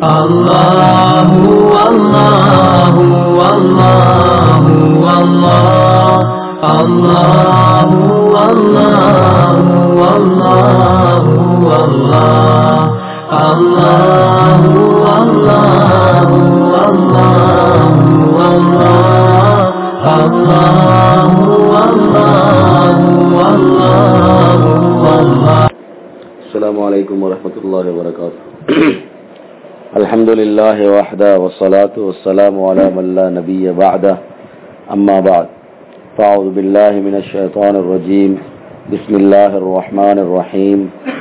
Allahu Allahu Allahu Allah Allahu Allahu Allahu Allah Allahu Allahu Allahu Allah Allahu Allahu Allahu Allah. Assalamu alaikum wa rahmatullahi wa barakatuh. Alhamdulillahi wahda wassalatu wassalamu ala man la nabiyya ba'da. Amma ba'd. Fa'udhu billahi minash shaitanir rajim. Bismillahir rahmanir rahim.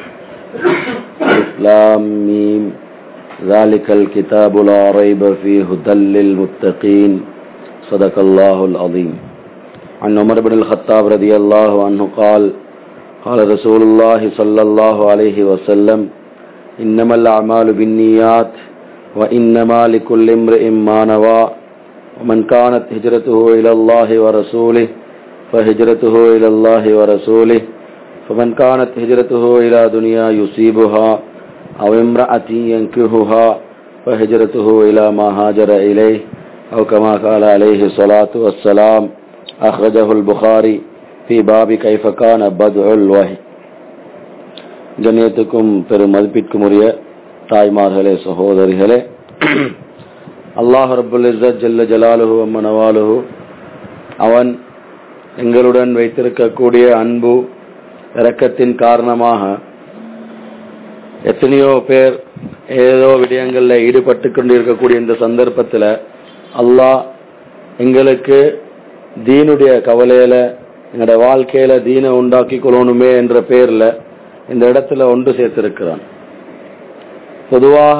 Islam mim. Zalikal kitabu la rayba fihi hudan lil muttaqin. Sadaqallahul azim. An Umar ibn al-Khattab radiyallahu anhu qala قال رسول الله صلى الله عليه وسلم إنما الأعمال بالنيات وإنما لكل امرئ ما نوى ومن كانت هجرته إلى الله ورسوله فهجرته إلى الله ورسوله فمن كانت هجرته إلى دنيا يصيبها أو امرأة ينكحها فهجرته إلى ما هاجر إليه أو كما قال عليه الصلاة والسلام أخرجه البخاري في باب كيف كان بدء الوحي. ஜன்னியத்துக்கும் பெரும் மதிப்பிற்கும் உரிய தாய்மார்களே, சகோதரிகளே, அல்லாஹ் ரப்புல் இஸ்ஸத் ஜல்ல ஜலாலுஹு வ மனவாலுஹு அவன் எங்களுடன் வைத்திருக்கக்கூடிய அன்பு இரக்கத்தின் காரணமாக எத்தனையோ பேர் ஏதோ விடயங்களில் ஈடுபட்டு கொண்டிருக்கக்கூடிய இந்த சந்தர்ப்பத்தில் அல்லாஹ் எங்களுக்கு தீனுடைய கவலையில எங்களோட வாழ்க்கையில தீனை உண்டாக்கி கொள்ளணுமே என்ற பேர்ல இந்த இடத்துல ஒன்று சேர்த்திருக்கிறான். பொதுவாக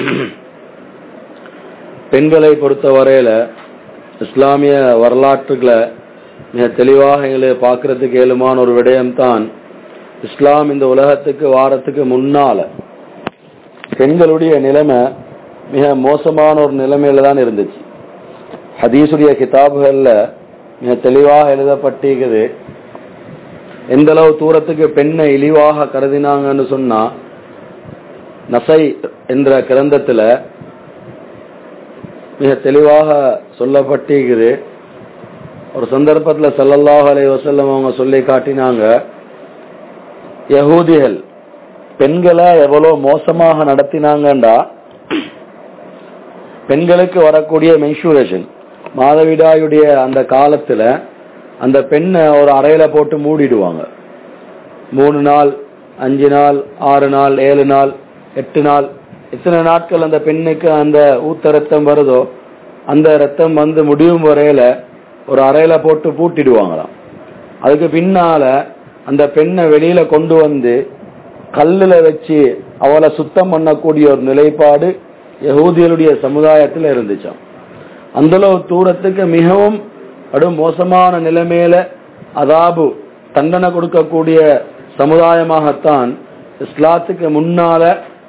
பெண்களை பொறுத்தவரையில இஸ்லாமிய வரலாற்றுகளை மிக தெளிவாக எங்களை பார்க்கறதுக்கு ஏழுமான ஒரு விடயம்தான், இஸ்லாம் இந்த உலகத்துக்கு வாரத்துக்கு முன்னால பெண்களுடைய நிலைமை மிக மோசமான ஒரு நிலைமையில தான் இருந்துச்சு. ஹதீஸுடைய கிதாபுகள்ல மிக தெளிவாக எழுதப்பட்டிருக்குது. எந்த அளவு தூரத்துக்கு பெண்ணை இழிவாக கருதினாங்கன்னு சொன்னா, நசை என்ற கிரந்தத்துல மிக தெளிவாக சொல்லப்பட்டிருக்குது. ஒரு சந்தர்ப்பத்தில் ஸல்லல்லாஹு அலைஹி வஸல்லம் அவங்க சொல்லி காட்டினாங்க, யஹூதிகள் பெண்களை எவ்வளவு மோசமாக நடத்தினாங்கண்டா, பெண்களுக்கு வரக்கூடிய மென்சுரேஷன் மாதவிடாயுடைய அந்த காலத்துல அந்த பெண்ணை ஒரு அறையில போட்டு மூடிடுவாங்க. 3 நாள் 5 நாள் 6 நாள் 7 நாள் 8 நாள் எத்தனை நாட்கள் அந்த பெண்ணுக்கு அந்த ஊத்த ரத்தம் வருதோ அந்த ரத்தம் வந்து முடியும் வரையில ஒரு அறையில போட்டு பூட்டிடுவாங்களாம். அதுக்கு பின்னால அந்த பெண்ணை வெளியில கொண்டு வந்து கல்லுல வச்சு அவளை சுத்தம் பண்ணக்கூடிய ஒரு நிலைப்பாடு யஹூதிகளுடைய சமுதாயத்துல இருந்துச்சாம். அந்த அளவு தூரத்துக்கு மிகவும் மோசமான நிலைமையில அதாபு தண்டனை கொடுக்கக்கூடிய சமுதாயமாகத்தான் இஸ்லாத்துக்கு முன்னால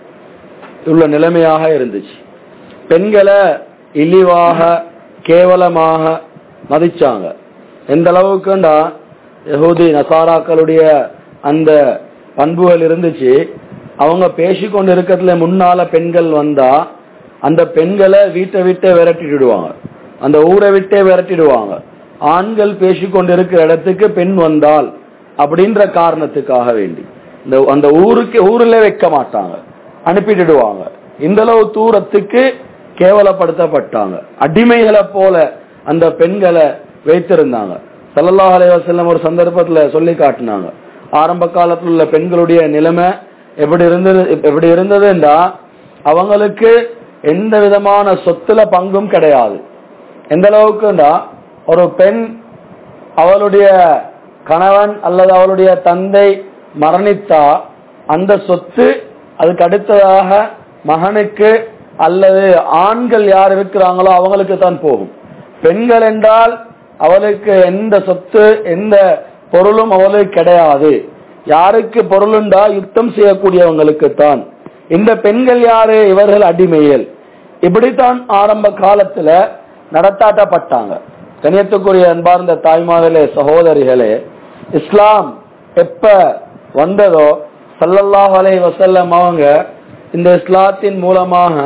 உள்ள நிலைமையாக இருந்துச்சு. பெண்களை இழிவாக கேவலமாக மதிச்சாங்க. எந்த அளவுக்குண்டா யஹூதி நசாராக்களுடைய அந்த பண்புகள் இருந்துச்சு. அவங்க பேசிக்கொண்டு இருக்கிறதுல முன்னால பெண்கள் வந்தா அந்த பெண்களை வீட்டை விட்டே விரட்டிடுவாங்க, அந்த ஊரை விட்டே விரட்டிடுவாங்க. ஆண்கள் பேசிக்கொண்டு இருக்கிற இடத்துக்கு பெண் வந்தால் அப்படின்ற காரணத்துக்காக வேண்டி அந்த ஊர்ல வைக்க மாட்டாங்க, அனுப்பிடுவாங்க. இந்த அளவு தூரத்துக்கு கேவலப்படுத்தப்பட்டாங்க. அடிமைகளை போல அந்த பெண்களை வைத்திருந்தாங்க. ஸல்லல்லாஹு அலைஹி வஸல்லம் ஒரு சந்தர்ப்பத்துல சொல்லி காட்டினாங்க, ஆரம்ப காலத்துல உள்ள பெண்களுடைய நிலைமை எப்படி இருந்ததுன்னா, அவங்களுக்கு எந்த விதமான சொத்துல பங்கும் கிடையாது. எந்த அளவுக்குண்டா, ஒரு பெண் அவளுடைய கணவன் அல்லது அவளுடைய தந்தை மரணித்தா அந்த சொத்து அதுக்கு அடுத்ததாக மகனுக்கு அல்லது ஆண்கள் யார் இருக்கிறாங்களோ அவங்களுக்கு தான் போகும். பெண்கள் என்றால் அவளுக்கு எந்த சொத்து எந்த பொருளும் அவளுக்கு கிடையாது. யாருக்கு பொருளுண்டா யுத்தம் செய்யக்கூடியவங்களுக்கு தான். இந்த பெண்கள் யாரு? இவர்கள் அடிமைகள். இப்படித்தான் ஆரம்ப காலத்துல நடத்தாட்டப்பட்டாங்க. கண்ணியத்துக்குரிய அன்பார்ந்த தாய்மார்களே, சகோதரிகளே, இஸ்லாம் எப்ப வந்ததோ ஸல்லல்லாஹு அலைஹி வஸல்லம் அவங்க இந்த இஸ்லாத்தின் மூலமாக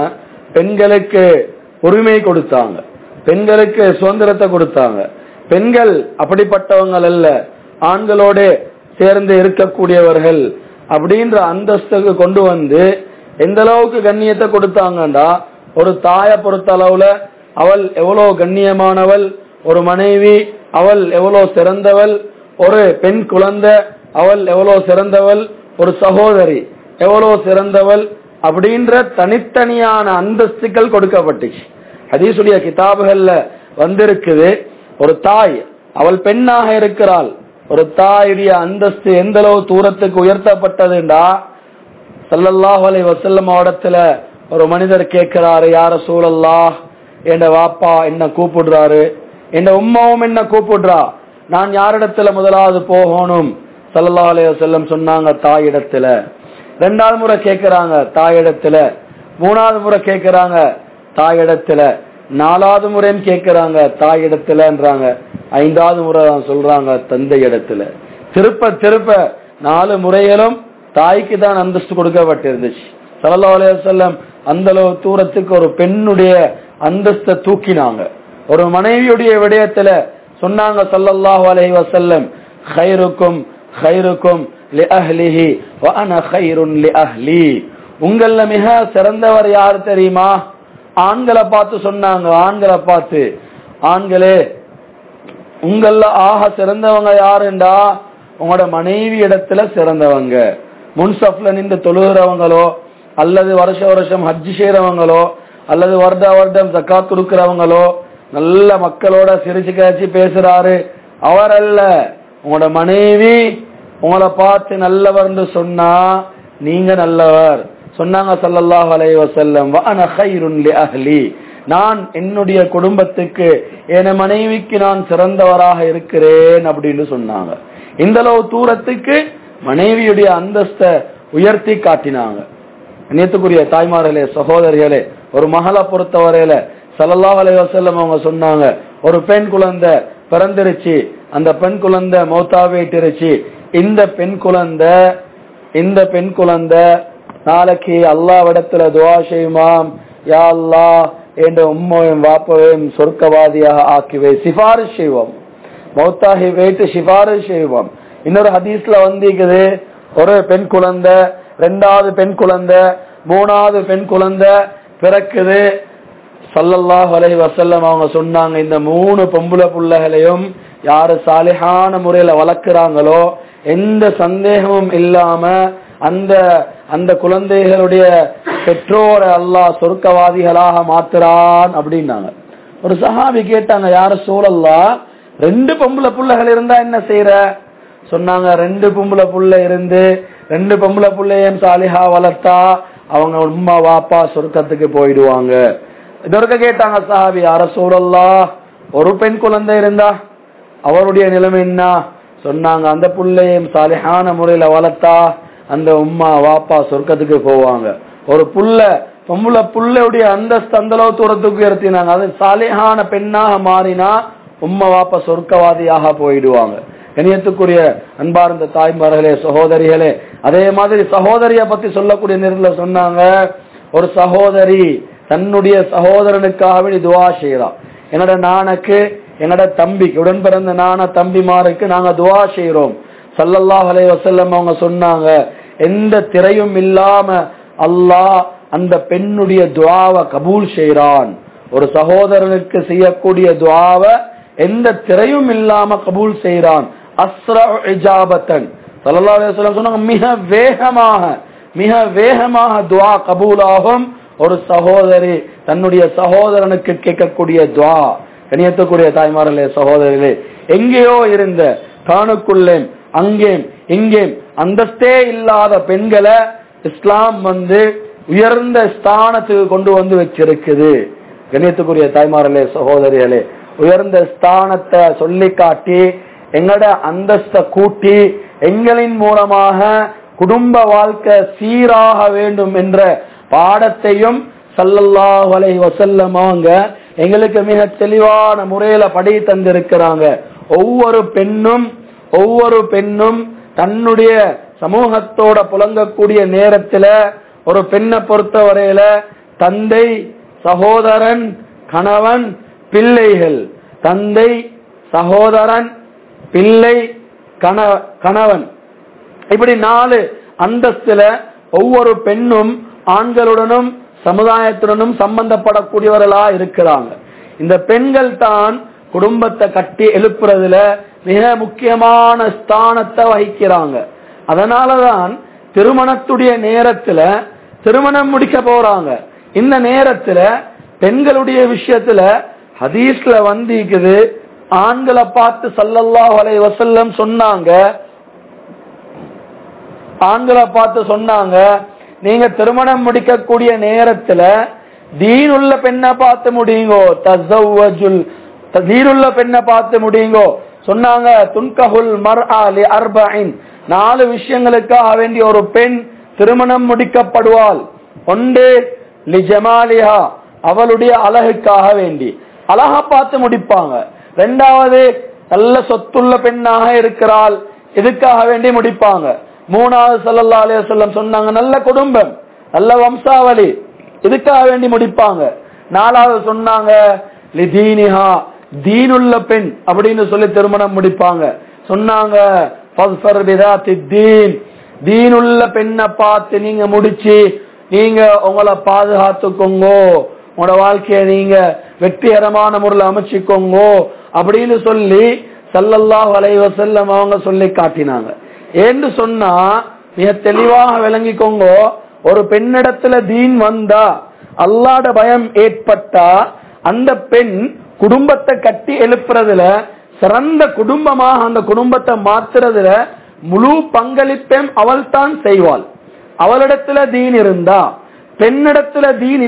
பெண்களுக்கு உரிமை கொடுத்தாங்க, பெண்களுக்கு சுதந்திரத்தை கொடுத்தாங்க. பெண்கள் அப்படிப்பட்டவங்க அல்ல, ஆண்களோட சேர்ந்து இருக்கக்கூடியவர்கள் அப்படின்ற அந்தஸ்துக்கு கொண்டு வந்து எந்த அளவுக்கு கண்ணியத்தை கொடுத்தாங்கண்டா, ஒரு தாயை பொறுத்த அளவுல அவள் எவ்வளவு கண்ணியமானவள், ஒரு மனைவி அவள் எவ்வளவு சிறந்தவள், ஒரு பெண் குழந்தை அவள் எவ்வளவு சிறந்தவள், ஒரு சகோதரி எவ்வளவு சிறந்தவள் அப்படின்ற தனித்தனியான அந்தஸ்துகள் கொடுக்கப்பட்டுச்சு. ஹதீஸுடைய கிதாபுகள்ல வந்திருக்குது. ஒரு தாய் அவள் பெண்ணாக இருக்கிறாள், ஒரு தாயுடைய அந்தஸ்து எந்த அளவு தூரத்துக்கு உயர்த்தப்பட்டதுண்டா, ஸல்லல்லாஹு அலைஹி வஸல்லம் இடத்துல ஒரு மனிதர் கேட்கிறாரு, யா ரசூலல்லாஹ், என் வாப்பா என்ன கூப்பிடுறாரு, என் உம்மாவும் என்ன கூப்பிடுறா, நான் யாரிடத்துல முதலாவது போகணும்? ஸல்லல்லாஹு அலைஹி வஸல்லம் சொன்னாங்க, தாயிடத்துல. ரெண்டாவது முறை கேட்கிறாங்க, தாயிடத்துல. மூணாவது முறை கேட்கிறாங்க, தாயிடத்துல. நாலாவது முறையும் கேட்கிறாங்க, தாயிடத்துலன்றாங்க. ஐந்தாவது முறை சொல்றாங்க, தந்தை இடத்துல. திருப்ப திருப்ப 4 முறையிலும் தாய்க்கு தான் அந்தஸ்து கொடுக்கப்பட்டிருந்துச்சு. ஸல்லல்லாஹு அலைஹி வஸல்லம் அந்த அளவு தூரத்துக்கு ஒரு பெண்ணுடைய அந்தஸ்தை தூக்கினாங்க. ஒரு மனைவியுடைய விடயத்துல சொன்னாங்க ஸல்லல்லாஹு அலைஹி வஸல்லம், கைருக்கும் கைருக்கும் லிஅஹ்லிஹி வ அன கைருன் லிஅஹ்லி. உங்கள மிக சிறந்தவர் யார் தெரியுமா? ஆண்களை பார்த்து சொன்னாங்க, ஆண்களை பார்த்து, ஆண்களே உங்கள ஆக சிறந்தவங்க யாருண்டா உங்களோட மனைவி இடத்துல சிறந்தவங்க. முன்சப்ல நின்று தொழுகிறவங்களோ, அல்லது வருஷ வருஷம் ஹஜ்ஜி செய்யறவங்களோ, அல்லது வருடம் ஜக்காத் கொடுக்கிறவங்களோ, நல்ல மக்களோட சிரிச்சு காய்ச்சி பேசுறாரு, அவர் அல்ல. உங்களோட மனைவி உங்களை பார்த்து நல்லவர்னு சொன்னா நீங்க நல்லவர். சொன்னாங்க ஸல்லல்லாஹு அலைஹி வஸல்லம், வ அன கைருன் லிஅஹ்லி, நான் என்னுடைய குடும்பத்துக்கு என் மனைவிக்கு நான் சிறந்தவராக இருக்கிறேன் அப்படின்னு சொன்னாங்க. இந்த அளவு தூரத்துக்கு மனைவியுடைய அந்தஸ்தை உயர்த்தி காட்டினாங்க. நேத்துக்குரிய தாய்மார்களே, சகோதரிகளே, ஒரு மகளை பொறுத்தவரையில ஸல்லல்லாஹு அலைஹி வஸல்லம் அவங்க சொன்னாங்க, ஒரு பெண் குழந்தை பிறந்திருச்சு, அந்த பெண் குழந்தை மௌத்தாவிட்டிருச்சு. இந்த பெண் குழந்தை நாளைக்கு அல்லாஹ்விடத்துல துஆ செய்யுமாம், யா அல்லாஹ் என்ற உம்மையும் வாப்பையும் சொர்க்கவாதியாக ஆக்கிவை, சிபாரிஷ் செய்வோம், மௌத்தாகி வைத்து சிபாரிஷ் செய்வோம். இன்னொரு ஹதீஸ்ல வந்திருக்குது, ஒரு பெண் குழந்தை, 2வது பெண் குழந்தை, 3வது பெண் குழந்தை பிறக்குது. ஸல்லல்லாஹு அலைஹி வஸல்லம் அவங்க சொன்னாங்க, இந்த 3 பொம்பளை பிள்ளைகளையும் யாரு சாலிஹான முறையில வளர்க்கிறாங்களோ, எந்த சந்தேகமும் இல்லாம அந்த குழந்தைகளுடைய பெற்றோரை அல்லாஹ் சொர்க்கவாதிகளாக மாத்துறான் அப்படின்னாங்க. ஒரு சஹாபி கேட்டாங்க, யார ரசூலல்லாஹ், 2 பொம்பளை பிள்ளைகள் இருந்தா என்ன செய்யற? சொன்னாங்க, 2 பொம்பளை பிள்ளை இருந்து 2 பொம்பளை பிள்ளையும் சாலிஹா வளர்த்தா அவங்க உம்மா வாப்பா சொர்க்கத்துக்கு போயிடுவாங்க. இதற்க கேட்டாங்க சஹாபி, யார ரசூலல்லாஹ், ஒரு பெண் குழந்தை இருந்தா அவருடைய நிலைமை என்ன? சொன்னாங்க, அந்த பிள்ளையும் சாலிஹான முறையில வளர்த்தா அந்த உம்மா வாப்பா சொர்க்கத்துக்கு போவாங்க. ஒரு பொம்பளை புள்ளையுடைய அந்தஸ்து அந்த அளவு தூரத்துக்கு உயர்த்தினாங்க. அது சாலிஹான பெண்ணாக மாறினா உம்மா வாப்பா சொர்க்கவாதியாக போயிடுவாங்க. கணியத்துக்குரிய அன்பார்ந்த தாய்மார்களே, சகோதரிகளே, அதே மாதிரி சகோதரிய பத்தி சொல்லக்கூடிய நேரத்தில் சொன்னாங்க, ஒரு சகோதரி தன்னுடைய சகோதரனுக்காக வேண்டி துஆ செய்யறா. என்னோட நானுக்கு, என்னோட தம்பிக்கு, உடன் பிறந்த நான தம்பிமாருக்கு நாங்க துஆ செய்யறோம். ஸல்லல்லாஹு அலைஹி வஸல்லம் அவங்க சொன்னாங்க, எந்த திரையும் இல்லாம அல்லாஹ் அந்த பெண்ணுடைய துஆவை கபூல் செய்றான். ஒரு சகோதரனுக்கு செய்யக்கூடிய துஆவை எந்த திரையும் இல்லாம கபூல் செய்றான். அஸ்ரஉ இஜாபத்தன், ஸல்லல்லாஹு அலைஹி வஸல்லம் சொன்னாங்க, மிக வேகமாக துஆ கபூலாகும் ஒரு சகோதரி தன்னுடைய சகோதரனுக்கு கேட்கக்கூடிய துஆ. கணியத்துக்குரிய தாய்மார்களே, சகோதரிகளே, எங்கேயோ இருந்த தானுக்குள்ளே அங்கேயும் இங்கேயும் அந்தஸ்தே இல்லாத பெண்களை இஸ்லாம் உயர்ந்த ஸ்தானத்துக்கு கொண்டு வந்து வச்சிருக்குது. கணியத்துக்குரிய தாய்மார்களே, சகோதரிகளே, உயர்ந்த ஸ்தானத்தை சொல்லி காட்டி எங்கட அந்தஸ்தை கூட்டி எங்களின் மூலமாக குடும்ப வாழ்க்கை சீராக வேண்டும் என்ற பாடத்தையும் ஸல்லல்லாஹு அலைஹி வஸல்லம் அவங்க எங்களுக்கு மிக தெளிவான முறையில படி தந்திருக்கிறாங்க. ஒவ்வொரு பெண்ணும் தன்னுடைய சமூகத்தோட புலங்கக்கூடிய நேரத்துல ஒரு பெண்ணை பொறுத்த வரையில தந்தை சகோதரன், கணவன், பிள்ளைகள். தந்தை, சகோதரன், பிள்ளை, கணவன். இப்படி 4 அந்தஸ்துல ஒவ்வொரு பெண்ணும் ஆண்களுடனும் சமுதாயத்துடனும் சம்பந்தப்படக்கூடியவர்களா இருக்கிறாங்க. இந்த பெண்கள் தான் குடும்பத்தை கட்டி எழுப்புறதுல மிக முக்கியமான ஸ்தானத்தை வகிக்கிறாங்க. அதனாலதான் திருமணத்துடைய நேரத்துல திருமணம் முடிக்க போறாங்க. இந்த நேரத்துல பெண்களுடைய விஷயத்துல ஹதீஸ்ல வந்திருக்குது, ஆண்களை பார்த்து ஸல்லல்லாஹு அலைஹி வஸல்லம் சொன்னாங்க, நீங்க திருமணம் முடிக்கக்கூடிய நேரத்துல தீனுள்ள பெண்ணை பார்த்து முடியுங்கோ, தஸவ்வஜுல் தீனுள்ள பெண்ணை பார்த்து முடியுங்கோ சொன்னாங்க. துன்கஹுல் மர்ஆ லிஅர்பஇன் 4 விஷயங்களுக்காக வேண்டிய ஒரு பெண் திருமணம் முடிக்கப்படுவாள். ஒன்று லிஜமாலிஹா அவளுடைய அழகுக்காக வேண்டி அழகா பார்த்து முடிப்பாங்க. 2வது நல்ல சொத்துள்ள பெண்ணாக இருக்கிறாள், இதுக்காக வேண்டி முடிப்பாங்க. 3வது ஸல்லல்லாஹு அலைஹி வஸல்லம் சொன்னாங்க நல்ல குடும்பம், நல்ல வம்சாவளி, இதுக்காக வேண்டி முடிப்பாங்க. 4வது சொன்னாங்க லிதீனிஹா தீனுள்ள பெண் அப்படின்னு சொல்லி திருமணம் முடிப்பாங்க. சொன்னாங்க ஃபஸ்ஃபர் பிதாத்தித் தீன் தீனுள்ள பெண்ணை பார்த்து நீங்க முடிச்சு நீங்க உங்களை பாதுகாத்துக்கோங்கோ, உங்களோட வாழ்க்கைய நீங்க வெற்றிகரமான முறையில் அமைச்சுக்கோங்கோ அப்படின்னு சொல்லி ஸல்லல்லாஹு அலைஹி வஸல்லம் அவங்க சொல்லி காட்டினாங்க. ஏன்னு சொன்னா மிக தெளிவாக விளங்கிக்கோங்க, ஒரு பெண்ணிடத்துல தீன் வந்தா, அல்லாஹ்வுடைய பயம் ஏற்பட்டா, அந்த பெண் குடும்பத்தை கட்டி எழுப்புறதுல சிறந்த குடும்பமாக அந்த குடும்பத்தை மாத்துறதுல முழு பங்களிப்பையும் அவள் தான் செய்வாள். அவளிடத்துல தீன் இருந்தா, பெண்ணிடத்துல தீன்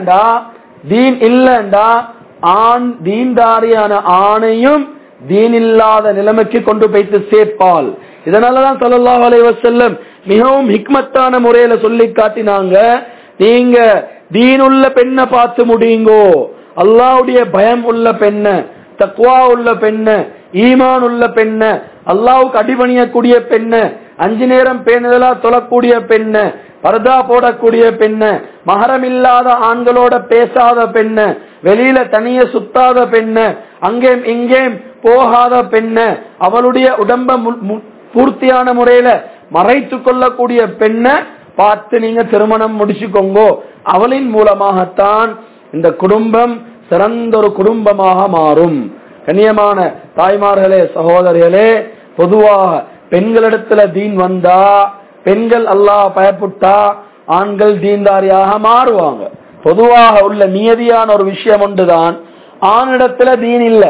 இல்லண்டா ஆண் தீன்தாரியான ஆணையும் தீன் இல்லாத நிலைமைக்கு கொண்டு போய்த்து சேர்ப்பாள். இதனாலதான் ஸல்லல்லாஹு அலைஹி வஸல்லம் மிகவும் ஹிக்மத்தான முறையில சொல்லி காட்டினாங்க, நீங்க தீனுள்ள பெண்ணை பார்த்து முடியுங்கோ, அல்லாஹ்வுடைய பயம் உள்ள பெண்ண, தக்வா உள்ள பெண்ண, ஈமான் உள்ள பெண்ண, அல்லாஹ்வுக்கு அடிபணியக்கூடிய பெண்ண, 5 நேரம் பேணுதலா தொழக்கூடிய பெண்ண, பர்தா போடக்கூடிய பெண்ண, மஹரம் இல்லாத ஆண்களோட பேசாத பெண்ண, வெளியில தனிய சுத்தாத பெண்ண, அங்கேயும் இங்கேயும் போகாத பெண்ண, அவளுடைய உடம்ப பூர்த்தியான முறையில மறைத்து கொள்ளக்கூடிய பெண்ண பார்த்து நீங்க திருமணம் முடிச்சுக்கோங்கோ. அவளின் மூலமாகத்தான் இந்த குடும்பம் சிறந்த ஒரு குடும்பமாக மாறும். கண்ணியமான தாய்மார்களே, சகோதரிகளே, பொதுவாக பெண்களிடத்துல தீன் வந்தா, பெண்கள் அல்லாஹ் பயப்பட்டா ஆண்கள் தீன்தாரியாக மாறுவாங்க. பொதுவாக உள்ள நியதியான ஒரு விஷயம் ஒன்றுதான், ஆணிடத்துல தீன் இல்ல,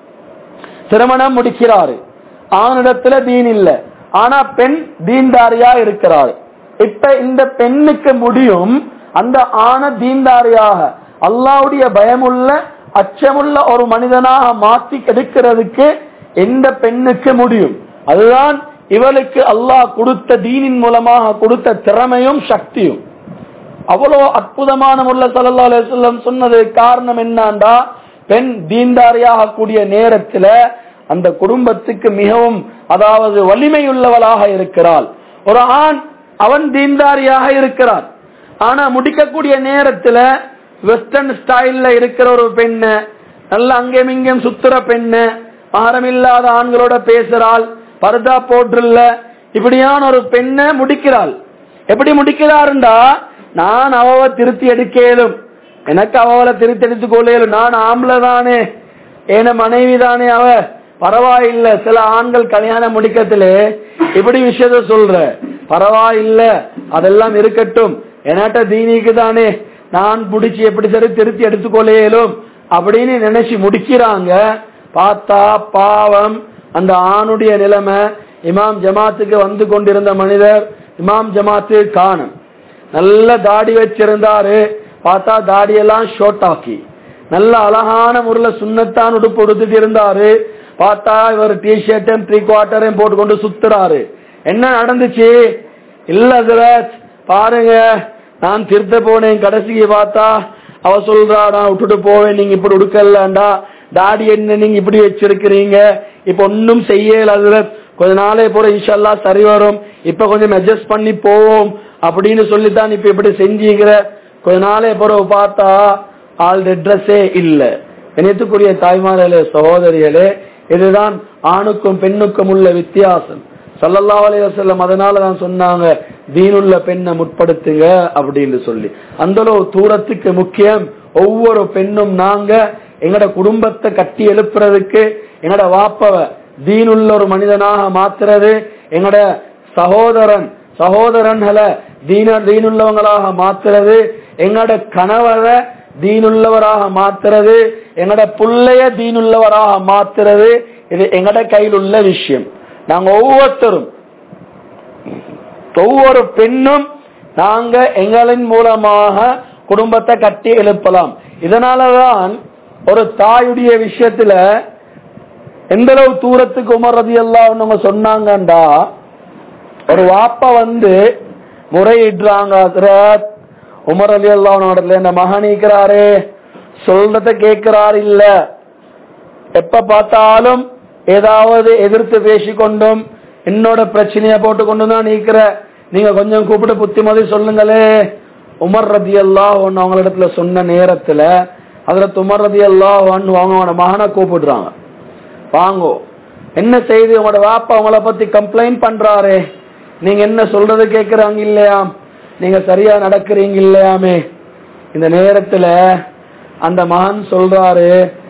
திருமணம் முடிக்கிறாரு, ஆணிடத்துல தீன் இல்ல, ஆனா பெண் தீன்தாரியா இருக்கிறாரு. இப்ப இந்த பெண்ணுக்கு முடியும் அந்த ஆண தீன்தாரியாக அல்லாஹ்வுடைய பயமுள்ள அச்சமுள்ள ஒரு மனிதனாக மாற்றி எடுக்கிறதுக்கு எந்த பெண்ணுக்கு முடியும்? அதுதான் இவளுக்கு அல்லாஹ் கொடுத்த தீனின் மூலமாக கொடுத்த திறமையும் சக்தியும். அவ்வளவு அற்புதமான முறையில் ஸல்லல்லாஹு அலைஹி வஸல்லம் சொன்னது காரணம் என்னண்டா, பெண் தீன்தாரியாக கூடிய நேரத்துல அந்த குடும்பத்துக்கு மிகவும் அதாவது வலிமையுள்ளவளாக இருக்கிறாள். ஒரு ஆண் அவன் தீன்தாரியாக இருக்கிறான், ஆனா முடிக்கக்கூடிய நேரத்துல வெஸ்டர்ன் ஸ்டைல்ல இருக்கிற ஒரு பெண்ண, நல்ல அங்கேயும் இங்கேயும் சுத்துற பெண்ண, மஹரம் இல்லாத ஆண்களோட பேசுறாள், பர்தா போட்டுல, இப்படியான ஒரு பெண்ண முடிக்கிறாள். எப்படி முடிக்கிறாருண்டா, நான் அவளை திருத்தி எடுக்கலும், எனக்கு அவளை திருத்தி எடுத்துக் கொள்ளும், நான் ஆம்பளை தானே, ஏன மனைவி தானே, அவ பரவாயில்ல. சில ஆண்கள் கல்யாணம் முடிக்கத்திலே இப்படி விஷயத்த சொல்ற, பரவாயில்ல அதெல்லாம் இருக்கட்டும், என்கிட்ட தீனிக்கு தானே, நான் பிடிச்சி எப்படி சரி திருத்தி எடுத்துக்கொள்ளும் அப்படின்னு நினைச்சு முடிக்கிறாங்க. பார்த்தா பாவம் அந்த ஆணுடைய நிலைமை. இமாம் ஜமாத்துக்கு வந்து கொண்டிருந்த மனிதர் இமாம் ஜமாத்து காணும், நல்ல தாடி வச்சிருந்தாரு, பார்த்தா தாடியெல்லாம் ஷோர்ட் ஆக்கி நல்ல அழகான முறையில் சுண்ணத்தான் உடுப்பு உடுத்துட்டு இருந்தாரு. பார்த்தா இவர் டிஷர்ட்டும் 3/4 போட்டுக்கொண்டு சுத்துறாரு. என்ன நடந்துச்சு? இல்ல ஹஜ்ரத் பாருங்க, நான் திருத்த போனேன், கடைசிக்கு பார்த்தா அவ சொல்றா நான் விட்டுட்டு போவேன், நீங்க இப்படி உடுக்கலண்டா, தாடி என்ன நீங்க இப்படி வச்சிருக்கிறீங்க, இப்ப ஒன்னும் செய்யல ஹஜ்ரத், கொஞ்ச நாளே போற இன்ஷால்லா சரி வரும், இப்ப கொஞ்சம் அட்ஜஸ்ட் பண்ணி போவோம் அப்படின்னு சொல்லித்தான் இப்ப இப்படி செஞ்சீங்கிற. கொஞ்ச நாளே போற பார்த்தா ஆளுடைய ட்ரெஸ்ஸே இல்லை. இணைத்துக்குரிய தாய்மார்களே, சகோதரிகளே, இதுதான் ஆணுக்கும் பெண்ணுக்கும் உள்ள வித்தியாசம். ஸல்லல்லாஹு அலைஹி வஸல்லம் அதனால தான் சொன்னாங்க, தீனுள்ள பெண்ணை முற்படுத்துங்க அப்படின்னு சொல்லி. அந்த தூரத்துக்கு முக்கியம். ஒவ்வொரு பெண்ணும் நாங்க எங்கட குடும்பத்தை கட்டி எழுப்புறதுக்கு, எங்கட வாப்பவ தீனுள்ள ஒரு மனிதனாக மாத்துறது, எங்கட சகோதரன்களை தீனுள்ளவங்களாக மாத்துறது, எங்கட கணவரை தீனுள்ளவராக மாத்துறது, எங்கட புள்ளைய தீனுள்ளவராக மாத்துறது, இது எங்கட கையில் உள்ள விஷயம். நாங்க ஒவ்வொரு பெண்ணும் நாங்க எங்களின் மூலமாக குடும்பத்தை கட்டி எழுப்பலாம். இதனாலதான் ஒரு தாயுடைய விஷயத்துல எந்த அளவு தூரத்துக்கு உமர் ரலியல்லாஹு அன்ஹு சொன்னாங்கண்டா, ஒரு வாப்பா முறையிடுறாங்க, ஹஜ்ரத் உமர் ரலியல்லாஹு அன்ஹு என்ன மகனிக்கிறாரு, சொல்றத கேட்கிறாரு இல்ல, எப்ப பார்த்தாலும் ஏதாவது எதிர்த்து பேசிக்கொண்டும் என்னோட பிரச்சனைய போட்டு கொண்டு தான் நீக்கிற, நீங்க கொஞ்சம் கூப்பிட்டு புத்திமதி சொல்லுங்களே. உமர் ரலியல்லாஹு அன்ஹு அவங்களிடத்துல சொன்ன நேரத்துல ஹஜ்ரத் உமர் ரலியல்லாஹு அன்ஹு அவங்களோட மகனை கூப்பிடுறாங்க. வாங்கோ, என்ன செய்தி, உங்களோட வாப்பா உங்களை பத்தி கம்ப்ளைண்ட் பண்றாரு, நீங்க என்ன சொல்றது கேட்கறாங்க இல்லையா, நீங்க சரியா நடக்கிறீங்க இல்லையாமே. இந்த நேரத்துல அந்த மகன் சொல்றாரு,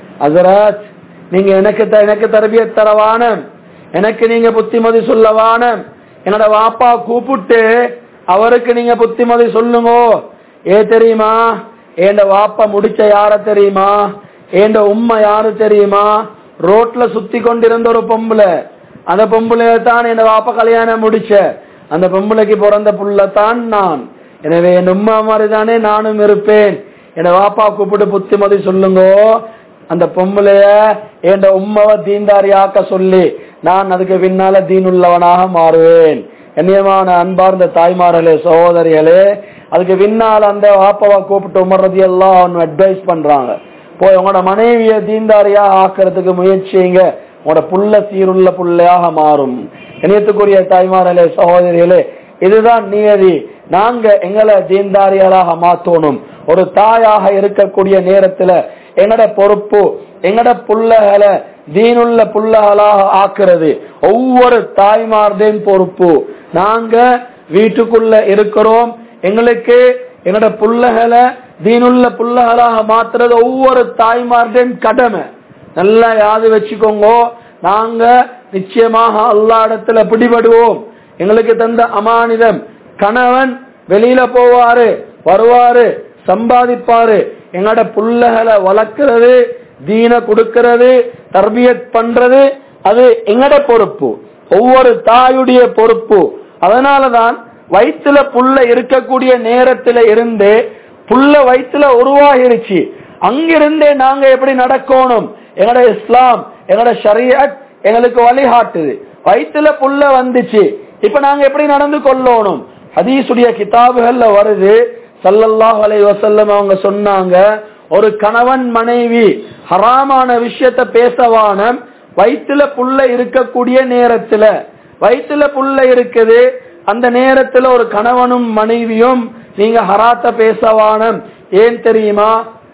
ஹஜ்ரத் நீங்க எனக்கு தர்பியத் தரவான, எனக்கு நீங்க புத்திமதி சொல்லவான, என்னோட வாப்பா கூப்பிட்டு அவருக்கு நீங்க புத்திமதி சொல்லுங்க. தெரியுமா, ஏண்ட வாப்பா முடிச்ச யார தெரியுமா, ஏண்ட உம்மை யாரு தெரியுமா, ரோட்ல சுத்தி கொண்டிருந்த ஒரு பொம்பளை, அந்த பொம்பளைய தான் என் வாப்பா கல்யாணம் முடிச்ச, அந்த பொம்பளைக்கு பிறந்த புள்ளத்தான் நான், எனவே என் உம்மா மாதிரி தானே நானும் இருப்பேன், என் வாப்பா கூப்பிட்டு புத்திமதி சொல்லுங்க. அந்த பொம்பளைய என் உம்மாவை தீன்தாரியாக்க சொல்லி நான் அதுக்கு பின்னால தீனுள்ளவனாக மாறுவேன். கண்ணியமான அன்பார்ந்த தாய்மார்களே, சகோதரிகளே, அதுக்கு பின்னால் அந்த வாப்பாவை கூப்பிட்டு உமர் ரலியல்லாஹு அன்ஹு அட்வைஸ் பண்றாங்க, போய் உங்களோட மனைவிய தீன்தாரியா ஆக்கிறதுக்கு முயற்சிங்க, உங்களோட புள்ள சீருள்ள புள்ளையாக மாறும். இணையத்துக்குரிய தாய்மார்களே, சகோதரிகளே, இதுதான் நியதி. நாங்க எங்களை தீன்தாரிகளாக மாத்தணும். ஒரு தாயாக இருக்கக்கூடிய நேரத்துல எங்கட பொறுப்பு எங்கட புள்ளகளை தீனுள்ள புள்ளகளாக ஆக்குறது ஒவ்வொரு தாய்மார்டையும் பொறுப்பு. நாங்க வீட்டுக்குள்ள இருக்கிறோம், எங்களுக்கு எங்கட புள்ளகளை தீனுள்ள புள்ளகளாக மாத்துறது ஒவ்வொரு தாய்மார்டையும் கடமை. நல்லா யாது வச்சுக்கோங்க, நாங்க நிச்சயமாக அல்லாஹ் இடத்துல பிடிபடுவோம். எங்களுக்கு தந்த அமானிதம், கணவன் வெளியில போவாரு வருவாரு சம்பாதிப்பாரு, எங்கட புள்ளகளை வளர்க்கிறது, தீன கொடுக்கிறது, தர்பியத் பண்றது, அது எங்கட பொறுப்பு, ஒவ்வொரு தாயுடைய பொறுப்பு. அதனாலதான் வயிற்றுல புள்ள இருக்கக்கூடிய நேரத்துல இருந்தே புள்ள வயிற்றுல உருவாகிருச்சு, அங்கிருந்தே நாங்க எப்படி நடக்கணும், எங்கட இஸ்லாம் எங்கட ஷரியத் எங்களுக்கு வழிகாட்டுது. வயிற்றுல புள்ள வந்துச்சு, இப்ப நாங்க எப்படி நடந்து கொள்ளணும். ஹதீஸுடைய கிதாபுகள்ல வருது, ஸல்லல்லாஹு அலைஹி வஸல்லம் அவங்க சொன்னாங்க, ஒரு கணவன் மனைவி ஹராமான விஷயத்தை பேசவான, வயிற்றுல புள்ள இருக்கக்கூடிய நேரத்துல, வயிற்றுல புள்ள இருக்குது அந்த நேரத்துல ஒரு கணவனும் மனைவியும் நீங்க ஹராத்த பேசவான. ஏன் தெரியுமா,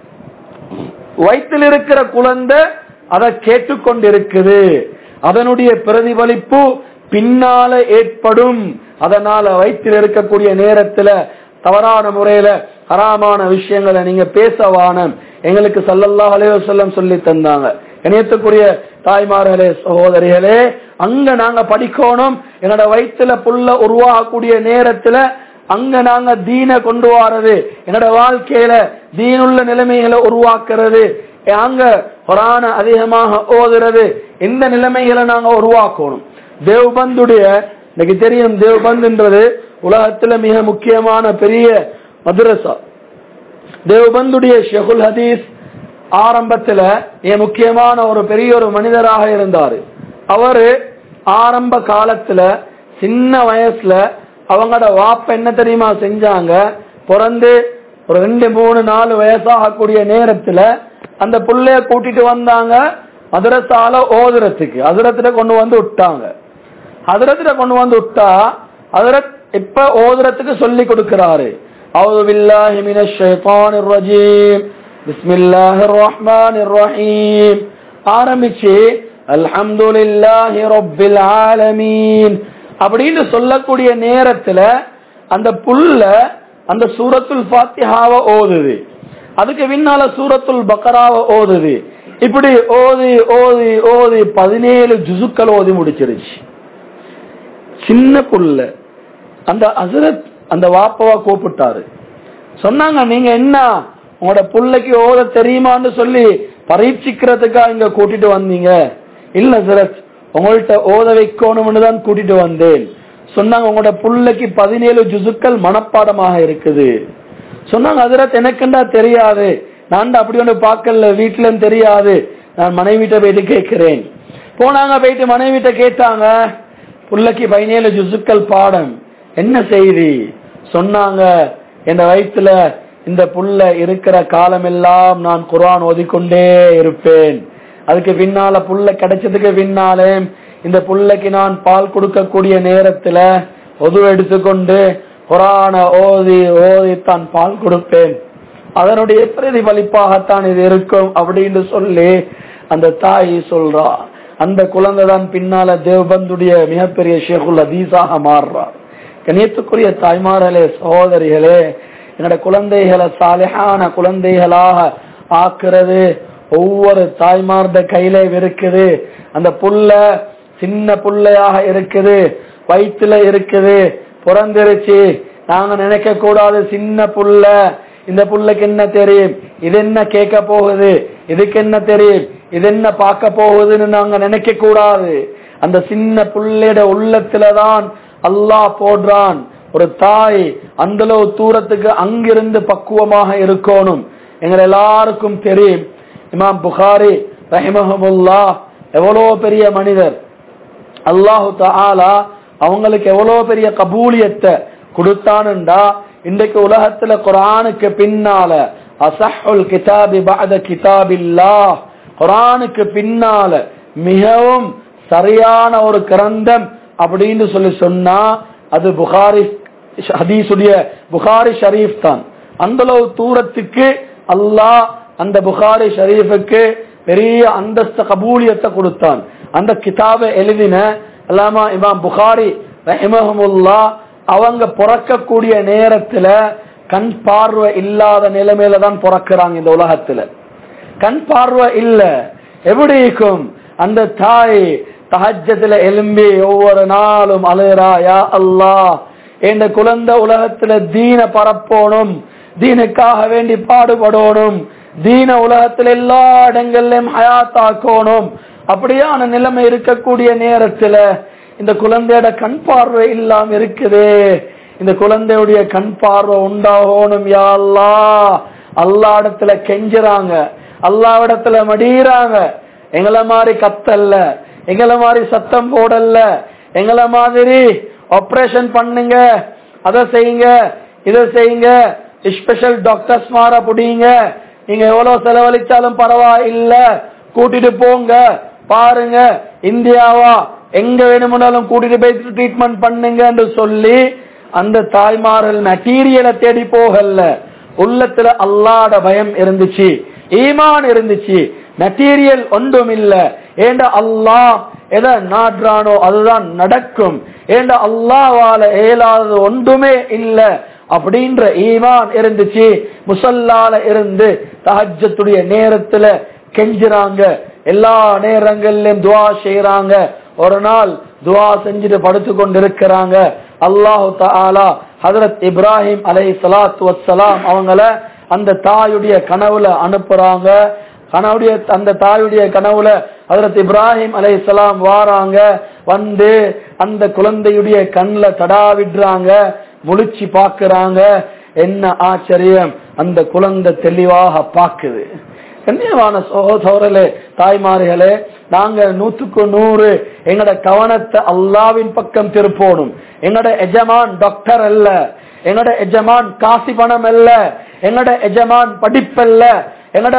வயிற்றில் இருக்கிற குழந்தை அதை கேட்டுக்கொண்டிருக்குது, அதனுடைய பிரதிபலிப்பு பின்னால ஏற்படும். அதனால வயிற்றில் இருக்கக்கூடிய நேரத்துல தவறான முறையில ஹராமான விஷயங்களை நீங்க பேசவான. எங்களுக்கு ஸல்லல்லாஹு அலைஹி வஸல்லம் சொல்லி தந்தாங்க. இணையத்துக்குரிய தாய்மார்களே, சகோதரிகளே, அங்க நாங்க படிக்கணும். என்னோட வயிற்றுல புள்ள உருவாகக்கூடிய நேரத்துல அங்க நாங்க தீன கொண்டு வாரது, என்னோட வாழ்க்கையில தீனுள்ள நிலைமைகளை உருவாக்குறது, அங்க குர்ஆன அதிகமாக ஓதுறது, இந்த நிலைமைகளை நாங்க உருவாக்கணும். தேவ்பந்துடைய இன்னைக்கு தெரியும், தேவ்பந்துன்றது உலகத்துல மிக முக்கியமான பெரிய மதரசா. தேவ்பந்துடைய ஷேகுல் ஹதீஸ் ஆரம்பத்துல மிக முக்கியமான ஒரு பெரிய ஒரு மனிதராக இருந்தாரு. அவரு ஆரம்ப காலத்துல சின்ன வயசுல அவங்களோட வாப்ப என்ன தெரியுமா செஞ்சாங்க, பிறந்து ஒரு 2-3-4 வயசாகக்கூடிய நேரத்துல அந்த புள்ளைய கூட்டிட்டு வந்தாங்க மதரசால ஓதுறதுக்கு. ஹஜ்ரத்துல கொண்டு வந்து விட்டாங்க. ஹஜ்ரத்துல கொண்டு வந்து விட்டா ஹஜ்ரத் இப்ப ஓதுறதுக்கு சொல்லி கொடுக்கிறாரு. அஊது பில்லாஹி மினஷ் ஷைத்தானிர் ரஜீம் பிஸ்மில்லாஹிர் ரஹ்மானிர் ரஹீம் ஆரம்பிச்சு அல்ஹம்துலில்லாஹி ரப்பில் ஆலமீன் அப்படின்னு சொல்லக்கூடிய நேரத்துல அந்த புல்ல அந்த சூரத்துல் ஃபாத்திஹாவை ஓதுது, அதுக்கு பின்னால சூரத்துல் பக்ராவை ஓதுது. இப்படி ஓதி ஓதி ஓதி 17 ஜுசுக்கள் ஓதி முடிச்சிருச்சு. சின்ன புல்ல அந்த ஹஸ்ரத் அந்த வாப்பவா கூப்பிட்டாரு. சொன்னாங்க, நீங்க என்ன உங்களோட புள்ளைக்கு ஓத தெரியுமான்னு சொல்லி பரீட்சிக்கிறதுக்கா இங்க கூட்டிட்டு வந்தீங்க? இல்ல ஹஸ்ரத், உங்கள்ட்ட ஓத வைக்கணும்னு தான் கூட்டிட்டு வந்தேன். சொன்னாங்க, உங்களோட புள்ளைக்கு 17 ஜுசுக்கள் மனப்பாடமாக இருக்குது. சொன்னாங்க, ஹஸ்ரத் எனக்குண்டா தெரியாது, நான் அப்படி ஒண்ணு பார்க்கல, வீட்டுல தெரியாது, நான் மனைவிட்ட போயிட்டு கேட்கிறேன். போனாங்க, போயிட்டு மனைவிட்ட கேட்டாங்க, புள்ளைக்கு 17 ஜுசுக்கள் பாடம், என்ன செய்தி? சொன்னாங்க, என் வயிற்றுல இந்த புள்ள இருக்கிற காலம் எல்லாம் நான் குர்ஆன் ஓதிக்கொண்டே இருப்பேன். அதுக்கு பின்னால புள்ள கிடைச்சதுக்கு பின்னாலே இந்த புள்ளைக்கு நான் பால் கொடுக்கக்கூடிய நேரத்துல ஒது எடுத்துக்கொண்டு குர்ஆன ஓதி ஓதித்தான் பால் கொடுப்பேன். அதனுடைய பிரதிபலிப்பாகத்தான் இது இருக்கும் அப்படின்னு சொல்லி அந்த தாய் சொல்றா. அந்த குழந்தை தான் பின்னால தேவபந்துடைய மிகப்பெரிய ஷேகுல் ஹதீஸாக மாறுறார். கண்ணியத்துக்குரிய தாய்மார்களே, சகோதரிகளே, என்னோட குழந்தைகளை சாலிஹான குழந்தைகளாக ஆக்குறது ஒவ்வொரு தாய்மார்ட கையில இருக்குது. அந்த புள்ள சின்ன புள்ளையாக இருக்குது, வயிற்றுல இருக்குது, பிறந்திருச்சு. நாங்க நினைக்க கூடாது சின்ன புள்ள, இந்த புள்ளைக்கு என்ன தெரியும், இது என்ன கேட்க போகுது, இதுக்கு என்ன தெரியும், இது என்ன பார்க்க போகுதுன்னு நாங்க நினைக்க கூடாது. அந்த சின்ன புள்ளையோட உள்ளத்துலதான் அல்லாஹ் போடுறான். ஒரு தாய் அந்த அளவு தூரத்துக்கு அங்கிருந்து பக்குவமாக இருக்கணும். எங்க எல்லாருக்கும் தெரியும், இமாம் புகாரி ரஹிமஹுல்லாஹ் எவ்வளவு பெரிய மனிதர். அல்லாஹு தஆலா அவங்களுக்கு எவ்வளவு பெரிய கபூலியத்தை கொடுத்தானுண்டா, இன்றைக்கு உலகத்துல குர்ஆனுக்கு பின்னால அஸஹுல் கிதாபி பஅத கிதாபில்லாஹ், குர்ஆனுக்கு பின்னால மிகவும் சரியான ஒரு கிரந்தம் அப்படின்னு சொல்லி சொன்னா அது புகாரி ஹதீஸுடைய புகாரி ஷரீஃப் தான். அந்த அளவு தூரத்துக்கு அல்லாஹ் அந்த புகாரி ஷரீஃபுக்கு பெரிய அந்தஸ்த கபூலியத்தை கொடுத்தான். அந்த கிதாபை எழுதின அல்லாமா இமாம் புகாரி ரஹிமஹுல்லாஹ் அவங்க பிறக்கக்கூடிய நேரத்துல கண் பார்வை இல்லாத நிலைமையில தான் பிறக்கிறாங்க. இந்த உலகத்துல கண் பார்வை இல்ல. எப்படி இருக்கும்? அந்த தாய் தஹஜ்ஜுல எழும்பி ஒவ்வொரு நாளும் அழுறா, யா அல்லாஹ் என்ற குழந்தை உலகத்துல தீன பரப்போனும், தீனுக்காக வேண்டி பாடுபடணும், தீன உலகத்துல எல்லா இடங்கள்லயும் ஹயாத்தாக்கணும். அப்படியான நிலைமை இருக்கக்கூடிய நேரத்துல இந்த குழந்தையோட கண் பார்வை இல்லாம இருக்குதே. இந்த குழந்தையுடைய கண் பார்வை உண்டாகணும் யா அல்லாஹ். அல்லாஹ் இடத்துல கெஞ்சுறாங்க, அல்லாஹ் இடத்துல மடிறாங்க. எங்களை மாதிரி கத்தல்ல, எங்களை மாதிரி சத்தம் போடல, எங்களை மாதிரி ஆபரேஷன் பண்ணுங்க, அதை செய்யுங்க, இதை செய்யுங்க, ஸ்பெஷல் டாக்டர்ஸ் மாற புடிங்க, நீங்க எவ்வளவு செலவழிச்சாலும் பரவாயில்ல, கூட்டிட்டு போங்க, பாருங்க இந்தியாவா எங்க வேணும்னாலும் கூட்டிட்டு போய் ட்ரீட்மெண்ட் பண்ணுங்க என்று சொல்லி அந்த தாய்மார்கள் மெட்டீரியலை தேடி போகல. உள்ளத்துல அல்லாஹ்ட பயம் இருந்துச்சு, ஈமான் இருந்துச்சு, மெட்டீரியல் ஒன்றும் இல்ல. ஏண்ட அல்லாஹ் எதை நாடுறானோ அதுதான் நடக்கும், ஏண்ட அல்லாஹ்வால ஏலாதது ஒன்றுமே இல்ல அப்படின்ற ஈமான் இருந்துச்சு. முசல்லால இருந்து தஹஜ்ஜுடைய நேரத்துல கெஞ்சுறாங்க, எல்லா நேரங்களிலும் துஆ செய்யறாங்க. ஒரு நாள் துஆ செஞ்சுட்டு படுத்து கொண்டிருக்கிறாங்க. அல்லாஹு தஆலா ஹஜ்ரத் இப்ராஹிம் அலைஹிஸ்ஸலாத்து வஸ்ஸலாம் அவங்கள அந்த தாயுடைய கனவுல அனுப்புறாங்க. அந்த தாயுடைய கனவுல ஹஜ்ரத் இப்ராஹிம் அலைஹிஸ்ஸலாம் வாராங்க. வந்து அந்த குழந்தையுடைய கண்ணுல தடாவிடுறாங்க, முழிச்சு பாக்குறாங்க. என்ன ஆச்சரியம், அந்த குழந்தை தெளிவாக பாக்குது. கண்ணியமான சகோதரர்களே, தாய்மார்களே, நாங்க 100க்கு 100 எங்கட கவனத்தை அல்லாஹ்வின் பக்கம் திருப்போணும். எங்கட எஜமான் டாக்டர் அல்ல, எங்கட எஜமான் காசி பணம் அல்ல, எங்கட எஜமான் படிப்பல்ல, எங்கட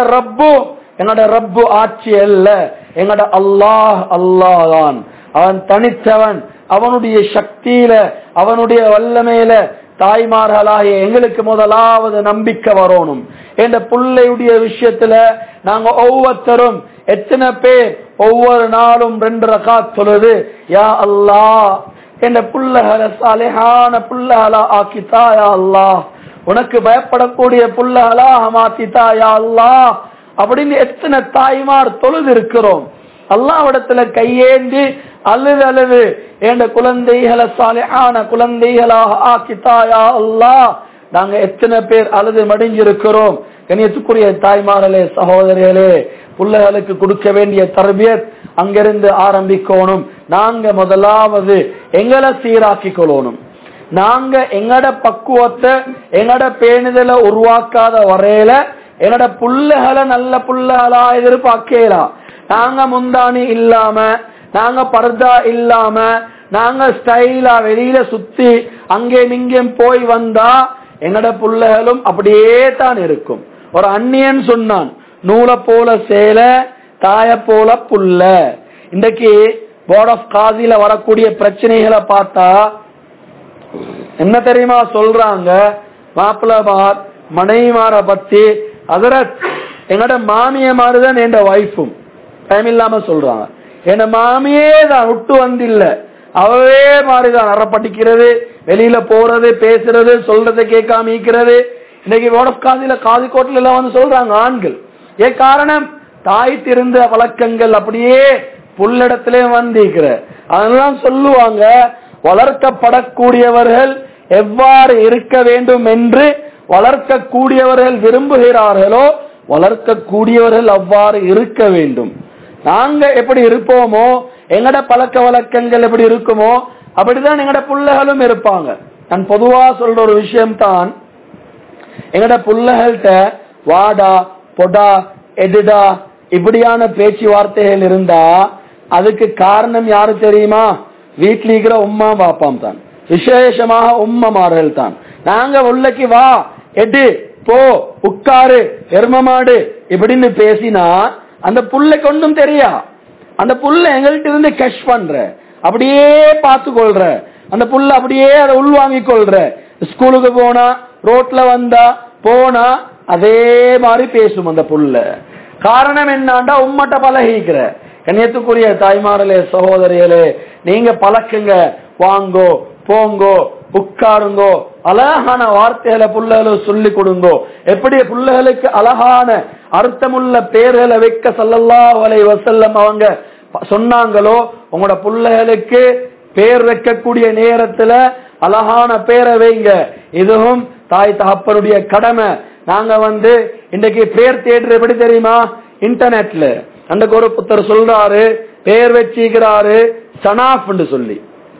ரப்பு ஆட்சி அல்ல. எங்கட அல்லாஹ் தான். அவன் தனித்தவன். அவனுடைய சக்தியில, அவனுடைய வல்லமையில தாய்மார்களாகிய எங்களுக்கு முதலாவது நம்பிக்கை வரணும். என்ற பிள்ளையுடைய விஷயத்துல நாங்க ஒவ்வொருத்தரும் எத்தனை பேர் ஒவ்வொரு நாளும் 2 ரகாத் தொழுது, யா அல்லாஹ் என்ற புள்ளகளை சாலிஹான புள்ளகளா ஆக்கித்தா யா அல்லாஹ், உனக்கு பயப்படக்கூடிய புள்ளகளா மாத்தித்தா யா அல்லாஹ் அப்படின்னு எத்தனை தாய்மார் தொழுது இருக்கிறோம். அல்லாஹ்விடத்துல கையேந்தி அழுது என்ற குழந்தைகளை சாலிஹான குழந்தைகளாக ஆக்கித்தா யா அல்லாஹ். நாங்க எத்தனை பேர் அழுது மடிஞ்சிருக்கிறோம். கண்ணியத்துக்குரிய தாய்மார்களே, சகோதரிகளே, பிள்ளைகளுக்கு கொடுக்க வேண்டிய தர்பியத் அங்கிருந்து ஆரம்பிக்கணும். நாங்க முதலாவது எங்களை சீராக்கி கொள்ளணும். நாங்க எங்கட பக்குவத்தை எங்கட பேணுதலை உருவாக்காத வரையில எங்கட புள்ளைகளை நல்ல புள்ளைகளா எதிர்பார்க்கலாம். நாங்க முந்தானி இல்லாம, நாங்க பர்தா இல்லாம, நாங்க ஸ்டைலா வெளியில சுத்தி அங்கே இங்கேயும் போய் வந்தா எங்கட புள்ளைகளும் அப்படியே தான் இருக்கும். ஒரு அந்நியன் சொன்னான், நூலை போல சேல தாய போல புள்ள. இன்றைக்கு போர்ட் ஆஃப் காசில வரக்கூடிய பிரச்சனைகளை பார்த்தா என்ன தெரியுமா சொல்றாங்க? மாப்பிள்ளமார் மனைவிமார பத்தி அதரத் எங்கட மாமிய மாதிரிதான் என் வைஃபும் டைம் இல்லாம சொல்றாங்க. என் மாமியே தான் விட்டு வந்தில்ல, அவவே மாதிரிதான் அறப்பட்டிக்கிறது, வெளியில போறது, பேசுறது, சொல்றதை கேட்காம ஈக்கிறது. இன்னைக்கு போர்ட் ஆஃப் காசில காதிக்கோட்டில எல்லாம் வந்து சொல்றாங்க ஆண்கள். ஏன் காரணம்? தாய் திருந்த வழக்கங்கள் அப்படியே புல்லிடத்திலே வந்திருக்கிற. அதெல்லாம் சொல்லுவாங்க, வளர்க்கப்படக்கூடியவர்கள் எவ்வாறு இருக்க வேண்டும் என்று வளர்க்கக்கூடியவர்கள் விரும்புகிறார்களோ வளர்க்கக்கூடியவர்கள் அவ்வாறு இருக்க வேண்டும். நாங்க எப்படி இருப்போமோ, எங்கட பழக்க வழக்கங்கள் எப்படி இருக்குமோ அப்படிதான் எங்கட புள்ளைகளும் இருப்பாங்க. நான் பொதுவா சொல்ற ஒரு விஷயம் தான், எங்கட புள்ளைகள்கிட்ட வாடா பொடா எடுடா இப்படியான பேச்சுவார்த்தைகள் இருந்தா அதுக்கு காரணம் யாரு தெரியுமா? வீட்டில் இருக்கிற உம்மா பாப்பாம் தான், விசேஷமாக உம்மமார்கள் தான். நாங்க உள்ளக்கு வா எடு போ உட்காரு எருமமாடு இப்படின்னு பேசினா அந்த புள்ளைக்கு ஒன்றும் தெரியா. அந்த புள்ள எங்கள்கிட்ட இருந்து கேஷ் பண்ற, அப்படியே பார்த்து கொள்ற, அந்த புள்ள அப்படியே அதை உள்வாங்கி கொள்ற. ஸ்கூலுக்கு போனா ரோட்ல வந்தா போனா அதே மாதிரி பேசும் அந்த புள்ள. காரணம் என்னாண்டா உம்மட்ட பழகிக்கிற. கண்ணியத்துக்குரிய தாய்மார்களே, சகோதரிகளே, நீங்க பழக்குங்க, வாங்கோ போங்கோ உட்காருங்கோ, அழகான வார்த்தைகளை புள்ளைகளுக்கு சொல்லி கொடுங்கோ. எப்படி புள்ளைகளுக்கு அழகான அர்த்தமுள்ள பேர்களை வைக்க ஸல்லல்லாஹு அலைஹி வஸல்லம் அவங்க சொன்னாங்களோ, உங்களோட புள்ளைகளுக்கு பேர் வைக்கக்கூடிய நேரத்துல அழகான பேரை வைங்க. இதுவும் தாய் தகப்பனுடைய கடமை. நாங்க இன்றைக்கு பேர் தேடுற எப்படி தெரியுமா? இன்டர்நெட்ல அன்றைக்கு ஒரு புத்தர் சொல்றாரு, பேர் வச்சுக்கிறாரு சனாப் சொல்லி,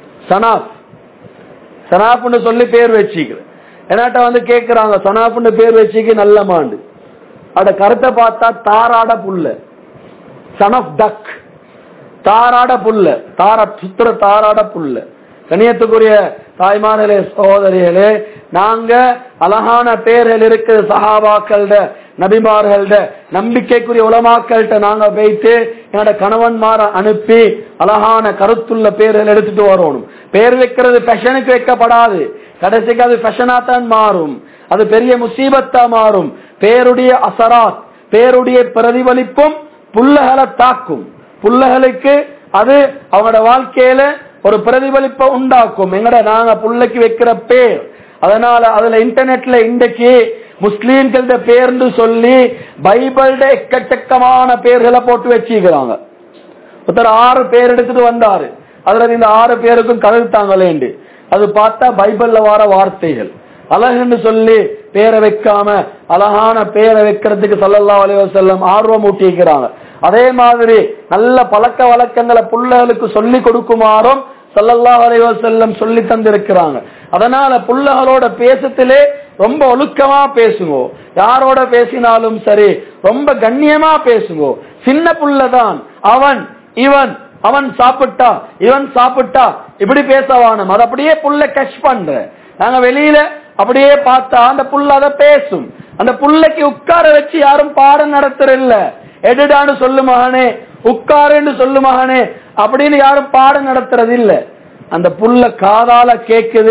சனாப்னு சொல்லி பேர் வச்சுக்கிற. என்னாட்ட கேட்கிறாங்க, சனாப்னு பேர் வச்சுக்கு நல்ல மாண்டு. அட கருத்தை பார்த்தா தாராட புல்ல, சன் ஆஃப் டக், தாராட புல்ல, சுத்திர தாராட புல்ல. கண்ணியத்துக்குரிய தாய்மார்களே, சகோதரிகளே, நாங்க அழகான பேர்கள் இருக்கு சஹாபாக்கள்ட, நபிமார்கள்ட, நம்பிக்கைக்குரிய உலமாக்கள்கிட்ட நாங்க போயிட்டு என்னோட கணவன்மார அனுப்பி அழகான கருத்துள்ள பேர்கள் எடுத்துட்டு வரணும். பேர் வைக்கிறது ஃபேஷனுக்கு வைக்கப்படாது, கடைசிக்கு அது ஃபேஷனா தான் மாறும், அது பெரிய முசீபத்தா மாறும். பேருடைய அசராத், பேருடைய பிரதிபலிப்பும் புள்ளகளை தாக்கும். புள்ளகளுக்கு அது அவங்களோட வாழ்க்கையில ஒரு பிரதிபலிப்பை உண்டாக்கும். நாங்க புள்ளைக்கு வைக்கிற பேர். அதனால அதுல இன்டர்நெட்ல இன்றைக்கு முஸ்லீம்கள பேர்னு சொல்லி பைபிள்ட எக்கச்சக்கமான பேர்களை போட்டு வச்சுக்கிறாங்க. ஒருத்தர் 6 பேர் எடுத்துட்டு வந்தாரு, அதுல இந்த 6 பேருக்கும் கழுத்தாங்களேண்டு. அது பார்த்தா பைபிள்ல வர வார்த்தைகள். அழகுன்னு சொல்லி பேரை வைக்காம அழகான பேரை வைக்கிறதுக்கு ஸல்லல்லாஹு அலைஹி வஸல்லம் ஆர்வம் ஊட்டிக்கிறாங்க. அதே மாதிரி நல்ல பழக்க வழக்கங்களை புள்ளைகளுக்கு சொல்லி கொடுக்குமாறும் ஸல்லல்லாஹு அலைஹி வஸல்லம் சொல்லி தந்திருக்கிறாங்க. அதனால புள்ளைகளோட பேசத்திலே ரொம்ப ஒழுக்கமா பேசுங்க. யாரோட பேசினாலும் சரி ரொம்ப கண்ணியமா பேசுங்க. சின்ன புள்ளதான் அவன் இவன், அவன் சாப்பிட்டா இவன் சாப்பிட்டா இப்படி பேசவானும். அது அப்படியே புள்ள கஷ் பண்ற. நாங்க வெளியில அப்படியே பார்த்தா அந்த புள்ள அதை பேசும். அந்த புள்ளைக்கு உட்கார வச்சு யாரும் பாடம் நடத்துறதில்ல. எடுடான்னு சொல்லு மகனே, உட்காருன்னு சொல்லு மகனே அப்படின்னு யாரும் பாடம் நடத்துறது இல்ல. அந்த புள்ள காதால கேக்குது,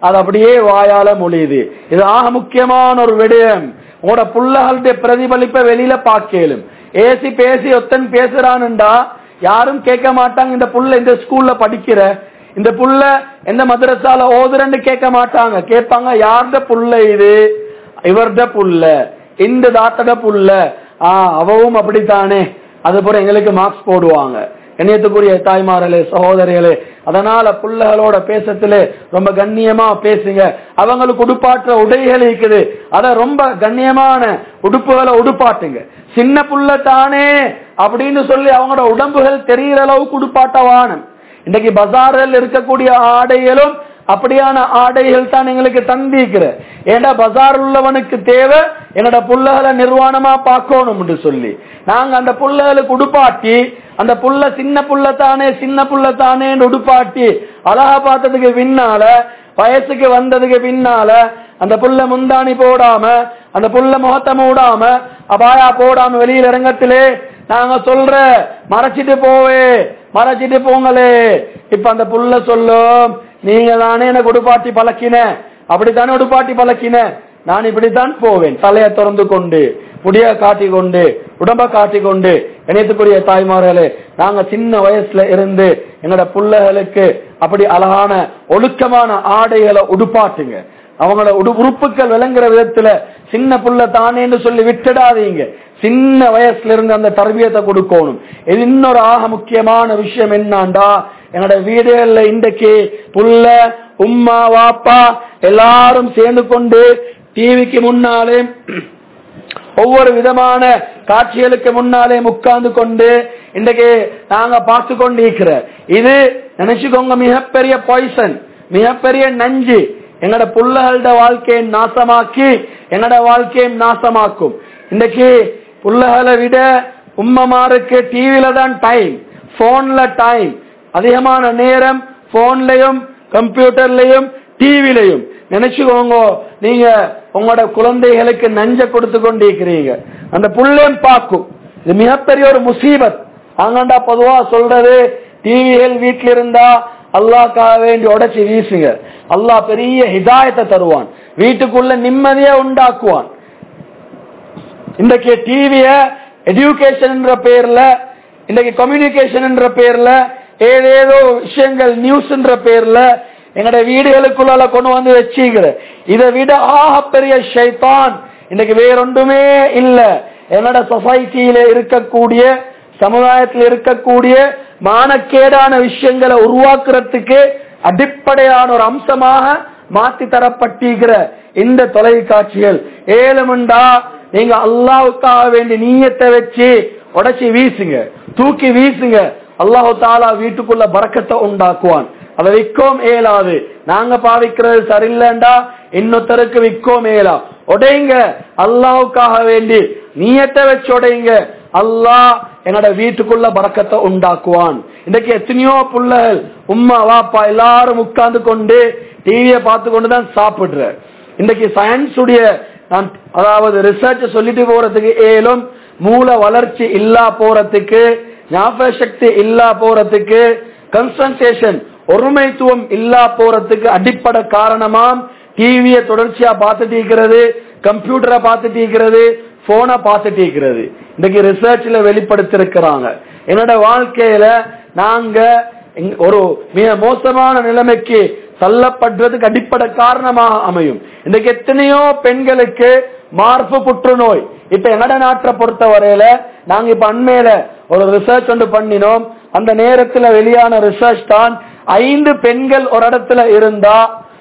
அது அப்படியே வாயால மொழியுது. இது ஆக முக்கியமான ஒரு விடயம். உங்களோட புள்ளகளுடைய பிரதிபலிப்பை வெளியில பார்க்கலும். ஏசி பேசி ஒத்தன் பேசுறான்டா யாரும் கேட்க மாட்டாங்க. இந்த புள்ள இந்த ஸ்கூல்ல படிக்கிற, இந்த புள்ள எந்த மதரசால ஓதுறன்னு கேட்க மாட்டாங்க. கேட்பாங்க யார்ட புள்ள இது, இவர்ட புள்ள, இந்த தாத்தட புள்ள, அவவும் அப்படித்தானே, அது போல எங்களுக்கு மார்க்ஸ் போடுவாங்க. கண்ணியத்துக்குரிய தாய்மார்களே, சகோதரிகளே, அதனால புள்ளகளோட பேசத்துல ரொம்ப கண்ணியமா பேசுங்க. அவங்களுக்கு உடுப்பாற்ற உடைகள் இருக்குது, அத ரொம்ப கண்ணியமான உடுப்புகளை உடுப்பாட்டுங்க. சின்ன புள்ள தானே அப்படின்னு சொல்லி அவங்களோட உடம்புகள் தெரிகிற அளவுக்கு உடுப்பாட்டவானம். இன்னைக்கு பஜாரில் இருக்கக்கூடிய ஆடைகளும் அப்படியான ஆடைகள் தான் எங்களுக்கு தந்திக்கிற. ஏண்டா பஜார் உள்ளவனுக்கு தேவை என்னோட புள்ளகளை நிர்வாணமா பார்க்கணும் சொல்லி நாங்க அந்த புள்ளகளுக்கு உடுப்பாட்டி, அந்த புள்ள சின்ன புள்ள தானே சின்ன புள்ள தானே உடுப்பாட்டி அழகா பார்த்ததுக்கு பின்னால, வயசுக்கு வந்ததுக்கு பின்னால அந்த புள்ள முந்தாணி போடாம, அந்த புள்ள முகத்தை மூடாம, அபாயா போடாம வெளியில இறங்கத்திலே நாங்க சொல்ற மறைச்சிட்டு போவே, மறைச்சிட்டு போங்களே. இப்ப அந்த புள்ள சொல்லும், நீங்க தானே என்ன உடுப்பாட்டி பழக்கின, அப்படித்தானே உடுப்பாட்டி பழக்கின, நான் இப்படித்தான் போவேன், தலையை திறந்து கொண்டு, முடிய காட்டி கொண்டு, உடம்ப காட்டி கொண்டு. இணையத்துக்குரிய தாய்மார்களே, நாங்க சின்ன வயசுல இருந்து எங்களோட புள்ளைகளுக்கு அப்படி அழகான ஒழுக்கமான ஆடைகளை உடுப்பாட்டுங்க. அவங்களோட உறுப்புகள் விளங்குற விதத்துல சின்ன புள்ள தானேன்னு சொல்லி விட்டுடாதீங்க. சின்ன வயசுல இருந்து அந்த தர்பியத்தை கொடுக்கணும். இது இன்னொரு ஆக முக்கியமான விஷயம் என்னண்டா, என்னோட வீடுகள்ல இன்றைக்கு புள்ள உம்மா வாப்பா எல்லாரும் சேர்ந்து கொண்டு டிவிக்கு முன்னாலே ஒவ்வொரு விதமான காட்சிகளுக்கு முன்னாலே உட்கார்ந்து கொண்டு இன்றைக்கு நாங்க பார்த்து கொண்டு இருக்கிற இது நினைச்சுக்கோங்க, மிகப்பெரிய பாய்சன், மிகப்பெரிய நஞ்சு. எங்கட புள்ளகளோட வாழ்க்கையை நாசமாக்கி எங்கட வாழ்க்கையை நாசமாக்கும். இன்றைக்கு புள்ளகளை விட உம்மமாருக்கு டிவில தான் டைம், போன்ல டைம், அதிகமான நேரம் போன்லயும் கம்ப்யூட்டர்லயும் டிவிலையும். நினைச்சுக்கோங்க, நீங்க உங்களோட குழந்தைகளுக்கு நஞ்ச கொடுத்து கொண்டிருக்கிறீங்க, அந்த புள்ளையும் பார்க்கும். இது மிகப்பெரிய ஒரு முசீபத். ஆங்கண்டா பொதுவா சொல்றது, டிவிகள் வீட்டில் இருந்தா அல்லாஹ்க்காக வேண்டி உடைச்சு வீசுங்க, அல்லாஹ் பெரிய ஹிதாயத்தை தருவான், வீட்டுக்குள்ள நிம்மதியா உண்டாக்குவான். இன்றைக்கு டிவிய எஜுகேஷன் என்ற பேர்ல, இன்றைக்கு கம்யூனிகேஷன் என்ற பேர்ல, ஏதேதோ விஷயங்கள் நியூஸ் என்ற பேர்ல எங்கட வீடுகளுக்குள்ள கொண்டு வந்து வச்சுக்கிற. இதை விட ஆக பெரிய ஷைத்தான் இன்னைக்கு வேறொன்றுமே இல்ல. என்னோட சொசைட்டியில இருக்கக்கூடிய, சமுதாயத்தில் இருக்கக்கூடிய மானக்கேடான விஷயங்களை உருவாக்குறதுக்கு அடிப்படையான ஒரு அம்சமாக மாற்றி தரப்பட்டிருக்கிற இந்த தொலைக்காட்சிகள் ஏழுமண்டா நீங்க அல்லாஹ்வுக்காக வேண்டி நீயத்தை வச்சு உடைச்சி வீசுங்க, தூக்கி வீசுங்க. அல்லாஹ் தஆலா வீட்டுக்குள்ள பரக்கத்தை உண்டாக்குவான். அதை விற்கவும் ஏலாது. நாங்க பாவிக்கிறது சரியில்லைண்டா இன்னொருத்தருக்கு விற்கவும் ஏலா. உடைங்க, அல்லாஹ்வுக்காக வேண்டி நீயத்தை வச்சு உடைங்க. அல்லாஹ் என்னோட வீட்டுக்குள்ள பரக்கத்தை உண்டாக்குவான். இன்னைக்கு எத்தனையோ புள்ளகள் உம்மா வாப்பா எல்லாரும் உட்கார்ந்து கொண்டு டிவியை பார்த்து கொண்டுதான் சாப்பிடுற. இன்னைக்கு சயின்ஸ் உடைய அதாவது ரிசர்ச் சொல்லிட்டு போறதுக்கு ஏலும், மூல வளர்ச்சி இல்லா போறதுக்கு, ஞாபக சக்தி இல்லா போறதுக்கு, கன்சன்ட்ரேஷன் ஒருமைத்துவம் இல்லா போறதுக்கு அடிப்படை காரணமாம் டிவியை தொடர்ச்சியா பார்த்துட்டு இருக்கிறது, கம்ப்யூட்டரை பார்த்துட்டு இருக்கிறது, போனை பார்த்துட்டு இருக்கிறது. இன்னைக்கு ரிசர்ச்ல வெளிப்படுத்திருக்கிறாங்க. என்னோட வாழ்க்கையில நாங்க ஒரு மிக மோசமான நிலைமைக்கு தள்ளப்படுறதுக்கு அடிப்படை காரணமாக அமையும். இன்னைக்கு எத்தனையோ பெண்களுக்கு மார்பு புற்றுநோய். இப்ப என்னோட நாட்டை பொறுத்த வரையில நாங்க இப்ப அண்மையில ஒரு ரிசர்ச் ஒன்று பண்ணினோம். அந்த நேரத்துல வெளியான ரிசர்ச் தான் 5 பெண்கள் ஒரு இடத்துல இருந்தா,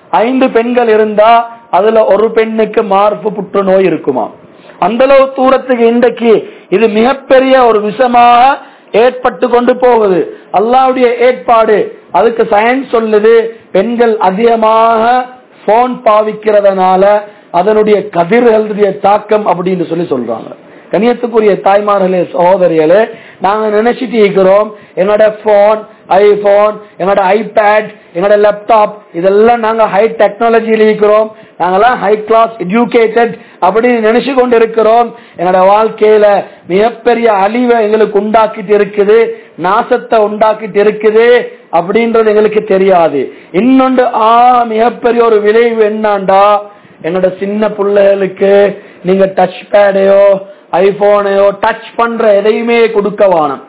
5 பெண்கள் இருந்தா அதுல ஒரு பெண்ணுக்கு மார்பு புற்றுநோய் இருக்குமா. அந்த அளவு தூரத்துக்கு இன்றைக்கு இது மிகப்பெரிய ஒரு விஷமாக ஏற்பட்டு கொண்டு போகுது. அல்லாஹ்வுடைய ஏற்பாடு. அதுக்கு சயின்ஸ் சொல்லுது, பெண்கள் அதிகமாக போன் பாவிக்கிறதுனால அதனுடைய கதிர்களுடைய தாக்கம் அப்படின்னு சொல்லி சொல்றாங்க. கண்ணியத்துக்குரிய தாய்மார்களே, சகோதரிகளே, நாங்க நினைச்சிட்டு இருக்கிறோம் என்னோட போன், ஐபோன், என்னோட ஐபேட், என்னோட லேப்டாப் இதெல்லாம் நாங்க ஹை டெக்னாலஜியில இருக்கிறோம், நாங்கெல்லாம் ஹை கிளாஸ் எஜுகேட்டட் அப்படின்னு நினைச்சு கொண்டு இருக்கிறோம். எங்களோட வாழ்க்கையில மிகப்பெரிய அழிவை எங்களுக்கு உண்டாக்கிட்டு இருக்குது, நாசத்தை உண்டாக்கிட்டு இருக்குது அப்படின்றது எங்களுக்கு தெரியாது. இன்னொன்று மிகப்பெரிய ஒரு விளைவு என்னண்டா, என்னோட சின்ன பிள்ளைகளுக்கு நீங்க டச் பேடையோ ஐபோனையோ டச் பண்ற எதையுமே கொடுக்க வேணாம்.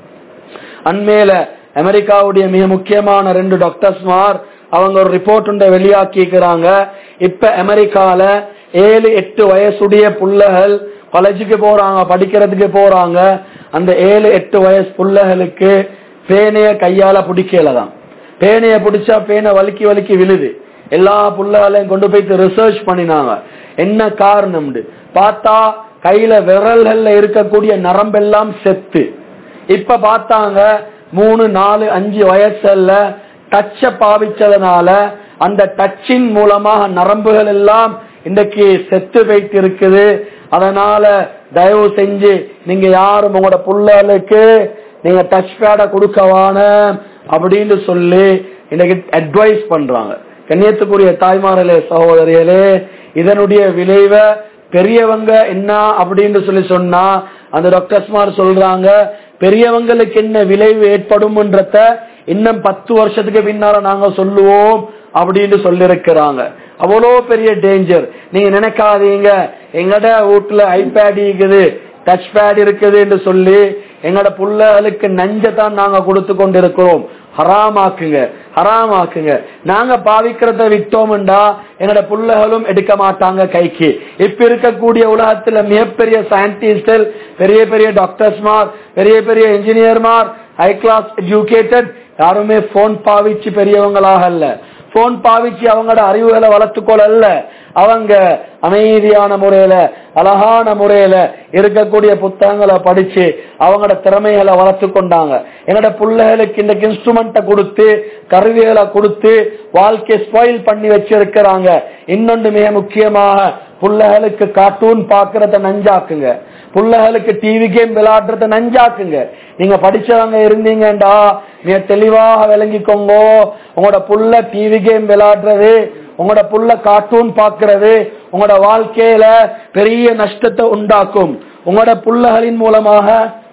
அண்மையில அமெரிக்காவுடைய மிக முக்கியமான 2 டாக்டர்ஸ்மார் அவங்க ஒரு ரிப்போர்ட் வெளியாக்கிக்கிறாங்க. இப்ப அமெரிக்கால 7-8 வயசுடைய புள்ளைகள் காலேஜுக்கு போறாங்க, படிக்கிறதுக்கு போறாங்க. அந்த 7-8 வயசு புள்ளைகளுக்கு பேனைய கையால பிடிக்கலதான். பேனைய பிடிச்சா பேனை வலிக்கி வலிக்கி விழுது. எல்லா புள்ளைகளையும் கொண்டு போயிட்டு ரிசர்ச் பண்ணினாங்க, என்ன காரணம் பார்த்தா கையில விரல்கள்ல இருக்கக்கூடிய நரம்பெல்லாம் செத்து. இப்ப பார்த்தாங்க 3, 4, 5 வயசுல டச்ச பாவிச்சதுனால அந்த டச்சின் மூலமாக நரம்புகள் எல்லாம் இன்றைக்கு செத்து வைத்து இருக்குது. அதனால தயவு செஞ்சு நீங்க யாரும் உங்களோட புள்ளைகளுக்கு நீங்க டச் பேட கொடுக்கவான அப்படின்னு சொல்லி இன்னைக்கு அட்வைஸ் பண்றாங்க. கண்ணியத்துக்குரிய தாய்மார்களே, சகோதரிகளே, இதனுடைய விளைவை பெரியவங்க என்ன அப்படின்னு சொல்லி சொன்னா அந்த டாக்டர்ஸ்மார் சொல்றாங்க, பெரியவங்களுக்கு என்ன விளைவு ஏற்படும்ன்றத இன்னும் 10 வருஷத்துக்கு பின்னால நாங்க சொல்லுவோம் அப்படின்னு சொல்லி இருக்கிறாங்க. அவ்வளோ பெரிய டேஞ்சர். நீங்க நினைக்காதீங்க எங்கட வீட்டுல ஐபேட் இருக்குது, டச் பேட் இருக்குது என்று சொல்லி எங்கட புள்ளைகளுக்கு நஞ்சத்தான் நாங்க கொடுத்து கொண்டு இருக்கிறோம். ஹராமாக்குங்க, ஹராமாக்குங்க. நாங்க பாவிக்கிறத விட்டோம்டா எங்கட புள்ளைகளும் எடுக்க மாட்டாங்க கைக்கு. இப்ப இருக்கக்கூடிய உலகத்துல மிகப்பெரிய சயின்டிஸ்ட், பெரிய பெரிய டாக்டர்ஸ்மார், பெரிய பெரிய இன்ஜினியர்மார், ஹை கிளாஸ் எஜுகேட்டட் யாருமே போன் பாவிச்சு பெரியவங்களாக அல்ல. போன் பாவிச்சு அவங்களோட அறிவுகளை வளர்த்துக்கொள்ள, அவங்க அமைதியான முறையில அழகான முறையில இருக்கக்கூடிய புத்தகங்களை படிச்சு அவங்களோட திறமைகளை வளர்த்து கொண்டாங்க. என்னோட பிள்ளைகளுக்கு இந்த இன்ஸ்ட்ருமெண்ட்டை கொடுத்து கருவிகளை கொடுத்து வாழ்க்கை ஸ்பாயில் பண்ணி வச்சிருக்கிறாங்க. இன்னொன்று மிக முக்கியமாக பிள்ளைகளுக்கு கார்ட்டூன் பாக்குறத நஞ்சாக்குங்க, பிள்ளைகளுக்கு டிவி கேம் விளையாடுறத நஞ்சாக்குங்க. நீங்க படிச்சவங்க இருந்தீங்கடா நீங்க தெளிவாக விளங்கிக்கோங்க, உங்களோட புள்ள டிவி கேம் விளையாடுறது, உங்களோட புள்ள கார்ட்டூன் பாக்குறது உங்களோட வாழ்க்கையில பெரிய நஷ்டத்தை உண்டாக்கும். உங்களோட புள்ளைகளின் மூலமாக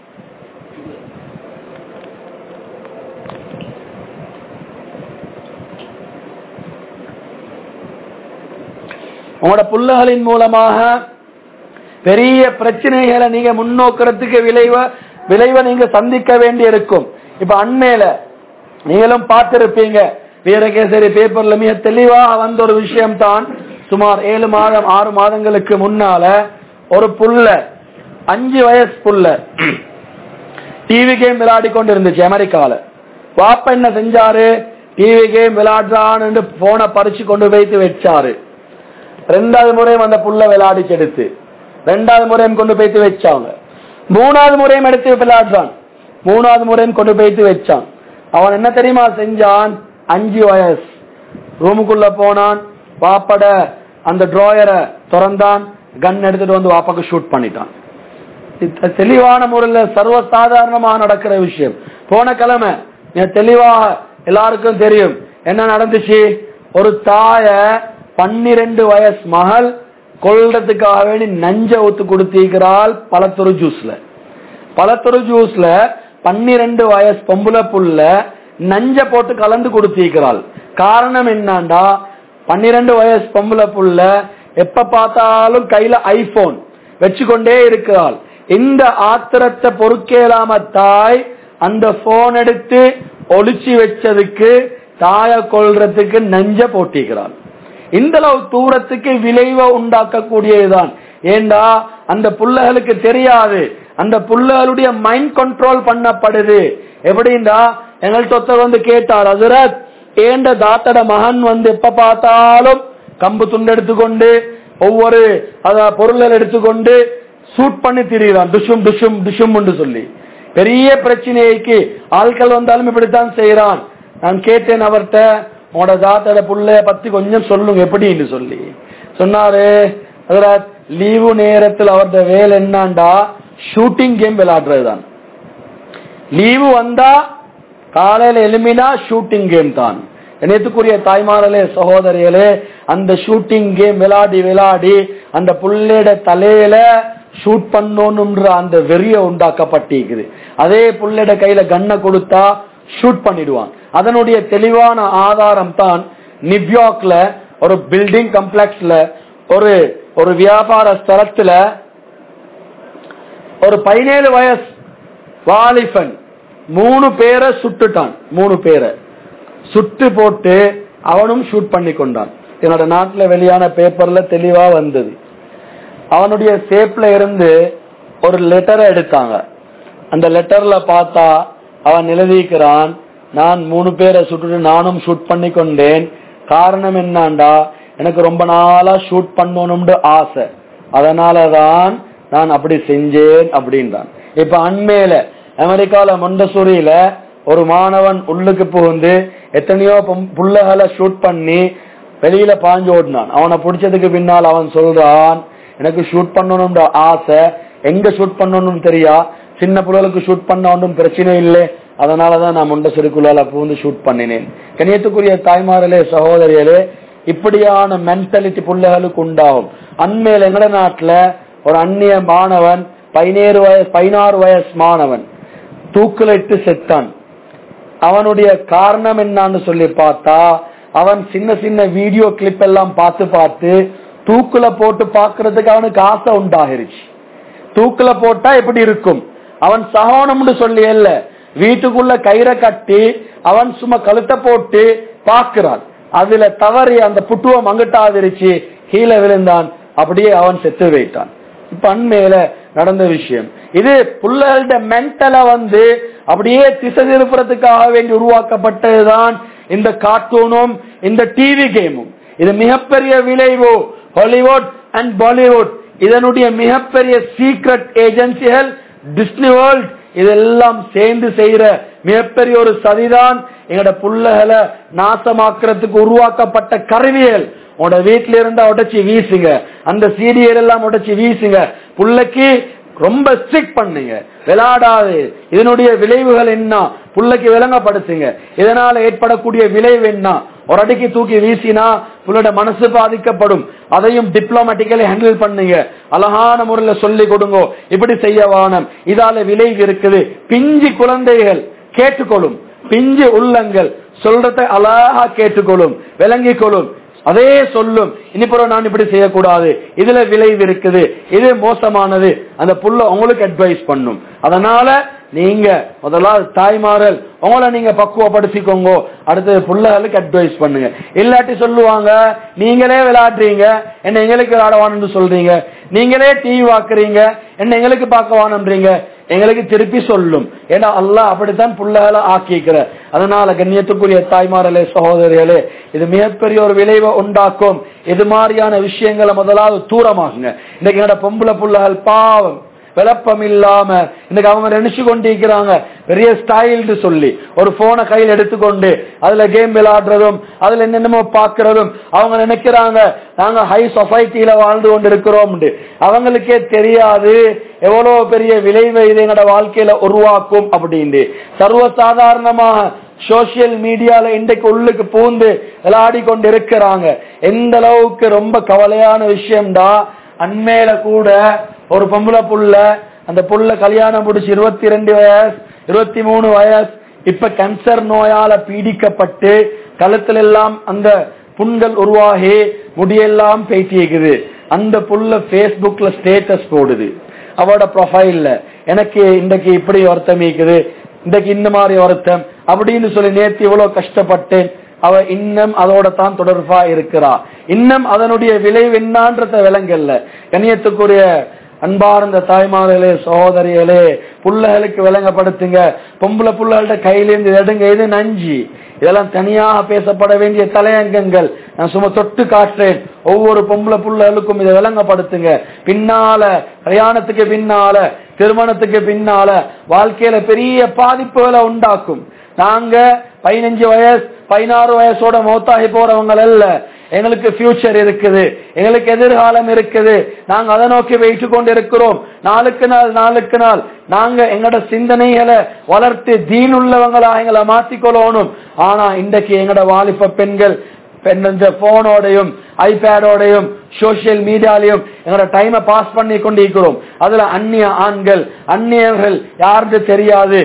உங்களோட புள்ளைகளின் மூலமாக பெரிய பிரச்சனைகளை நீங்க முன்னோக்கிறதுக்கு விளைவை நீங்க சந்திக்க வேண்டி இருக்கும். இப்ப அண்மையில நீங்களும் பார்த்திருப்பீங்க, வீரகேசரி பேப்பர்ல மிக தெளிவாக வந்த ஒரு விஷயம் தான். சுமார் 7 மாதம் 6 மாதங்களுக்கு முன்னால ஒரு புள்ள 5 வயசு புள்ள டிவி கேம் விளையாடி கொண்டு இருந்துச்சு அமெரிக்கால. பாப்பா என்ன செஞ்சாரு, டிவி கேம் விளையாடுறான்னு போனை பறிச்சு கொண்டு வைத்து வச்சாரு. 2வது முறையும் அந்த புள்ள விளையாடிச்சு எடுத்து 2வது முறையும் கொண்டு போய்த்து வச்சாங்க. 3வது முறையும் எடுத்து விளையாடுறான். 3வது முறையும் கொண்டு போய்த்து வச்சான். அவன் என்ன தெரியுமா செஞ்சான், 5 வயசு ரூமுக்குள்ள போனான், பாப்பட அந்த டிராயரை திறந்தான், கன் எடுத்துட்டு வந்து பாப்பாக்கு ஷூட் பண்ணிட்டான். தெளிவான முறையில் சர்வசாதாரணமா நடக்கிற விஷயம். போன கிழமை தெளிவாக எல்லாருக்கும் தெரியும் என்ன நடந்துச்சு. ஒரு தாய 12 வயசு மகள் கொள்றதுக்காக வேண்டி நஞ்ச ஊத்து கொடுத்திருக்கிறாள் பழத்தொரு ஜூஸ்ல. 12 வயசு பொம்புல புள்ள நஞ்ச போட்டு கலந்து கொடுத்திருக்கிறாள். காரணம் என்னண்டா, 12 வயசு பொம்புல புள்ள எப்ப பார்த்தாலும் கையில ஐபோன் வச்சுக்கொண்டே இருக்கிறாள். இந்த ஆத்திரத்தை பொறுக்கேலாம தாய் அந்த போன் எடுத்து ஒளிச்சு வச்சதுக்கு தாய கொள்றதுக்கு நஞ்ச போட்டிருக்கிறாள். இந்த அளவு தூரத்துக்கு விளைவை உண்டாக்கக்கூடியதுதான். ஏண்டா அந்த புள்ளைகளுக்கு தெரியாது, அந்த புள்ளைகளுடைய மைண்ட் கண்ட்ரோல் பண்ணப்படுது. எப்படின்னா எங்கள்கிட்ட வந்து கேட்டார், ஹசரத் ஏண்ட தாத்தட மகன் எப்ப பார்த்தாலும் கம்பு துண்டு எடுத்துக்கொண்டு ஒவ்வொரு பொருள்கள் எடுத்துக்கொண்டு சூட் பண்ணி திரிகிறான், டுஷும் டுஷும் டுஷும் சொல்லி. பெரிய பிரச்சனைக்கு ஆட்கள் வந்தாலும் இப்படித்தான் செய்யறான். நான் கேட்டேன் அவர்கிட்ட, உங்களோட தாத்தோட புள்ளைய பத்தி கொஞ்சம் சொல்லுங்க எப்படின்னு சொல்லி. சொன்னாரு, லீவு நேரத்தில் அவருடைய வேலை என்னண்டா ஷூட்டிங் கேம் விளையாடுறதுதான். லீவு வந்தா காலையில எலுமினா ஷூட்டிங் கேம் தான். நேத்துக்குரிய தாய்மார்களே சகோதரிகளே, அந்த ஷூட்டிங் கேம் விளையாடி அந்த புள்ளையோட தலையில ஷூட் பண்ணணும்ன்ற அந்த வெறிய உண்டாக்கப்பட்டிருக்குது. அதே புள்ளையோட கையில கண்ணை கொடுத்தா ஷூட் பண்ணிடுவான். அதனுடைய தெளிவான ஆதாரம் தான் நியூயார்க்ல ஒரு பில்டிங் காம்ப்ளெக்ஸ்ல ஒரு வியாபார ஸ்தலத்துல ஒரு 17 வயசு வாலிபன் 3 பேரை சுட்டுட்டான். 3 பேரை சுட்டு போட்டு அவனும் ஷூட் பண்ணி கொண்டான். என்னோட நாட்டுல வெளியான பேப்பர்ல தெளிவா வந்தது. அவனுடைய சேப்ல இருந்து ஒரு லெட்டரை எடுத்தாங்க. அந்த லெட்டர்ல பார்த்தா அவன் எழுதிக்கிறான், நான் 3 பேரை சுட்டு நானும் ஷூட் பண்ணி கொண்டேன். காரணம் என்னாண்டா, எனக்கு ரொம்ப நாளா ஷூட் பண்ணணும்னு ஆசை, அதனாலதான் நான் அப்படி செஞ்சேன் அப்படின்றான். இப்ப அண்மையில அமெரிக்கால மொண்டசூரியில ஒரு மாணவன் உள்ளுக்கு புகுந்து எத்தனையோ புள்ளைகளை ஷூட் பண்ணி வெளியில பாஞ்சு ஓடினான். அவனை பிடிச்சதுக்கு பின்னால் அவன் சொல்றான், எனக்கு ஷூட் பண்ணணும்ன்ற ஆசை, எங்க ஷூட் பண்ணணும்னு தெரியா, சின்ன பிள்ளைகளுக்கு ஷூட் பண்ண ஒன்றும் பிரச்சனை இல்லை, அதனாலதான் நான் மொண்டசூரிக்குள்ளால புகுந்து ஷூட் பண்ணினேன். கண்ணியத்துக்குரிய தாய்மார்களே, சகோதரிகளே, இப்படியான மென்டாலிட்டி பிள்ளைகளுக்கு உண்டாகும். அண்மையில எங்கட நாட்டுல ஒரு அந்நிய மாணவன் 16 வயசு மாணவன் தூக்கிலிட்டு செத்தான். அவனுடைய காரணம் என்னன்னு சொல்லி பார்த்தா, அவன் சின்ன சின்ன வீடியோ கிளிப் எல்லாம் பார்த்து தூக்குல போட்டு பாக்குறதுக்கு அவனுக்கு ஆசை உண்டாகிருச்சு. தூக்குல போட்டா எப்படி இருக்கும், அவன் சகோனம்னு சொல்லி இல்ல, வீட்டுக்குள்ள கயிறை கட்டி அவன் சும்மா கழுத்தை போட்டு பாக்குறான். அதுல தவறி அந்த புட்டுவம் அங்கிட்டாதிருச்சு, கீழே விழுந்தான், அப்படியே அவன் செத்து வைத்தான். இப்ப அண்மையில நடந்த விஷயம் இது. புள்ளகளோட மென்டல அப்படியே திசை திருப்புறதுக்காக வேண்டி உருவாக்கப்பட்டதுதான் இந்த கார்ட்டூனும் இந்த டிவி கேமும். இது மிகப்பெரிய விளைவு. ஹாலிவுட் அண்ட் பாலிவுட் இதனுடைய மிகப்பெரிய சீக்ரெட் ஏஜென்சிகள், டிஸ்னி வேர்ல்ட், இதெல்லாம் சேர்ந்து செய்யற மிகப்பெரிய ஒரு சதிதான் எங்கட புள்ளைகளை நாசமாக்குறதுக்கு உருவாக்கப்பட்ட கருவியல். உன்னோட வீட்டுல இருந்தா உடைச்சி வீசுங்க, அந்த சீரியல் எல்லாம் உடைச்சி வீசுங்க, புள்ளைக்கு ரொம்ப ஸ்ட்ரிக்ட் பண்ணுங்க, விளையாடாது. இதனுடைய விளைவுகள் என்ன புள்ளைக்கு விளங்கப்படுத்துங்க. இதனால ஏற்படக்கூடிய விளைவு என்ன, ஒரு அடிக்கு தூக்கி வீசினா புள்ளோட மனசு பாதிக்கப்படும், அதையும் டிப்ளமேட்டிக்கலி ஹேண்டில் பண்ணுங்க, அழகான முறையில சொல்லி கொடுங்க, இப்படி செய்ய வானம், இதால விளைவு இருக்குது. பிஞ்சு குழந்தைகள் கேட்டுக்கொள்ளும், பிஞ்சு உள்ளங்கள் சொல்றதை அழகா கேட்டுக்கொள்ளும், விளங்கிக் கொள்ளும், அதே சொல்லும், இனிப்புறம் நான் இப்படி செய்யக்கூடாது, இதுல விளைவு இருக்குது, இது மோசமானது, அந்த புள்ள உங்களுக்கு அட்வைஸ் பண்ணும். அதனால நீங்க முதலாவது தாய்மார்கள் உங்களை நீங்க பக்குவப்படுத்திக்கோங்க, அடுத்தது புள்ளைகளுக்கு அட்வைஸ் பண்ணுங்க. இல்லாட்டி சொல்லுவாங்க, நீங்களே விளையாடுறீங்க என்ன எங்களுக்கு விளையாடவான்னு சொல்றீங்க, நீங்களே டிவி பாக்குறீங்க என்ன எங்களுக்கு பார்க்க வானம்ன்றீங்க, எங்களுக்கு திருப்பி சொல்லும். ஏன்னா அல்லாஹ் அப்படித்தான் புள்ளைகளை ஆக்கிக்கிற. அதனால கண்ணியத்துக்குரிய தாய்மார்களே, சகோதரிகளே, இது மிகப்பெரிய ஒரு விளைவை உண்டாக்கும். இது மாதிரியான விஷயங்களை முதலாவது தூரமாகுங்க. இன்னைக்கு என்னோட பொம்பளை புள்ளைகள் பாவம் விளப்பம் இல்லாம இன்னைக்கு அவங்க நினைச்சு கொண்டிருக்கிறாங்க, பெரிய ஸ்டைல் சொல்லி ஒரு போனை கையில் எடுத்துக்கொண்டு அதுல கேம் விளையாடுறதும் அதுல என்னென்னமோ பாக்குறதும் அவங்க நினைக்கிறாங்க நாங்க ஹை சொசைட்டில வாழ்ந்து கொண்டு இருக்கிறோம். அவங்களுக்கே தெரியாது எவ்வளவு பெரிய விளைவை இது எங்களோட வாழ்க்கையில உருவாக்கும் அப்படின்னு. சர்வசாதாரணமாக சோசியல் மீடியால இன்றைக்கு உள்ளுக்கு பூந்து விளையாடி கொண்டு இருக்கிறாங்க. எந்த அளவுக்கு ரொம்ப கவலையான விஷயம்டா, அண்மையில கூட ஒரு பொம்பளை புள்ள, அந்த புள்ள கல்யாணம் முடிச்சு 22 வயசு 23 வயசு, இப்ப கேன்சர் நோயால பீடிக்கப்பட்டு கழுத்துல எல்லாம் அந்த புண்கள் உருவாகி முடியெல்லாம் பேசியிருக்குது. அந்த புள்ள பேஸ்புக்ல ஸ்டேட்டஸ் போடுது, அவட ப்ரொஃபைல்ல எனக்கு இன்றைக்கு இப்படி வருத்தம் இருக்குது, இன்றைக்கு இந்த மாதிரி வருத்தம் அப்படின்னு சொல்லி, நேற்று இவ்வளவு கஷ்டப்பட்டேன், அவ இன்னும் அதோட தான் தொடர்பா இருக்கிறா, இன்னும் அதனுடைய விளைவு என்னான்றத விளங்கல்ல. கண்ணியத்துக்குரிய அன்பார்ந்த தாய்மார்களே, சகோதரிகளே, புள்ளைகளுக்கு விளங்கப்படுத்துங்க. பொம்பளை புள்ளைகளோட கையிலிருந்து எடுங்க, இது நஞ்சி, இதெல்லாம் தனியாக பேசப்பட வேண்டிய தலையங்கங்கள். நான் சும்மா தொட்டு காட்டுறேன். ஒவ்வொரு பொம்பளை புள்ளைகளுக்கும் இதை விளங்கப்படுத்துங்க. பின்னால கல்யாணத்துக்கு பின்னால திருமணத்துக்கு பின்னால வாழ்க்கையில பெரிய பாதிப்புகளை உண்டாக்கும். நாங்க 15 வயசு 16 வயசோட மௌத்தாகி போறவங்க அல்ல, எங்களுக்கு ஃபியூச்சர் இருக்குது, எங்களுக்கு எதிர்காலம் இருக்குது, நாங்க அதை நோக்கி வைத்து கொண்டு இருக்கிறோம். நாளுக்கு நாள் நாங்க எங்களோட சிந்தனைகளை வளர்த்து தீன் உள்ளவங்களா எங்களை மாத்திக்கொள்ளணும். ஆனா இன்றைக்கு எங்களோட வாலிப பெண்கள் போனோடையும் ஐபேடோடையும் சோசியல் மீடியாலையும் எங்களோட டைமை பாஸ் பண்ணி கொண்டு இருக்கிறோம். அதுல அந்நிய ஆண்கள் அந்நியர்கள் யாருக்கு தெரியாது,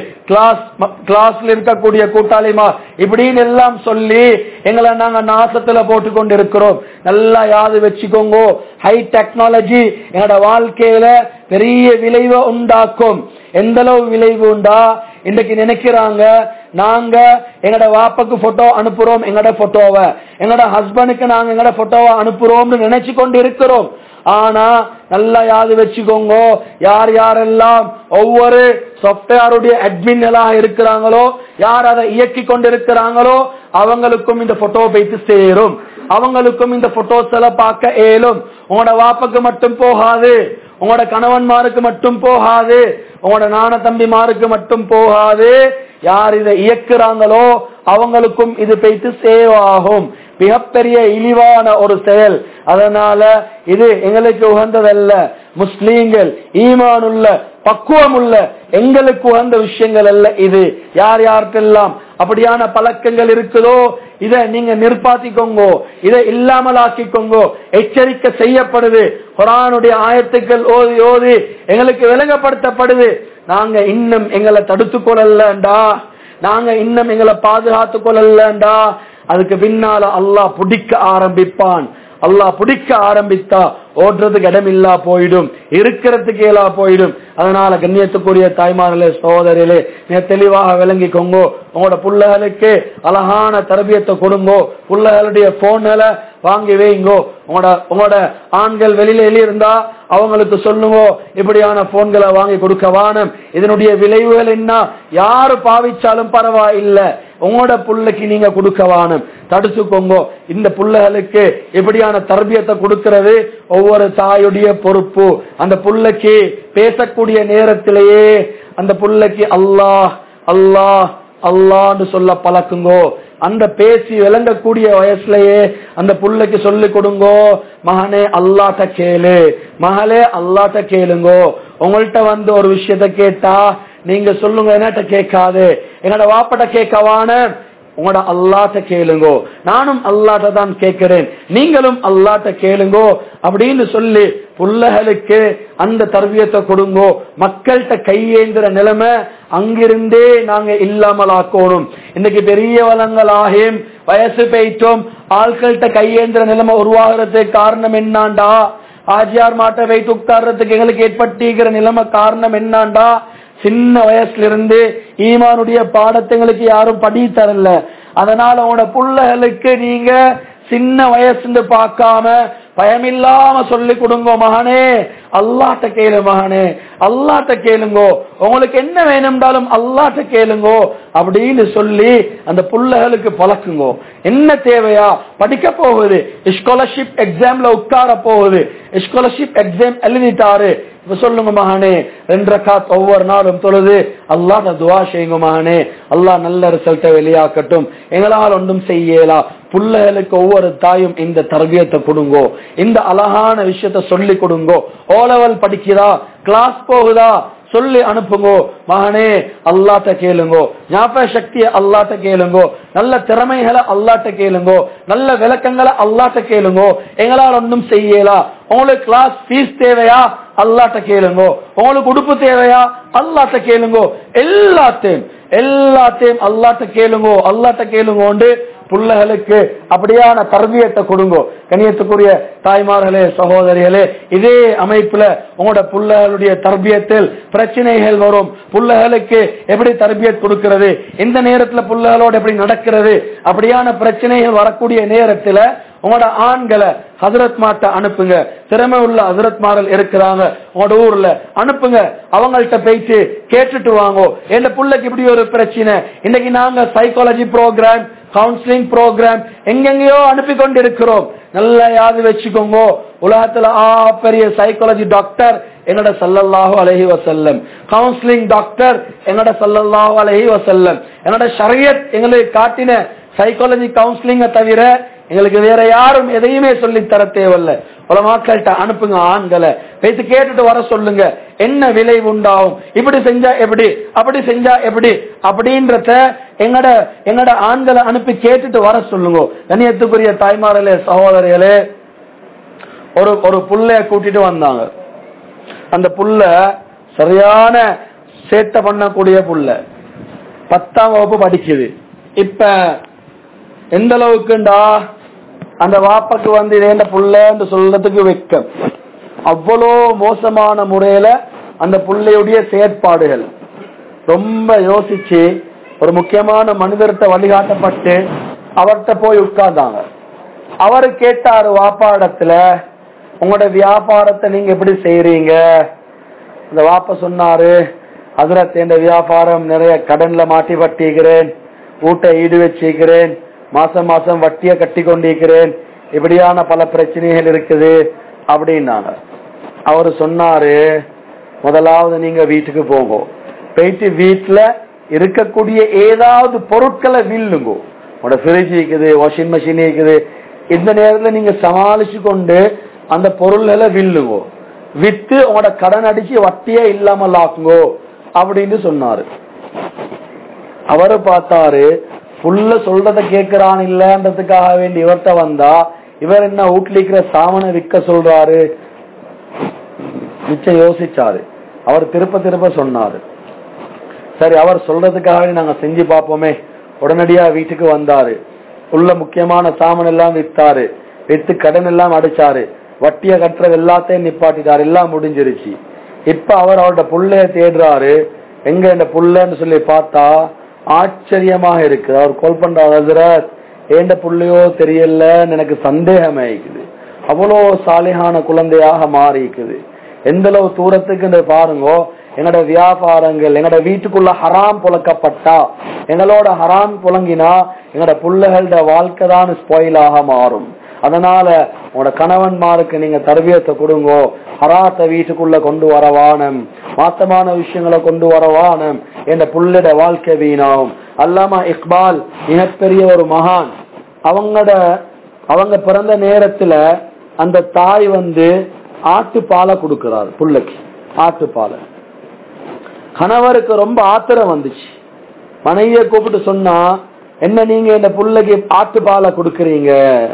கிளாஸ்ல இருக்கக்கூடிய கூட்டாளிமா இப்படின்னு எல்லாம் சொல்லி எங்களை நாங்க நாசத்துல போட்டு கொண்டு இருக்கிறோம். நல்லா யாது வச்சுக்கோங்க, ஹை டெக்னாலஜி எங்களோட வாழ்க்கையில பெரிய விளைவை உண்டாக்கும். எந்த அளவு விளைவு உண்டா, இன்னைக்கு நினைக்கிறாங்க நாங்க எங்கட வாப்பாக்கு போட்டோ அனுப்புறோம், எங்கட போட்டோவை எங்கட ஹஸ்பண்டுக்கு நாங்க எங்கட போட்டோவை அனுப்புறோம்னு நினைச்சு கொண்டு இருக்கிறோம். ஆனா நல்லா யாது வச்சுக்கோங்க, யார் யாரெல்லாம் ஒவ்வொரு சாப்ட்வேருடைய அட்மின் எல்லாம் இருக்கிறாங்களோ, யார் அதை இயக்கி கொண்டிருக்கிறாங்களோ அவங்களுக்கும் இந்த போட்டோ போயிட்டு சேரும், அவங்களுக்கும் இந்த போட்டோஸ் எல்லாம் பார்க்க இயலும். உங்களோட வாப்பாக்கு மட்டும் போகாது, உங்களோட கணவன்மாருக்கு மட்டும் போகாது, உங்களோட நான தம்பிமாருக்கு மட்டும் போகாது, யார் இதை இயக்குறாங்களோ அவங்களுக்கும் இது போயிட்டு சேவ் ஆகும். மிகப்பெரிய இழிவான ஒரு செயல். அதனால இது எங்களுக்கு உகந்ததல்ல. முஸ்லீம்கள் ஈமானுள்ள பக்குவம் உள்ள எங்களுக்கு உகந்த விஷயங்கள் அல்ல இது. யார் யாருக்கெல்லாம் அப்படியான பழக்கங்கள் இருக்குதோ இதை நீங்க நிற்பாத்திக்கோங்க, இதை இல்லாமல் ஆக்கிக்கோங்க. எச்சரிக்கை செய்யப்படுது. குர்ஆனுடைய ஆயத்துக்கள் ஓதி ஓதி எங்களுக்கு விளங்கப்படுத்தப்படுது. நாங்க இன்னும் எங்களை தடுத்துக் கொள்ளலண்டா, நாங்க இன்னும் எங்களை பாதுகாத்துக் கொள்ளலண்டா, அதுக்கு பின்னால அல்லாஹ் பிடிக்க ஆரம்பிப்பான். அல்லாஹ் பிடிக்க ஆரம்பித்தா ஓடுறதுக்கு இடமில்லா போயிடும், இருக்கிறதுக்கு இயலா போயிடும். அதனால கண்ணியத்துக்குரிய தாய்மார்களே சகோதரிகளே, நீங்க தெளிவாக விளங்கிக்கோங்க. உங்களோட பிள்ளைகளுக்கு அழகான தரபியத்தை கொடுங்கோ, பிள்ளைகளுடைய போன்களை வாங்கி வைங்கோ. உங்களோட ஆண்கள் வெளியில இருந்தா அவங்களுக்கு சொல்லுங்க, இப்படியான போன்களை வாங்கி கொடுக்க வானம். இதனுடைய விளைவுகள் என்ன, யாரு பாவிச்சாலும் பரவாயில்லை, உங்களோட புள்ளைக்கு நீங்க கொடுக்க வானம், தடுத்துக்கோங்க. இந்த புள்ளைகளுக்கு இப்படியான தர்பியத்தை கொடுக்கிறது ஒவ்வொரு தாயுடைய பொறுப்பு. அந்த புள்ளைக்கு பேசக்கூடிய நேரத்திலேயே அந்த புள்ளைக்கு அல்லாஹ் அல்லாஹ் அல்லான்னு சொல்ல பழக்குங்கோ. அந்த பேசி விளங்கக்கூடிய வயசுலயே அந்த புள்ளைக்கு சொல்லி கொடுங்கோ, மகனே அல்லாட்ட கேளு, மகளே அல்லாட்ட கேளுங்கோ. உங்கள்கிட்ட வந்து ஒரு விஷயத்த கேட்டா நீங்க சொல்லுங்க, என்னட்ட கேட்காது, என்னோட வாப்பட்ட கேட்கவான, உங்களோட அல்லாட்ட கேளுங்கோ, நானும் அல்லாட்ட தான் கேட்கிறேன், நீங்களும் அல்லாட்ட கேளுங்கோ அப்படின்னு சொல்லி புள்ளைகளுக்கு அந்த தர்பியத்தை கொடுங்கோ. மக்கள்கிட்ட கையேந்திர நிலைமை அங்கிருந்தே நாங்க இல்லாமல் ஆக்கணும். இன்னைக்கு பெரிய வளங்களாகும், வயசு போயிட்டோம், ஆட்கள்கிட்ட கையேந்திர நிலைமை உருவாகிறதுக்கு காரணம் என்னாண்டா, ஆஜியார் மாட்டை வைத்து உட்கார்றதுக்கு எங்களுக்கு ஏற்பட்டிருக்கிற நிலைமை காரணம் என்னாண்டா, சின்ன வயசுல இருந்து ஈமானுடைய பாடத்தைங்களுக்கு யாரும் படி தரல. அதனால உங்களோட புள்ளைகளுக்கு நீங்க சின்ன வயசுன்னு பார்க்காம பயமில்லாம சொல்லி கொடுங்க, மகனே அல்லாட்ட கேளு, மகனே அல்லாட்ட கேளுங்கோ, உங்களுக்கு என்ன வேணும்னாலும் அல்லாட்ட கேளுங்கோ அப்படின்னு சொல்லி அந்த புள்ளைகளுக்கு பழக்குங்கோ. என்ன தேவையா, படிக்க போகுது, ஸ்காலர்ஷிப் எக்ஸாம்ல உட்கார போகுது, ஸ்காலர்ஷிப் எக்ஸாம் எழுதிட்டாரு, சொல்லுங்க மகனே 2 ரக்காத் ஒவ்வொரு நாளும் தொழுது அல்லாஹ்ட்ட துஆ செய்யுங்க, மகனே அல்லாஹ் நல்ல ரிசல்ட்டை வெளியாக்கட்டும். எங்களால் ஒன்றும் செய்யலா. புள்ளைகளுக்கு ஒவ்வொரு தாயும் இந்த தர்பியத்தை கொடுங்கோ, இந்த அழகான விஷயத்த சொல்லி கொடுங்கோ. ஓ லெவல் படிக்கிறா, கிளாஸ் போகுதா, சொல்லி அனுப்புங்கோ, மகனே அல்லாட்ட கேளுங்கோ, ஞாபக சக்தியை அல்லாட்ட கேளுங்கோ, நல்ல திறமைகளை அல்லாட்ட கேளுங்கோ, நல்ல விளக்கங்களை அல்லாட்ட கேளுங்கோ. எங்களால் ஒன்றும் செய்யலா. உங்களுக்கு கிளாஸ் ஃபீஸ் தேவையா, அல்லாட்ட கேளுங்கோ. உங்களுக்கு உடுப்பு தேவையா, அல்லாட்ட கேளுங்கோ. எல்லாத்தையும் அல்லாட்ட கேளுங்கோ, அல்லாட்ட கேளுங்கோண்டு புள்ளைகளுக்கு அப்படியான தர்பியத்தை கொடுங்கோ. கண்ணியத்துக்குரிய தாய்மார்களே சகோதரிகளே, இதே அமைப்புல உங்களோட புள்ளைகளுடைய தர்பியத்தில் பிரச்சனைகள் வரும். புள்ளைகளுக்கு எப்படி தர்பியத் கொடுக்கிறது, இந்த நேரத்துல புள்ளைகளோட எப்படி நடக்கிறது, அப்படியான பிரச்சனைகள் வரக்கூடிய நேரத்துல உங்களோட ஆண்களை ஹசரத் மாட்ட அனுப்புங்க. திறமை உள்ள ஹசரத் மார்கள் இருக்கிறாங்க உங்களோட ஊர்ல, அனுப்புங்க. அவங்கள்ட்ட போயிட்டு கேட்டுட்டு வாங்கோ, என் புள்ளைக்கு இப்படி ஒரு பிரச்சனை. இன்னைக்கு நாங்க சைக்காலஜி ப்ரோக்ராம், கவுன்சிலிங் ப்ரோக்ராம் எங்கெங்கயோ அனுப்பி கொண்டிருக்கிறோம். நல்லா யாது வச்சுக்கோங்க, உலகத்துல பெரிய சைக்காலஜி டாக்டர் என்னோட ஸல்லல்லாஹு அலைஹி வஸல்லம், கவுன்சிலிங் டாக்டர் என்னோட ஸல்லல்லாஹு அலைஹி வஸல்லம், என்னோட ஷரியத் எங்களுக்கு காட்டின சைக்காலஜி கவுன்சிலிங்க தவிர எங்களுக்கு வேற யாரும் எதையுமே சொல்லி தர தேவையில்ல. உலமாக்கள்கிட்ட அனுப்புங்க, ஆண்களை பேசி கேட்டுட்டு வர சொல்லுங்க, என்ன விளைவு உண்டாகும், இப்படி செஞ்சா எப்படி, அப்படி செஞ்சா எப்படி அப்படின்றத எங்கட ஆண்களை அனுப்பி கேட்டுட்டு வர சொல்லுங்க. கண்ணியத்துக்குரிய தாய்மார்களே, சகோதரிகளே, ஒரு புள்ளைய கூட்டிட்டு வந்தாங்க. அந்த புள்ள சரியான சேட்டை பண்ணக்கூடிய புள்ள, 10ஆம் வகுப்பு படிக்குது. இப்ப எந்த அளவுக்குண்டா அந்த வாப்பாக்கு வந்து இதே புள்ளன்னு சொல்றதுக்கு வெக்கம். அவ்வளோ மோசமான முறையில அந்த புள்ளையுடைய செயற்பாடுகள். ரொம்ப யோசிச்சு ஒரு முக்கியமான மனிதர்கிட்ட வழிகாட்டப்பட்டு அவர்கிட்ட போய் உட்கார்ந்தாங்க. அவரு கேட்டாரு வாப்பா இடத்துல, உங்களோட வியாபாரத்தை நீங்க எப்படி செய்யறீங்க? அந்த வாப்பா சொன்னாரு, ஹஜ்ரத் என்ற வியாபாரம் நிறைய கடன்ல மாட்டி வட்டிக்கிறேன், வீட்டை ஈடு வச்சிக்கிறேன், மாசம் மாசம் வட்டிய கட்டி கொண்டிருக்கிறேன், இப்படியான பல பிரச்சனைகள் இருக்குது அப்படின்னாங்க. அவரு சொன்னாரு, முதலாவது நீங்க வீட்டுக்கு போங்க, போயிட்டு வீட்டுல இருக்கக்கூடிய ஏதாவது பொருட்களை வில்லுங்க. உங்களோட ஃப்ரிட்ஜ் இருக்குது, வாஷிங் மிஷின் இருக்குது, இந்த நேரத்துல நீங்க சமாளிச்சு கொண்டு அந்த பொருள்களை வில்லுங்க, வித்து உங்களோட கடன் அடிச்சு வட்டியே இல்லாமல் ஆக்குங்கோ அப்படின்னு சொன்னாரு. அவரு பார்த்தாரு, புள்ள சொல்றத கேட்கிறான் இல்லன்றதுக்காக வேண்டி இவர்கிட்ட வந்தா இவர் என்ன வீட்டுல சாமனை விற்க சொல்றாரு. மிச்சம் யோசிச்சாரு. அவர் திருப்ப சொன்னாரு. சரி, அவர் சொல்றதுக்காக நாங்க செஞ்சு பார்ப்போமே. உடனடியா வீட்டுக்கு வந்தாரு. உள்ள முக்கியமான சாமன் எல்லாம் வித்தாரு, வித்து கடன் எல்லாம் அடிச்சாரு, வட்டிய கட்டுறது எல்லாத்தையும் நிப்பாட்டிட்டாரு, எல்லாம் முடிஞ்சிருச்சு. இப்ப அவர் அவரோட புள்ளைய தேடுறாரு. எங்க இந்த புள்ளன்னு சொல்லி பார்த்தா ஆச்சரியமாக இருக்கு. அவர் கால் பண்றாரு, ஹஜ்ரத் ஏண்ட புள்ளையோ தெரியல, எனக்கு சந்தேகமே இருக்குது. அவ்வளோ சாலிஹான குழந்தையாக மாறி இருக்குது. எந்த அளவு தூரத்துக்கு பாருங்க. எங்களோட வியாபாரங்கள் எங்களோட வீட்டுக்குள்ள ஹராம் புழக்கப்பட்டா, எங்களோட ஹராம் புழங்கினா எங்களோட புள்ளைகளோட வாழ்க்கை தான் ஸ்பாயிலாக மாறும். அதனால உங்களோட கணவன்மாருக்கு நீங்க தர்பியத்தை கொடுங்க. ஹராத்தை வீட்டுக்குள்ள கொண்டு வரவானம், மாத்தமான விஷயங்களை கொண்டு வரவானம், என்ற புள்ளிட வாழ்க்கை வீணாகும். அல்லாமா இக்பால் மிகப்பெரிய ஒரு மகான். அவங்க பிறந்த நேரத்துல அந்த தாய் வந்து ஆட்டுப்பாலை கொடுக்கிறார் புள்ளைக்கு, ஆட்டுப்பாலை. கணவருக்கு ரொம்ப ஆத்திரம் வந்துச்சு. மனைவிய கூப்பிட்டு சொன்னா, என்ன நீங்க இந்த புள்ளைக்கு ஆட்டுப்பாலை கொடுக்கறீங்க?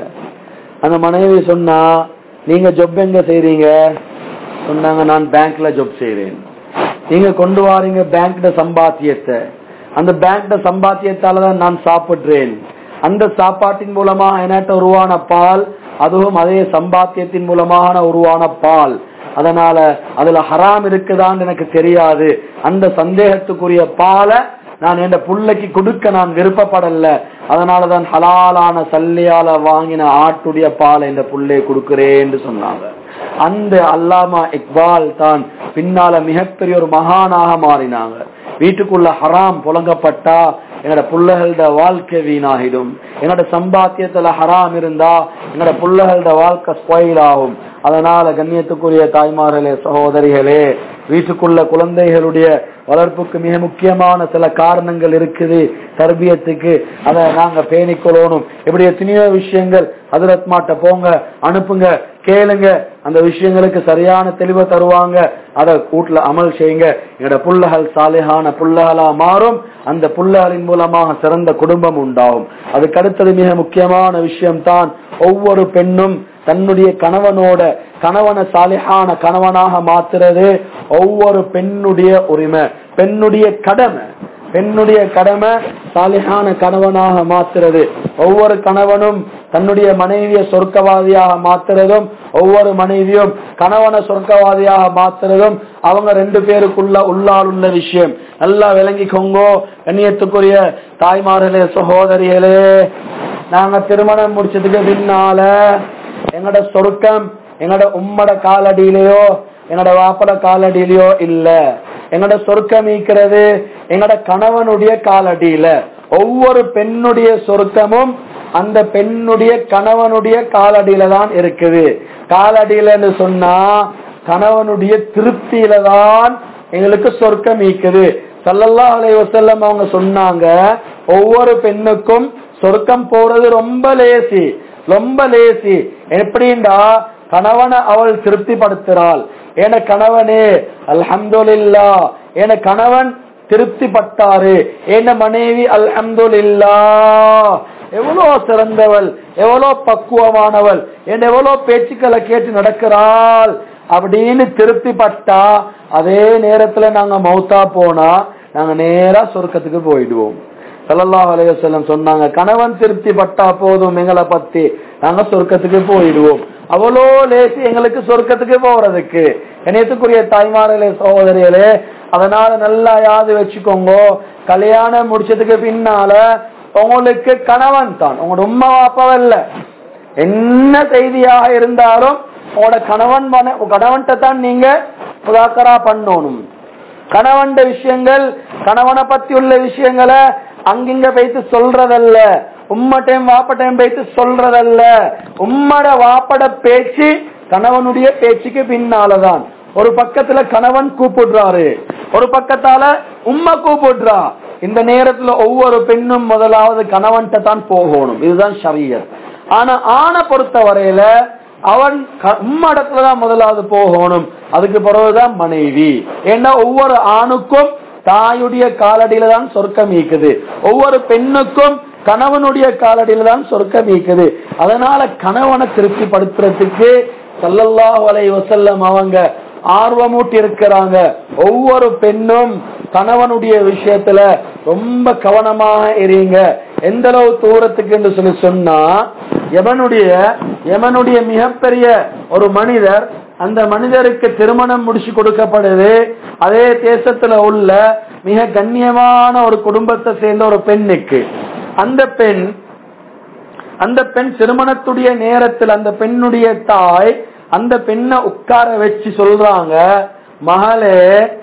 அந்த மனைவி சொன்னா, நீங்க ஜொப் எங்க செய்றீங்க? சொன்னாங்க, நான் பேங்க்ல ஜொப் செய்றேன். நீங்க கொண்டு வாரீங்க பேங்க்ல சம்பாத்தியத்தை, அந்த பேங்க்ல சம்பாத்தியத்தாலதான் நான் சாப்பிடுறேன். அந்த சாப்பாட்டின் மூலமாக என்கிட்ட உருவான பால், அதுவும் அதே சம்பாத்தியத்தின் மூலமாக உருவான பால். அதனால அதுல ஹராம் இருக்குதான்னு எனக்கு தெரியாது. அந்த சந்தேகத்துக்குரிய பாலை நான் என் புள்ளைக்கு கொடுக்க நான் விருப்பப்படல. அதனாலதான் ஹலாலான சல்லியால வாங்கின ஆட்டுடைய பாலை இந்த புள்ளையை கொடுக்கிறேன்னு சொன்னாங்க. அந்த அல்லாமா இக்பால் தான் பின்னால மிகப்பெரிய ஒரு மகானாக மாறினாங்க. வீட்டுக்குள்ள ஹராம் புழங்கப்பட்டா எங்களோட புள்ளைகளோட வாழ்க்கை வீணாகிடும். எங்களோட சம்பாத்தியத்துல ஹராம் இருந்தா எங்களோட புள்ளைகளோட வாழ்க்கை ஸ்பாயில் ஆகும். அதனால கண்ணியத்துக்குரிய தாய்மார்களே, சகோதரிகளே, வீட்டுக்குள்ள குழந்தைகளுடைய வளர்ப்புக்கு மிக முக்கியமான சில காரணங்கள் இருக்குது தர்பியத்துக்கு. அதை நாங்க பேணிக்கொள்ளணும். இப்படி எத்தனையோ விஷயங்கள் ஹஜ்ரத் மாட்ட போங்க, அனுப்புங்க, கேளுங்க, அந்த விஷயங்களுக்கு சரியான தெளிவை தருவாங்க. அதை வீட்டுல அமல் செய்யுங்க. எங்களோட புள்ளகள் சாலிஹான புள்ளகளா மாறும். அந்த புள்ளகளின் மூலமாக சிறந்த குடும்பம் உண்டாகும். அதுக்கு அடுத்தது மிக முக்கியமான விஷயம் தான், ஒவ்வொரு பெண்ணும் தன்னுடைய கணவனை சாலிஹான கணவனாக மாத்துறது ஒவ்வொரு பெண்ணுடைய உரிமை, பெண்ணுடைய கடமை. பெண்ணுடைய கடமை சாலிஹான கணவனாக மாத்துறது. ஒவ்வொரு கணவனும் தன்னுடைய மனைவியை சொர்க்கவாதியாக மாத்துறதும், ஒவ்வொரு மனைவியும் கணவனை சொர்க்கவாதியாக மாத்துறதும் அவங்க ரெண்டு பேருக்குள்ள உள்ளால் உள்ள விஷயம். நல்லா விளங்கிக்கோங்கோ கண்ணியத்துக்குரிய தாய்மார்களே, சகோதரிகளே. நாங்க திருமணம் முடிச்சதுக்கு பின்னால எங்கட சொர்க்கம் எங்கட உம்மட காலடியிலையோ எங்கட வாப்பட காலடியிலையோ இல்ல. எங்கட சொர்க்கம் இருக்கிறது எங்கட கணவனுடைய காலடியில. ஒவ்வொரு பெண்ணுடைய சொர்க்கமும் அந்த பெண்ணுடைய கணவனுடைய காலடியில தான் இருக்குது. காலடியிலன்னு சொன்னா கணவனுடைய திருப்தியில தான் எங்களுக்கு சொர்க்கம் இருக்குது. ஸல்லல்லாஹு அலைஹி வஸல்லம் அவங்க சொன்னாங்க, ஒவ்வொரு பெண்ணுக்கும் சொர்க்கம் போறது ரொம்ப லேசி. ரொம்ப லேசி. எப்படின்னா கணவனை அவள் திருப்திப்படுத்துறாள். என கணவனே அல்ஹம்துலில்லாஹ், என கணவன் திருப்திப்பட்டாரு, என்ன மனைவி அல்ஹம்துலில்லாஹ் எவ்வளோ சிறந்தவள், எவ்வளோ பக்குவமானவள், என்ன எவ்வளோ பேச்சுக்களை கேட்டு நடக்கிறாள் அப்படின்னு திருப்திப்பட்டா, அதே நேரத்துல நாங்க மௌத்தா போனா நாங்க நேரா சொர்க்கத்துக்கு போயிடுவோம். ஸல்லல்லாஹு அலைஹி வஸல்லம் சொன்னாங்க, கணவன் திருப்தி பட்டா போதும் எங்களை பத்தி, நாங்க சொர்க்கத்துக்கு போயிடுவோம். அவ்வளோ லேசி எங்களுக்கு சொர்க்கத்துக்கு போறதுக்கு. இணையத்துக்குரிய தாய்மார்களே சகோதரிகளே, அதனால நல்லா யாது வச்சுக்கோங்க, கல்யாணம் முடிச்சதுக்கு பின்னால உங்களுக்கு கணவன் தான், உங்களோட உம்மா வாப்பவல்ல. என்ன செய்தியாக இருந்தாலும் உங்களோட கணவன்கிட்ட தான் நீங்க முதாக்கரா பண்ணணும். கணவன் விஷயங்கள், கணவனை பத்தி உள்ள விஷயங்களை அங்கிங்க வைத்து சொல்றதல்ல, உம்மட்டையும் வாப்பட்டையும் வைத்து சொல்றதல்ல. உம்மட வாப்பட பேச்சு கணவனுடைய பேச்சுக்கு பின்னாலதான். ஒரு பக்கத்துல கணவன் கூப்பிடுறாரு, ஒரு பக்கத்தால உம்மை கூப்பிடுறா. இந்த நேரத்துல ஒவ்வொரு பெண்ணும் முதலாவது கணவன்கிட்ட தான் போகணும். இதுதான் ஷரியத். ஆனா ஆணை பொறுத்த வரையில அவன் உம்மடத்துலதான் முதலாவது போகணும், அதுக்கு பிறகுதான் மனைவி. ஏன்னா ஒவ்வொரு ஆணுக்கும் தாயுடைய காலடியில தான் சொர்க்கம் ஈக்குது, ஒவ்வொரு பெண்ணுக்கும் கணவனுடைய காலடியில தான் சொர்க்கம் ஈக்குது. அதனால கணவனை திருப்திப்படுத்துறதுக்கு ஸல்லல்லாஹு அலைஹி வஸல்லம் அவங்க ஆர்வமூட்டி இருக்கிறாங்க. ஒவ்வொரு பெண்ணும் கணவனுடைய விஷயத்துல ரொம்ப கவனமாக இருங்க. எந்த அளவு தூரத்துக்கு என்று சொல்லி சொன்னா, யமனுடைய மிகப்பெரிய ஒரு மனிதர், அந்த மனிதருக்கு திருமணம் முடிச்சு கொடுக்கப்படுது. அதே தேசத்துல உள்ள மிக கண்ணியமான ஒரு குடும்பத்தை சேர்ந்த ஒரு பெண்ணுக்கு, அந்த பெண் திருமணத்துடைய நேரத்தில் அந்த பெண்ணுடைய தாய் அந்த பெண்ணை உட்கார வச்சு சொல்றாங்க, மகளே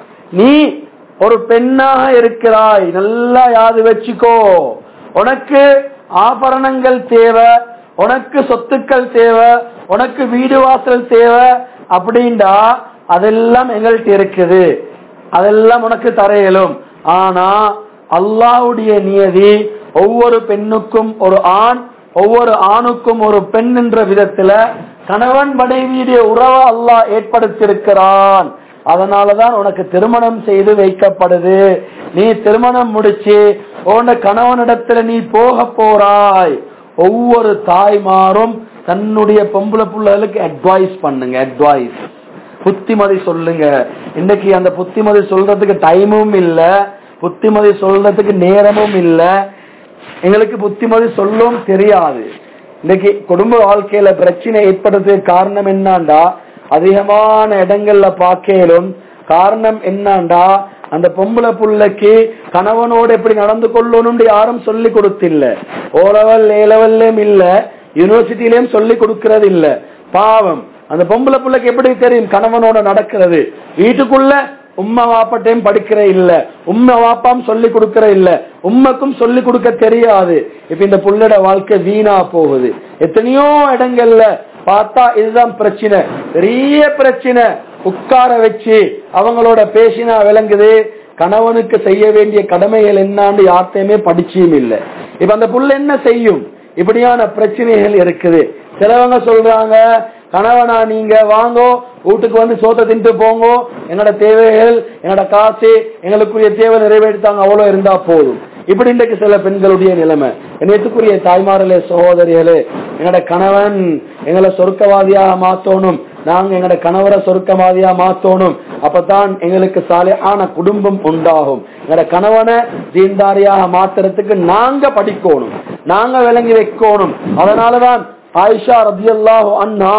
நீ ஒரு பெண்ணாக இருக்கிறாய், நல்லா யாது வச்சுக்கோ, உனக்கு ஆபரணங்கள் தேவை, உனக்கு சொத்துக்கள் தேவை, உனக்கு வீடு வாசல் தேவை அப்படின்டா அதெல்லாம் எங்கள்கிட்ட இருக்குது, அதெல்லாம் உனக்கு தரையலும். ஆனா அல்லாஹ்வுடைய நியதி ஒவ்வொரு பெண்ணுக்கும் ஒரு ஆண், ஒவ்வொரு ஆணுக்கும் ஒரு பெண் என்ற விதத்துல கணவன் மனைவியுடைய உறவை அல்லாஹ் ஏற்படுத்தியிருக்கிறான். அதனாலதான் உனக்கு திருமணம் செய்து வைக்கப்படுது. நீ திருமணம் முடிச்சு உன்ன கணவனிடத்துல நீ போக போறாய். ஒவ்வொரு தாய்மாரும் தன்னுடைய பொம்பளை பிள்ளைகளுக்கு அட்வைஸ் பண்ணுங்க, அட்வைஸ் புத்திமதி சொல்லுங்க. இன்னைக்கு அந்த புத்திமதி சொல்றதுக்கு டைமும் இல்ல, புத்திமதி சொல்றதுக்கு நேரமும் இல்ல, எங்களுக்கு புத்திமதி சொல்லவும் தெரியாது. இன்னைக்கு குடும்ப வாழ்க்கையில பிரச்சனை ஏற்படுறதுக்கு காரணம் என்னண்டா, அதிகமான இடங்கள்ல பார்க்கலும் காரணம் என்னண்டா, அந்த பொம்பளை புள்ளைக்கு கணவனோடு எப்படி நடந்து கொள்ளணும் யாரும் சொல்லி கொடுத்தில்ல. ஓலவல் ஏலவல்லும் இல்ல, யூனிவர்சிட்டியிலயும் சொல்லி கொடுக்கறது இல்ல. பாவம், அந்த பொம்பளை புள்ளைக்கு எப்படி தெரியும் கணவனோட நடக்கிறது? வீட்டுக்குள்ள உம்மா வாப்பாட்டையும் படிக்கிற இல்ல, உம்மா வாப்பாம் சொல்லி கொடுக்கிற இல்ல, உம்மக்கும் சொல்லி கொடுக்க தெரியாது. இப்ப இந்த புள்ளட வாழ்க்கை வீணா போகுது. எத்தனையோ இடங்கள்ல பார்த்தா இதுதான் பிரச்சனை, பெரிய பிரச்சனை. உட்கார வச்சு அவங்களோட பேசினா விளங்குது கணவனுக்கு செய்ய வேண்டிய கடமைகள் என்னான்னு யார்த்தையுமே படிச்சியும் இல்லை. இப்ப அந்த புள்ள என்ன செய்யும்? இப்படியான பிரச்சனைகள் இருக்குது. சிலவங்க சொல்றாங்க, கணவனா நீங்க வாங்கோ, வீட்டுக்கு வந்து சோத்தை தின்ட்டு போங்கோ, எங்களோட தேவைகள் எங்களோட காசு எங்களுக்குரிய தேவை நிறைவேற்றாங்க, அவ்வளவு இருந்தா போதும். இப்படி இன்றைக்கு சில பெண்களுடைய நிலைமை. நேற்றுக்குரிய தாய்மார்களே சகோதரிகளே, எங்களோட கணவன் எங்களை சொர்க்கவாதியாக மாத்தணும், நாங்க எங்களோட கணவரை சொர்க்கவாதியா மாத்தணும், அப்பதான் எங்களுக்கு சாலிஹான குடும்பம் உண்டாகும். எங்களோட கணவனை தீன்தாரியாக மாத்துறதுக்கு நாங்க படிக்கணும், நாங்க விளங்கி வைக்கணும். அதனாலதான் ஆயிஷா ரலியல்லாஹு அன்ஹா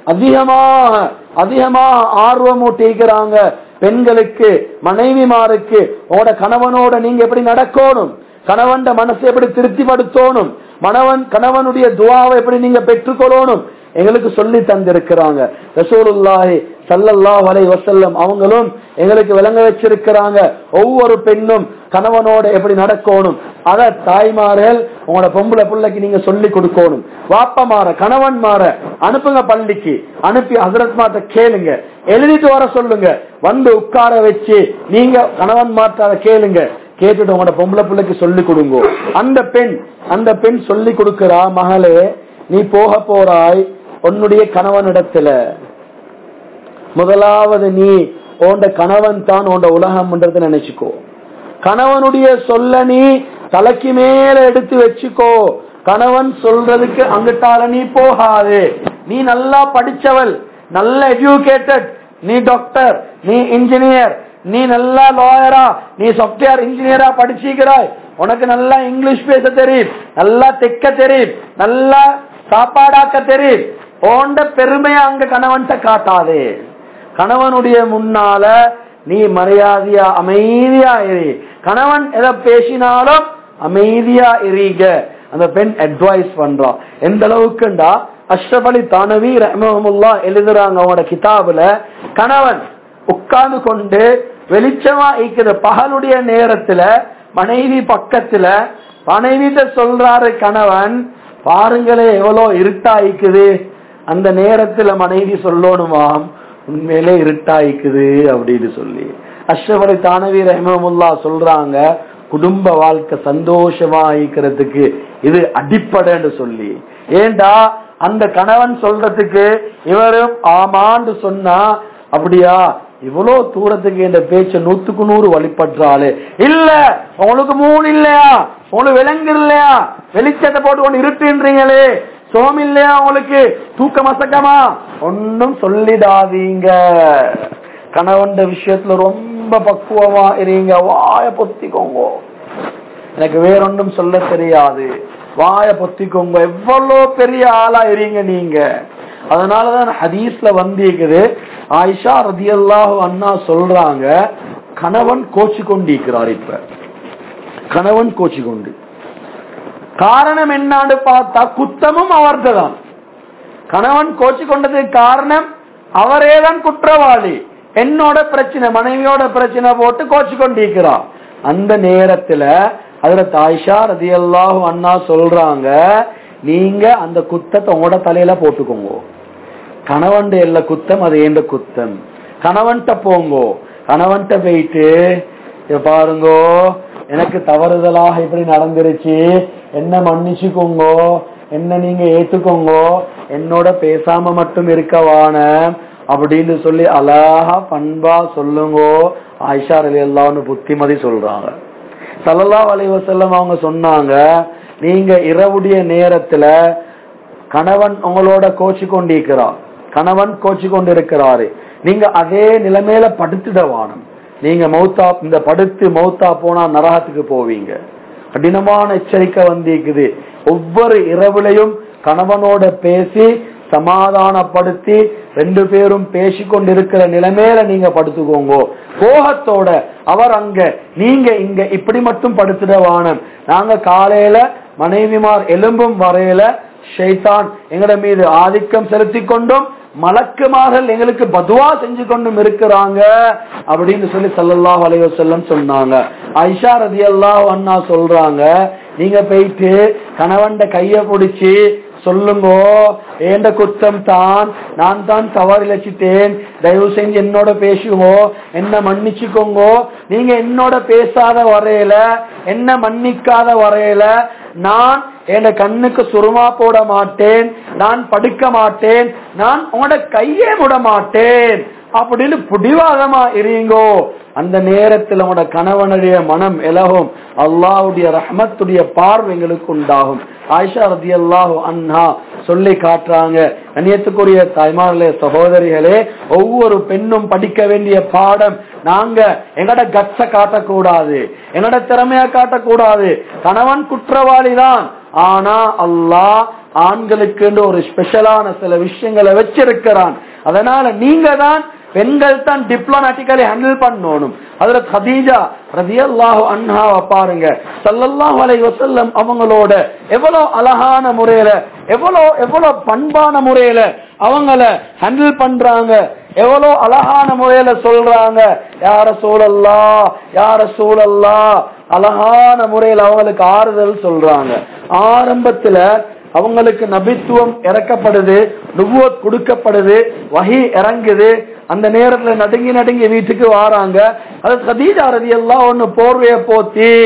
அதிகமாக ஆர்வமூட்டிக்கிறாங்க பெண்களுக்கு, மனைவிமாருக்கு, உங்களோட கணவனோட நீங்க எப்படி நடக்கணும், கணவன் மனசை எப்படி திருப்திப்படுத்தணும், கணவனுடைய துஆவை எப்படி நீங்க பெற்றுக்கொள்ளணும் எங்களுக்கு சொல்லி தந்திருக்கிறாங்க. ரசூலுல்லாஹி ஸல்லல்லாஹு அலைஹி வஸல்லம் அவங்களும் எங்களுக்கு விளங்க வச்சிருக்கிறாங்க. ஒவ்வொரு பெண்ணும் கணவனோட எப்படி நடக்கணும், அத தாய்மார்கள் உங்களோட பொம்பளை பிள்ளைக்கு நீங்க சொல்லி கொடுக்கணும். வாப்பமார கணவன் மாற அனுப்புங்க, பள்ளிக்கு அனுப்பி ஹஸ்ரத் மாட்ட கேளுங்க, எழுதிட்டு வர சொல்லுங்க, வந்து உட்கார வச்சு நீங்க கணவன் மாற்ற கேளுங்க, கேட்டுட்டு உங்களோட பொம்பளை பிள்ளைக்கு சொல்லி கொடுங்க. அந்த பெண் சொல்லி கொடுக்கிறா, மகளே நீ போக போறாய் உன்னுடைய கணவனிடத்துல. முதலாவது நீ உண்ட கணவன் தான் உண்ட உலகம்ன்றது நினைச்சுக்கோ. கணவனுடைய சொல்ல நீ தலைக்கு மேல எடுத்து வச்சுக்கோ. கணவன் சொல்றதுக்கு அங்கிட்டால நீ போகாது. நீ நல்லா படிச்சவள், நல்ல எஜுகேட்டட், நீ டாக்டர், நீ இன்ஜினியர், நீ நல்லா லாயரா, நீ சாப்ட்வேர் இன்ஜினியரா படிச்சுக்கிறாய், உனக்கு நல்லா இங்கிலீஷ் பேச தெரியும், நல்லா தைக்க தெரியும், நல்லா சாப்பாடாக்க தெரியும். உண்ட பெருமையா அங்க கணவன்கிட்ட காட்டாதே. கணவனுடைய முன்னால நீ மரியாதையா அமைதியா இரு. கணவன் எதை பேசினாலும் அமைதியா இருங்க. அந்த பெண் அட்வைஸ் பண்றா. எந்த அளவுக்குண்டா அஷ்ரப் அலி தானவி ரஹ்மஹுல்லாஹ் எழுதுறாங்க அவங்களோட கிதாபுல, கணவன் உட்கார்ந்து கொண்டு வெளிச்சமா இருக்கிற பகலுடைய நேரத்துல மனைவி பக்கத்துல மனைவிட்ட சொல்றாரு கணவன், பாருங்களே எவ்வளவு இருட்டாயிக்குது. அந்த நேரத்துல மனைவி சொல்லணுமாம், உண்மையிலே இருட்டாயிக்குது அப்படின்னு சொல்லி. அஷ்ரப் அலி தானவி ரஹ்மஹுல்லாஹ் சொல்றாங்க, குடும்ப வாழ்க்கை சந்தோஷமா இருக்கிறதுக்கு இது அடிப்படைன்னு சொல்லி. ஏண்டா அந்த கணவன் சொல்றதுக்கு இவரும் ஆமான்னு சொன்னா, அப்படியா இவ்வளவு தூரத்துக்கு இந்த பேச்ச 100க்கு 100 வழிபடுறாளே, இல்ல உங்களுக்கு 3 இல்லையா, உங்களுக்கு விலங்கு இல்லையா, வெளிச்சத்தை போட்டு கொண்டு இருட்டுன்றீங்களே, சோம் இல்லையா, உங்களுக்கு தூக்க மசக்கமா, ஒன்னும் சொல்லிடாதீங்க. கணவன் விஷயத்துல ரொம்ப பக்குவமா இருங்க. வாய பொத்திக்கோங்க, எனக்கு வேறொன்றும் சொல்ல தெரியாது, வாய பொத்திக்கோங்க. எவ்வளவு பெரிய ஆளா இருங்க நீங்க. அதனாலதான் ஹதீஸ்ல வந்திருக்குது, ஆயிஷா ரலியல்லாஹு அன்ஹா சொல்றாங்க, கணவன் கோச்சு கொண்டிருக்கிறார். இப்ப கணவன் கோச்சு கொண்டு காரணம் என்னான்னு பார்த்தா குத்தமும் அவர்தான். கணவன் கோச்சு கொண்டதுக்கு காரணம் அவரேதான் குற்றவாளி. என்னோட பிரச்சனை, மனைவியோட பிரச்சனை போட்டு கோச்சு கொண்டிருக்கிறார். அந்த நேரத்துல ஹஜ்ரத் ஆயிஷா ரலியல்லாஹு அன்ஹா சொல்றாங்க, நீங்க அந்த குத்தத்தை உங்களோட தலையில போட்டுக்கோங்க. கணவன் எல்லா குத்தம் அது ஏண்ட குத்தம். கணவன்கிட்ட போங்கோ, கணவன்கிட்ட போயிட்டு பாருங்கோ எனக்கு தவறுதலாக இப்படி நடந்துருச்சு, என்ன மன்னிச்சுக்கோங்கோ, என்ன நீங்க ஏத்துக்கோங்கோ, என்னோட பேசாம மட்டும் இருக்கவான அப்படின்னு சொல்லி அழகா பண்பா சொல்லுங்கோ. ஆயிஷா ரலியல்லாஹு புத்திமதி சொல்றாங்க. ஸல்லல்லாஹு அலைஹி வஸல்லம் அவங்க சொன்னாங்க, நீங்க இரவுடைய நேரத்துல கணவன் உங்களோட கோச்சு கொண்டிருக்கிறார், கணவன் கோச்சு கொண்டிருக்கிறாரு, நீங்க அதே நிலைமையில படுத்துடவானம். நீங்க மௌத்தா இந்த படுத்து மௌத்தா போனா நரகத்துக்கு போவீங்க. கடினமான எச்சரிக்கை வந்திருக்குது. ஒவ்வொரு இரவுலையும் கணவனோட பேசி சமாதானப்படுத்தி 2 பேரும் பேசிக்கொண்டிருக்கிற நிலைமையில நீங்க படுத்துக்கோங்க. கோபத்தோட அவர் அங்க நீங்க இங்க இப்படி மட்டும் படுத்துடவானம். நாங்க காலையில மனைவிமார் எலும்பும் வரையில ஷைத்தான் எங்கட மீது ஆதிக்கம் செலுத்தி கொண்டும் மலக்குமார்கள் எங்களுக்கு பதுவா செஞ்சு கொண்டும் இருக்கிறாங்க அப்படின்னு சொல்லி ஸல்லல்லாஹு அலைஹி வஸல்லம் சொன்னாங்க. ஆயிஷா ரலியல்லாஹு அன்ஹா சொல்றாங்க, நீங்க போயிட்டு கணவன்ட கைய பிடிச்சி சொல்லுங்க, ஏண்ட குத்தம் தான், நான் தான் தவறிழைச்சிட்டேன், தயவு செஞ்சு என்னோட பேசுவோ, என்ன மன்னிச்சுக்கோங்க. நீங்க என்னோட பேசாத வரையில, என்ன மன்னிக்காத வரையில நான் என் கண்ணுக்கு சுருமா போட மாட்டேன், நான் படுக்க மாட்டேன், நான் உங்களோட கையே விட மாட்டேன் அப்படின்னு பிடிவாதமா இருங்கோ. அந்த நேரத்தில் உங்களோட கணவனுடைய மனம் எலகும், அல்லாஹ்வுடைய ரஹ்மத்துடைய பார்வை எங்களுக்கு உண்டாகும். ஆயிஷா ரலியல்லாஹு அன்ஹா சொல்லி காட்டுறாங்க. கண்ணியத்துக்குரிய தாய்மார்களே, சகோதரிகளே, ஒவ்வொரு பெண்ணும் படிக்க வேண்டிய பாடம். நாங்க எங்கட கட்ச காட்டக்கூடாது, எங்கட திறமையா காட்டக்கூடாது. கணவன் குற்றவாளி தான், ஆனா அல்லாஹ் ஆண்களுக்கு ஒரு ஸ்பெஷலான சில விஷயங்களை வச்சிருக்கிறான். அதனால நீங்க தான் பெண்கள் தான் டிப்ளமேட்டிக்கலி ஹேண்டில் பண்ணணும். ஹஜ்ரத் கதீஜா ரலியல்லாஹு அன்ஹாவை பாருங்க, ஸல்லல்லாஹு அலைஹி வஸல்லம் அவங்களோட எவ்வளவு அழகான முறையில, எவ்வளவு பண்பான முறையில அவங்கள ஹேண்டில் பண்றாங்க, எவ்வளவு அழகான முறையில சொல்றாங்க, யா ரசூலல்லாஹ் யா ரசூலல்லாஹ், அழகான முறையில அவங்களுக்கு ஆறுதல் சொல்றாங்க. ஆரம்பத்துல அவங்களுக்கு நபித்துவம் இறக்கப்படுது, நுபுவத் கொடுக்கப்படுது, வஹி இறங்குது. அந்த நேரத்துல நடுங்கி நடுங்கி வீட்டுக்கு வாராங்க. அது கதீஜா ரலியல்லாஹு அன்ஹா போர்வைய போத்தி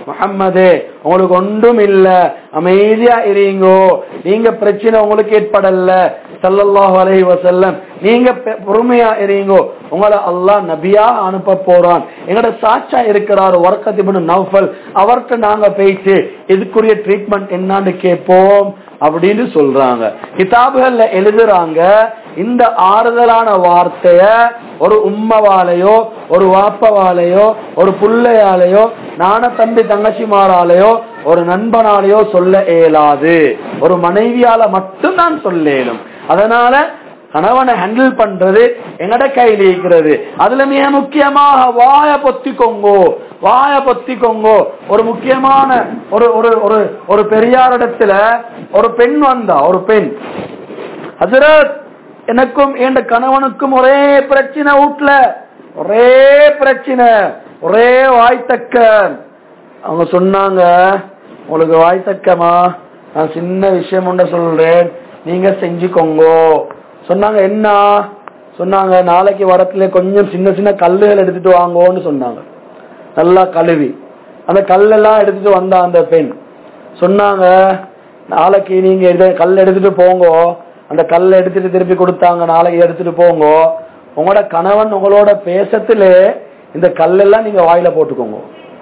முஹம்மதே உங்களுக்கு ஒன்றும் இல்ல, அமைதியா இருங்கோ, நீங்க பிரச்சனை உங்களுக்கு ஏற்படல ஸல்லல்லாஹு அலைஹி வஸல்லம், நீங்க பொறுமையா இருங்கோ, உங்களை அல்லாஹ் நபியா அனுப்ப போறான். எங்கட சாட்சா இருக்கிறார் வர்கத் இப்னு நௌஃபல், அவர்கிட்ட நாங்க போயிட்டு இதுக்குரிய ட்ரீட்மெண்ட் என்னன்னு கேட்போம் அப்படின்னு சொல்றாங்க. கிதாபுகள்ல எழுதுறாங்க, இந்த ஆறுதலான வார்த்தைய ஒரு உம்மவாலையோ ஒரு வாப்பவாலையோ ஒரு புள்ளையாலையோ நான தம்பி தங்கச்சிமாராலையோ ஒரு நண்பனாலையோ சொல்ல இயலாது, ஒரு மனைவியால மட்டும் தான் சொல்லேனும். அதனால கணவனை ஹேண்டில் பண்றது எங்கட கையில் இருக்கிறது. அதுல மிக முக்கியமாக வாய பொத்திக்கோங்கோ, வாய பொத்திக்கோங்கோ. ஒரு முக்கியமான ஒரு பெரியாரிடத்துல ஒரு பெண் வந்தா, ஒரு பெண், ஹஜ்ரத் எனக்கும் என் கணவனுக்கும் ஒரே பிரச்சனை, வீட்டுல ஒரே பிரச்சனை, ஒரே வாய்த்தக்க. அவங்க சொன்னாங்க, உங்களுக்கு வாய்த்தக்கமா, நான் சின்ன விஷயம் ஒன்று சொல்றேன், நீங்க செஞ்சுக்கோங்கோ. சொன்னாங்க, என்ன சொன்னாங்க, நாளைக்கு வரத்துல கொஞ்சம் சின்ன சின்ன கல்லுகள் எடுத்துட்டு வாங்கோன்னு சொன்னாங்க. நல்லா கழுவி அந்த கல்லெல்லாம் எடுத்துட்டு வந்தா அந்த பெண். சொன்னாங்க, நாளைக்கு நீங்க கல் எடுத்துட்டு போங்கோ. அந்த கல்லை எடுத்துட்டு திருப்பி கொடுத்தாங்க, நாளைக்கு எடுத்துட்டு போங்கோ. உங்களோட கணவன் உங்களோட பேசத்துல இந்த கல்லெல்லாம் நீங்க வாயில போட்டுக்கோங்க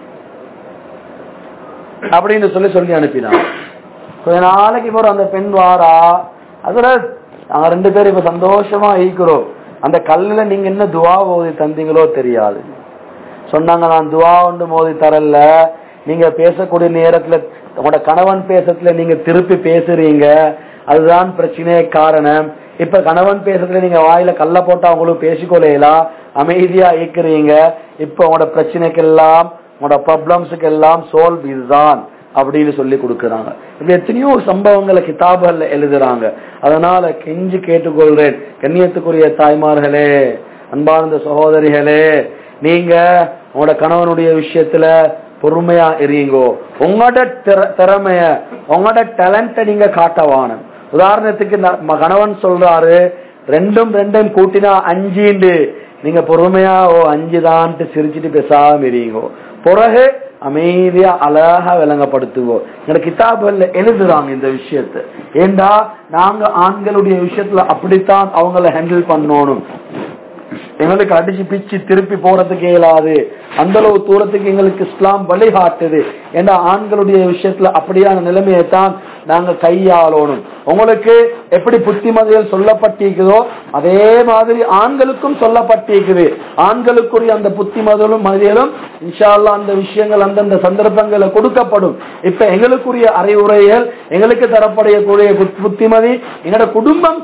அப்படின்னு சொல்லி அனுப்பினாங்க. கொஞ்ச நாளைக்கு போற அந்த பெண் வாரா, அதுல நாங்க 2 பேரும் இப்ப சந்தோஷமா ஈக்கிறோம், அந்த கல்லுல நீங்க என்ன துவா ஓதி தந்தீங்களோ தெரியாது. சொன்னாங்க, நான் துவா ஒன்று மோதி தரல, நீங்க பேசக்கூடிய நேரத்துல உங்களோட கணவன் பேசத்துல நீங்க திருப்பி பேசுறீங்க, அதுதான் பிரச்சனையே காரணம். இப்ப கணவன் பேசத்துல நீங்க வாயில கல்ல போட்டா உங்களுக்கு பேசிக்கொள்ளலாம், அமைதியா ஈக்குறீங்க. இப்ப உங்களோட பிரச்சனைக்கெல்லாம் உங்களோட ப்ராப்ளம்ஸுக்கு எல்லாம் சால்வ் இதுதான் அப்படின்னு சொல்லி கொடுக்கறாங்க. இப்படி எத்தனையோ சம்பவங்களை கிதாபுகள்ல எழுதுறாங்க. அதனால கெஞ்சி கேட்டுக்கொள்றேன், கண்ணியத்துக்குரிய தாய்மார்களே, அன்பார்ந்த சகோதரிகளே, நீங்க உங்களோட கணவனுடைய விஷயத்துல பொறுமையா இருங்கோ. உங்களோட திறமைய உங்களோட டேலண்ட நீங்க காட்டவான. உதாரணத்துக்கு கணவன் சொல்றாரு 2 கூட்டினா 5, நீங்க பொறுமையா 5 தான் சிரிச்சுட்டு பேசாம இருங்கோ. பிறகு அமைதியா அழகா விளங்கப்படுத்துவோம். எங்க கிதாபுகள்ல எழுதுறாங்க இந்த விஷயத்த. ஏண்டா நாங்க ஆண்களுடைய விஷயத்துல அப்படித்தான் அவங்கள ஹேண்டில் பண்ணணும். எங்களுக்கு அடிச்சு பிச்சு திருப்பி போறதுக்கு இயலாது, அந்த அளவு தூரத்துக்கு எங்களுக்கு இஸ்லாம் வழிகாட்டுது. ஏன்னா ஆண்களுடைய விஷயத்துல அப்படியான நிலைமையைத்தான் நாங்க கையாளணும். உங்களுக்கு எப்படி புத்திமதிகள் சொல்லப்பட்டிருக்குதோ அதே மாதிரி ஆண்களுக்கும் சொல்லப்பட்டிருக்குது. ஆண்களுக்குரிய அந்த புத்திமதிகளும் மதியலும் இன்ஷா அல்லாஹ் அந்த விஷயங்கள் அந்தந்த சந்தர்ப்பங்களை கொடுக்கப்படும். இப்ப எங்களுக்குரிய அறிவுரைகள், எங்களுக்கு தரப்படக்கூடிய புத்திமதி எங்களோட குடும்பம்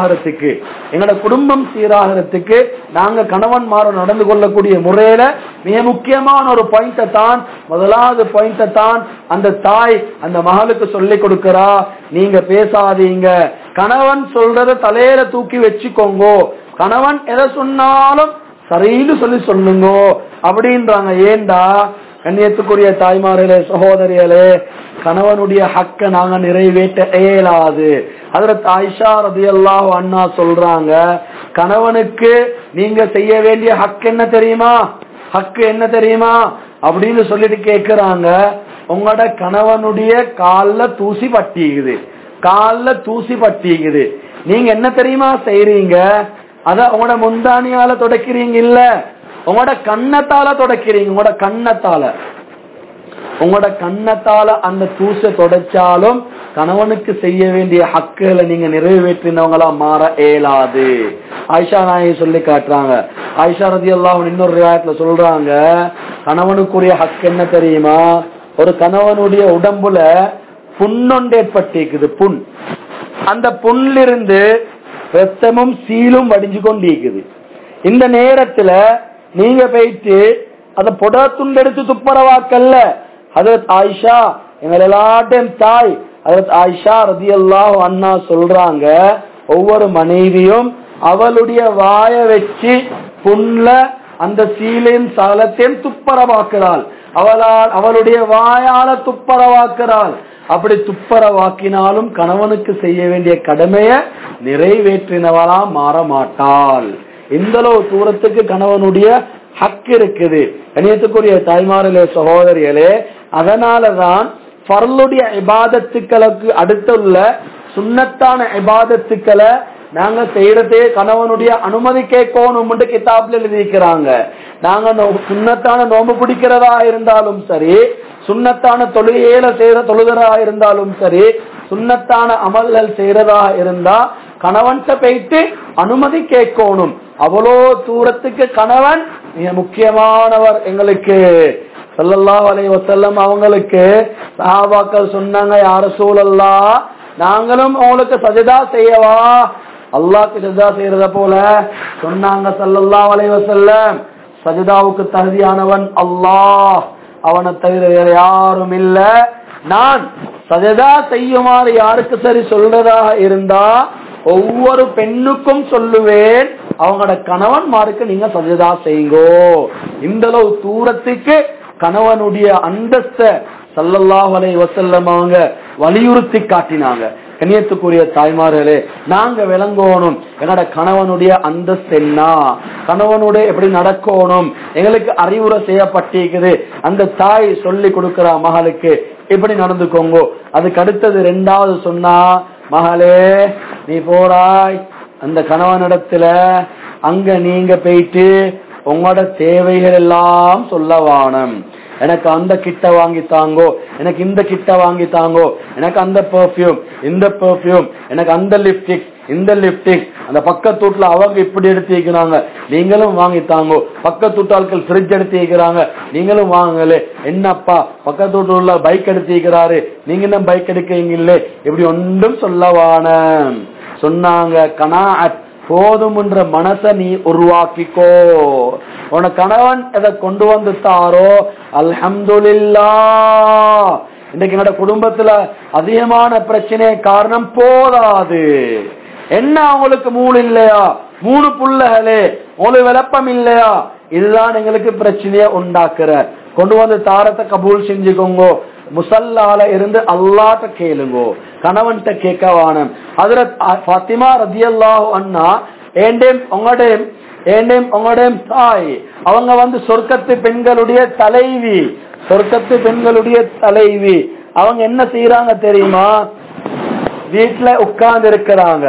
சீராகிறதுக்கு நாங்க கணவன்மார நடந்து கொள்ளக்கூடிய முறையில மிக முக்கியமான ஒரு பாயிண்ட தான், முதலாவது பாயிண்ட தான் அந்த தாய் அந்த மகளுக்கு சொல்லி கொடுக்கிறா. நீங்க பேசாதீங்க, கணவன் சொல்றத தலையில தூக்கி வச்சுக்கோங்க, கணவன் எதை சொன்னாலும் சரின்னு சொல்லுங்க அப்படின்றாங்க. ஏண்டா கண்ணியத்துக்குரிய தாய்மார்களே, சகோதரிகளே, கணவனுடைய ஹக்க நாங்க நிறைவேற்ற இயலாது. ஹஜ்ரத் ஆயிஷா ரலியல்லாஹு அன்ஹா சொல்றாங்க, கணவனுக்கு நீங்க செய்ய வேண்டிய ஹக் என்ன தெரியுமா, ஹக்கு என்ன தெரியுமா அப்படின்னு சொல்லிட்டு கேக்குறாங்க. உங்களோட கணவனுடைய கால்ல தூசி பட்டிக்குது, நீங்க என்ன தெரியுமா செய்றீங்க, அத உங்களோட முந்தானியால தொடக்கிறீங்க, இல்ல உங்களோட கண்ணத்தால தொடக்கிறீங்க. உங்களோட கண்ணத்தால அந்த தூசை தொடச்சாலும் கணவனுக்கு செய்ய வேண்டிய ஹக்குகளை நீங்க நிறைவேற்றினவங்களா மாற இயலாது. ஆயிஷா நாயகி சொல்லி காட்டுறாங்க. ஆயிஷா ரலியல்லாஹு அன்ஹா இன்னொரு ரிவாயத்துல சொல்றாங்க, கணவனுக்குரிய ஹக்கு என்ன தெரியுமா, ஒரு கணவனுடைய உடம்புல புண்ணொண்டு ஏற்பட்டிருக்குது, புண். அந்த புண்ணிலிருந்து ரத்தமும் சீலும் வடிஞ்சு கொண்டிருக்குது. இந்த நேரத்துல நீங்க போயிட்டு அத பொட துண்டு எடுத்து துப்பரவாக்கல்ல. ஹஜ்ரத் ஆயிஷா எங்கள் எல்லாத்தையும் தாய் ஹஜ்ரத் ஆயிஷா ரலியல்லாஹு அன்ஹா சொல்றாங்க, ஒவ்வொரு மனைவியும் அவளுடைய வாய வச்சு புண்ல அந்த சீலின் சாலத்தையும் துப்பரவாக்குறாள். அவளுடைய வாயால துப்பரவாக்குறாள். அப்படி துப்பரவாக்கினாலும் கணவனுக்கு செய்ய வேண்டிய கடமைய நிறைவேற்றினவளா மாற மாட்டாள். இந்த அளவு தூரத்துக்கு கணவனுடைய ஹக் இருக்குது. கண்ணியத்துக்குரிய தாய்மார்களே, சகோதரிகளே, அதனாலதான் ஃபர்லுடைய இபாதத்துக்களுக்கு அடுத்துள்ள சுன்னத்தான இபாதத்துக்களை நாங்க செய்யறதே கணவனுடைய அனுமதி கேட்கணும் கிதாப்ல எழுதிக்கிறாங்க. நாங்க சுன்னத்தான நோம்பு பிடிக்கிறதா இருந்தாலும் சரி, சுன்னத்தான தொழுகையில செய்யற தொழுகிறதா இருந்தாலும் சரி, சுன்னத்தான அமல்கள் செய்யறதா இருந்தா கணவன்கிட்ட போயிட்டு அனுமதி கேட்கணும். அவ்வளோ தூரத்துக்கு கணவன் மிக முக்கியமானவர் எங்களுக்கு. ஸல்லல்லாஹு அலைஹி வஸல்லம் அவங்களுக்கு சஹாபாக்கள் சொன்னாங்க, யா ரசூலல்லாஹ், நாங்களும் உங்களுக்கு சஜதா செய்யவா? அல்லாஹ்க்கு சஜதா செய்யறத போல சொன்னாங்க. ஸல்லல்லாஹு அலைஹி வஸல்லம், சஜதாவுக்கு தகுதியானவன் அல்லாஹ், அவனை தவிர வேற யாரும் இல்ல. நான் சஜதா செய்யுமாறு யாருக்கு சரி சொல்றதாக இருந்தா ஒவ்வொரு பெண்ணுக்கும் சொல்லுவேன், அவங்களோட கணவன்மாருக்கு நீங்க சஜதா செய்யுங்கோ. இந்த அளவு தூரத்துக்கு கணவனுடைய அந்தஸ்த ஸல்லல்லாஹு அலைஹி வஸல்லம் அவங்க வலியுறுத்தி காட்டினாங்க. கண்ணியத்துக்குரிய தாய்மார்களே, நாங்க விளங்கணும் என்னோட கணவனுடைய அந்தஸ்து என்ன, கணவனுடைய எப்படி நடக்கணும், எங்களுக்கு அறிவுரை செய்யப்பட்டிருக்குது. அந்த தாய் சொல்லி கொடுக்கிற மகளுக்கு எப்படி நடந்துக்கோங்க. அதுக்கு அடுத்தது ரெண்டாவது சொன்னா, மகளே நீ போறாய் அந்த கணவனிடத்துல, அங்க நீங்க போயிட்டு உங்களோட தேவைகள் எல்லாம் சொல்ல வானம். எனக்கு அந்த கிட்ட வாங்கி தாங்கோ, எனக்கு இந்த கிட்ட வாங்கி தாங்கோ, எனக்கு அந்த பெர்ஃபியூம், இந்த பெர்ஃபியூம், எனக்கு அந்த லிப்ஸ்டிக், இந்த லிப்ஸ்டிக், அந்த பக்கத்து வீட்டுல அவங்க இப்படி எடுத்து வைக்கிறாங்க, நீங்களும் வாங்கி தாங்கோ. பக்கத்து வீட்டாட்கள் ஃப்ரிட்ஜ் எடுத்து வைக்கிறாங்க, நீங்களும் வாங்கலே. என்னப்பா பக்கத்து வீட்டுல பைக் எடுத்து வைக்கிறாரு, நீங்க என்ன பைக் எடுக்கிறீங்க இல்ல, இப்படி ஒன்றும் சொல்லவான சொன்னாங்க. கனாஅத், போதும் என்ற மனச நீ உருவாக்கிக்கோ. உன கணவன் எதை கொண்டு வந்து தாரோ அல்ஹம்துலில்லாஹ். இன்னைக்கு என்னோட குடும்பத்துல அதிகமான பிரச்சனை காரணம் போதாது. என்ன அவங்களுக்கு 3 இல்லையா, 3 புள்ளைகளே, உங்களுக்கு விளப்பம் இல்லையா, இதுதான் எங்களுக்கு பிரச்சனைய உண்டாக்குற. கொண்டு வந்து தாரத்தை கபூல் செஞ்சுக்கோங்க. முசல்லால இருந்து அல்லாஹ்ட்ட கேளுங்கோ, கணவன்கிட்ட கேட்க வானம். ஹஜ்ரத் ஃபாத்திமா ரலியல்லாஹு அன்ஹா உங்களுடைய தாய், அவங்க வந்து சொர்க்கத்து பெண்களுடைய தலைவி, சொர்க்கத்து பெண்களுடைய தலைவி. அவங்க என்ன செய்யறாங்க தெரியுமா, வீட்டுல உட்கார்ந்து இருக்கிறாங்க.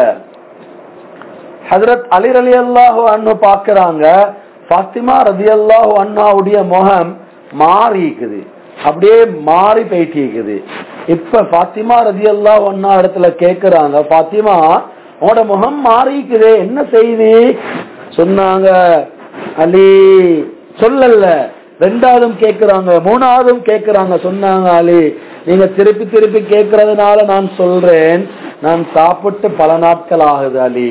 ஹஜ்ரத் அலி ரலியல்லாஹு அன்ஹு பாக்குறாங்க, ஃபாத்திமா ரலியல்லாஹு அன்ஹாவுடைய முகம் மாறி இருக்குது, அப்படியே மாறி போயிட்டு இருக்குது. இப்ப ஃபாத்திமா ரலியல்லாஹு அன்ஹா இடத்துல கேக்குறாங்க, ஃபாத்திமா உங்களோட முகம் மாறிக்குது, என்ன செய்தி சொன்னாங்க. அலி சொல்லல, ரெண்டாவதும் கேக்குறாங்க, மூணாவதும் கேக்குறாங்க. சொன்னாங்க, அலி நீங்க திருப்பி திருப்பி கேக்குறதுனால நான் சொல்றேன், நான் சாப்பிட்டு பல நாட்கள் ஆகுது. அலி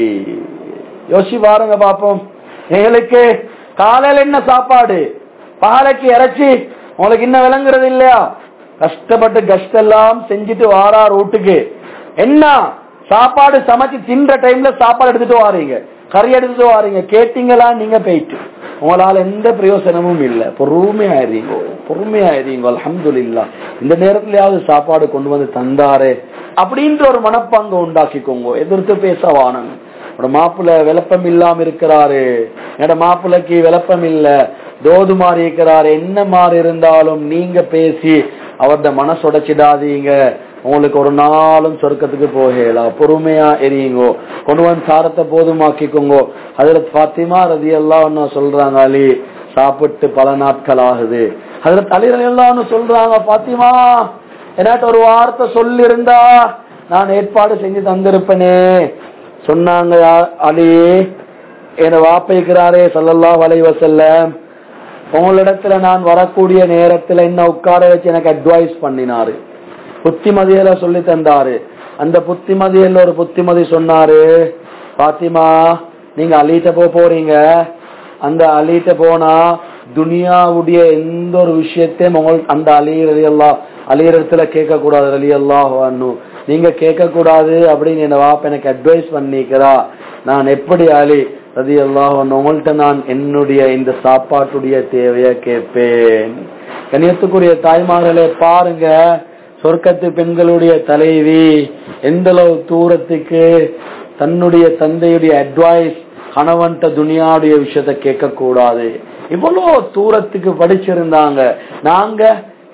யோசி பாருங்க பாப்போம், எங்களுக்கு காலையில என்ன சாப்பாடு, பாலைக்கு இறைச்சி, உங்களுக்கு இன்னும் விளங்குறது இல்லையா? கஷ்டப்பட்டு கஷ்டெல்லாம் செஞ்சுட்டு வாரா வீட்டுக்கு, என்ன சாப்பாடு சமைச்சு தின்ற டைம்ல சாப்பாடு எடுத்துட்டு வாரீங்க, கறி எடுத்துட்டு வாரீங்க, கேட்டீங்களா நீங்க போயிட்டு உங்களால எந்த பிரயோசனமும் இல்லை. பொறுமையாயிருங்க அல்ஹம்துலில்லாஹ். இந்த நேரத்திலயாவது சாப்பாடு கொண்டு வந்து தந்தாரே அப்படின்ற ஒரு மனப்பாங்க உண்டாக்கிக்கோங்க. எதிர்த்து பேசவானங்க. என்னோட மாப்பிள்ள விளப்பம் இல்லாம இருக்கிறாரு, என்னோட மாப்பிள்ளைக்கு விளப்பம் இல்ல, தோது மாறி இருக்கிறாரு, என்ன மாறி இருந்தாலும் நீங்க பேசி அவரது மனசுடைச்சிடாதீங்க. உங்களுக்கு ஒரு நாளும் சொர்க்கத்துக்கு போகலாம். பொறுமையா எரியுங்கோ, கொண்டு வந்து சாரத்தை போதுமாக்கிக்கோங்க. ஹஜ்ரத் ஃபாத்திமா ரலியல்லாஹு அன்ஹா சொல்றாங்க, அலி சாப்பிட்டு பல நாட்கள் ஆகுது. ஹஜ்ரத் அலி ரலியல்லாஹு அன்ஹு சொல்றாங்க, ஃபாத்திமா என்னாட்ட ஒரு வார்த்தை சொல்லி இருந்தா நான் ஏற்பாடு செஞ்சு தந்திருப்பேனே. சொன்னாங்க, அலி என்ன வாப்பிக்கிறாரே ஸல்லல்லாஹு அலைஹி வஸல்லம், உங்களிடத்துல நான் வரக்கூடிய நேரத்துல என்ன உட்கார வச்சு எனக்கு அட்வைஸ் பண்ணினாரு, புத்திமதியில சொல்லி தந்தாரு. அந்த புத்திமதியில ஒரு புத்திமதி சொன்னாரு, பாத்திமா நீங்க அலிட்ட போறீங்க, அந்த அலிட்ட போனா துனியாவுடைய எந்த ஒரு விஷயத்தையும் உங்களுக்கு அந்த அலியத்துல கேட்க கூடாது. ரலியல்லாஹு அன்ஹு நீங்க கேட்க கூடாது அப்படின்னு என்ன வாப்ப எனக்கு அட்வைஸ் பண்ணிக்கிறா. நான் எப்படி அலி ரலியல்லாஹு அன்ஹு உங்கள்கிட்ட நான் என்னுடைய இந்த சாப்பாட்டுடைய தேவைய கேட்பேன். கண்ணியத்துக்குரிய தாய்மார்களே பாருங்க, சொர்க்கத்து பெண்களுடைய தலைவி எந்த அளவு தூரத்துக்கு தன்னுடைய தந்தையுடைய அட்வைஸ், கணவன்ட்ட துனியாவுடைய விஷயத்த கேட்க கூடாது, இவ்வளவு தூரத்துக்கு படிச்சிருந்தாங்க. நாங்க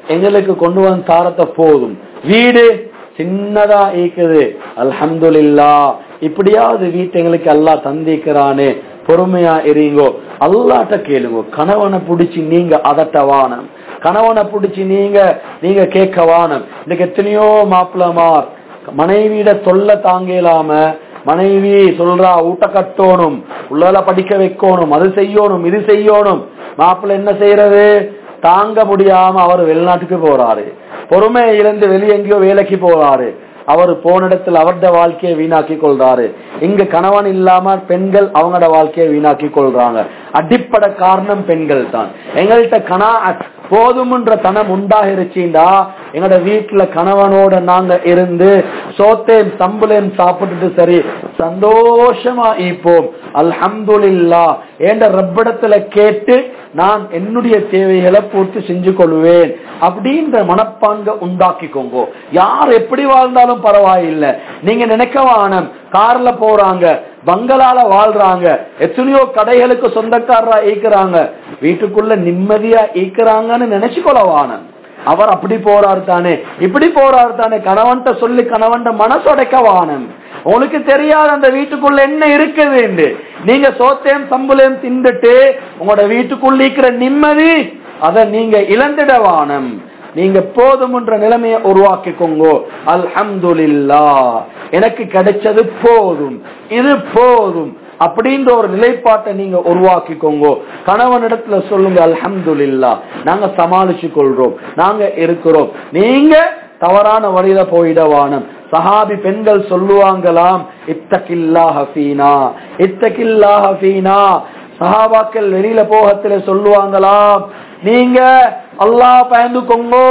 எங்களுக்கு கொண்டு வந்து தாரத்தை போதும். வீடு சின்னதா இருக்குது, அல்ஹம்துலில்லாஹ். இப்படியாவது வீட்டை எங்களுக்கு அல்லாஹ் தந்திக்கிறானே, பொறுமையா இருங்கோ, அல்லாட்ட கேளுங்க. கணவனை பிடிச்சி நீங்க அதட்டவானம், கணவனை பிடிச்சி நீங்க கேட்கவானம். இன்னைக்கு எத்தனையோ மாப்பிளமார் மனைவியிட தொல்லை தாங்க இல்லாம, மனைவி சொல்றா ஊட்ட கட்டணும், உள்ளால படிக்க வைக்கணும், அது செய்யணும், இது செய்யணும். மாப்பிள்ளை என்ன செய்யறது, தாங்க முடியாம அவர் வெளிநாட்டுக்கு போறாரு, பொறுமை இழந்து வெளியே எங்கேயோ வேலைக்கு போறாரு. அவர் போன இடத்துல அவருடைய வாழ்க்கையை வீணாக்கி கொள்றாரு. இங்க கணவன் இல்லாம பெண்கள் அவங்களோட வாழ்க்கையை வீணாக்கி கொள்றாங்க. அடிப்படை காரணம் பெண்கள் தான். எங்கள்கிட்ட கனாஅத் போதும்ன்ற தனம் உண்டாகிருச்சுண்டா எங்களோட வீட்டுல கணவனோட நாங்க இருந்து சோத்தையும் சம்பளையும் சாப்பிட்டுட்டு சரி சந்தோஷமா இருப்போம். அல்ஹம்துலில்லாஹ் என்ற ரப்பிடத்துல கேட்டு நான் என்னுடைய தேவைகளை பூர்த்தி செஞ்சு கொள்வேன் அப்படின்ற மனப்பாங்க உண்டாக்கிக்கோங்க. யார் எப்படி வாழ்ந்தாலும் பரவாயில்லை. நீங்க நினைக்கவானம், கார்ல போறாங்க, பங்களால வாழ்றாங்க, எத்தனையோ கடைகளுக்கு சொந்தக்காரரா ஈக்குறாங்க, வீட்டுக்குள்ள நிம்மதியா ஈக்குறாங்கன்னு நினைச்சுக்கொள்ளவானம். அவர் அப்படி போறாரு தானே, இப்படி போறாரு தானே, கணவன்ட்ட சொல்லி கணவன்ட்ட மனசொடைக்கவானம். உங்களுக்கு தெரியாது அந்த வீட்டுக்குள்ள என்ன இருக்குது. நீங்க சோத்தையும் சம்பளையும் தின்னுட்டு உங்களோட வீட்டுக்குள்ள இருக்கிற நிம்மதி அதை நீங்க இழந்துடவானம். நீங்க போதும்ன்ற நிலைமையை உருவாக்கிக்கோங்க. அல்ஹம்துலில்லாஹ் எனக்கு கிடைச்சது போதும், இது போதும் அப்படின்ற ஒரு நிலைப்பாட்டை நீங்க உருவாக்கிக்கோங்க. கணவனிடத்துல சொல்லுங்க, அல்ஹம்துலில்லாஹ் நாங்க சமாளிச்சு கொள்றோம், நாங்க இருக்கிறோம், நீங்க தவறான வழியில போயிடவானம். சஹாபி பெண்கள் சொல்லுவாங்களாம், இத்தகில்லாஹ ஃபீனா, இத்தகில்லாஹ ஃபீனா. சஹாபாக்கள் வெளியில போகத்துல சொல்லுவாங்களாம், நீங்க அல்லாஹ் பயந்துக்கோங்கோ,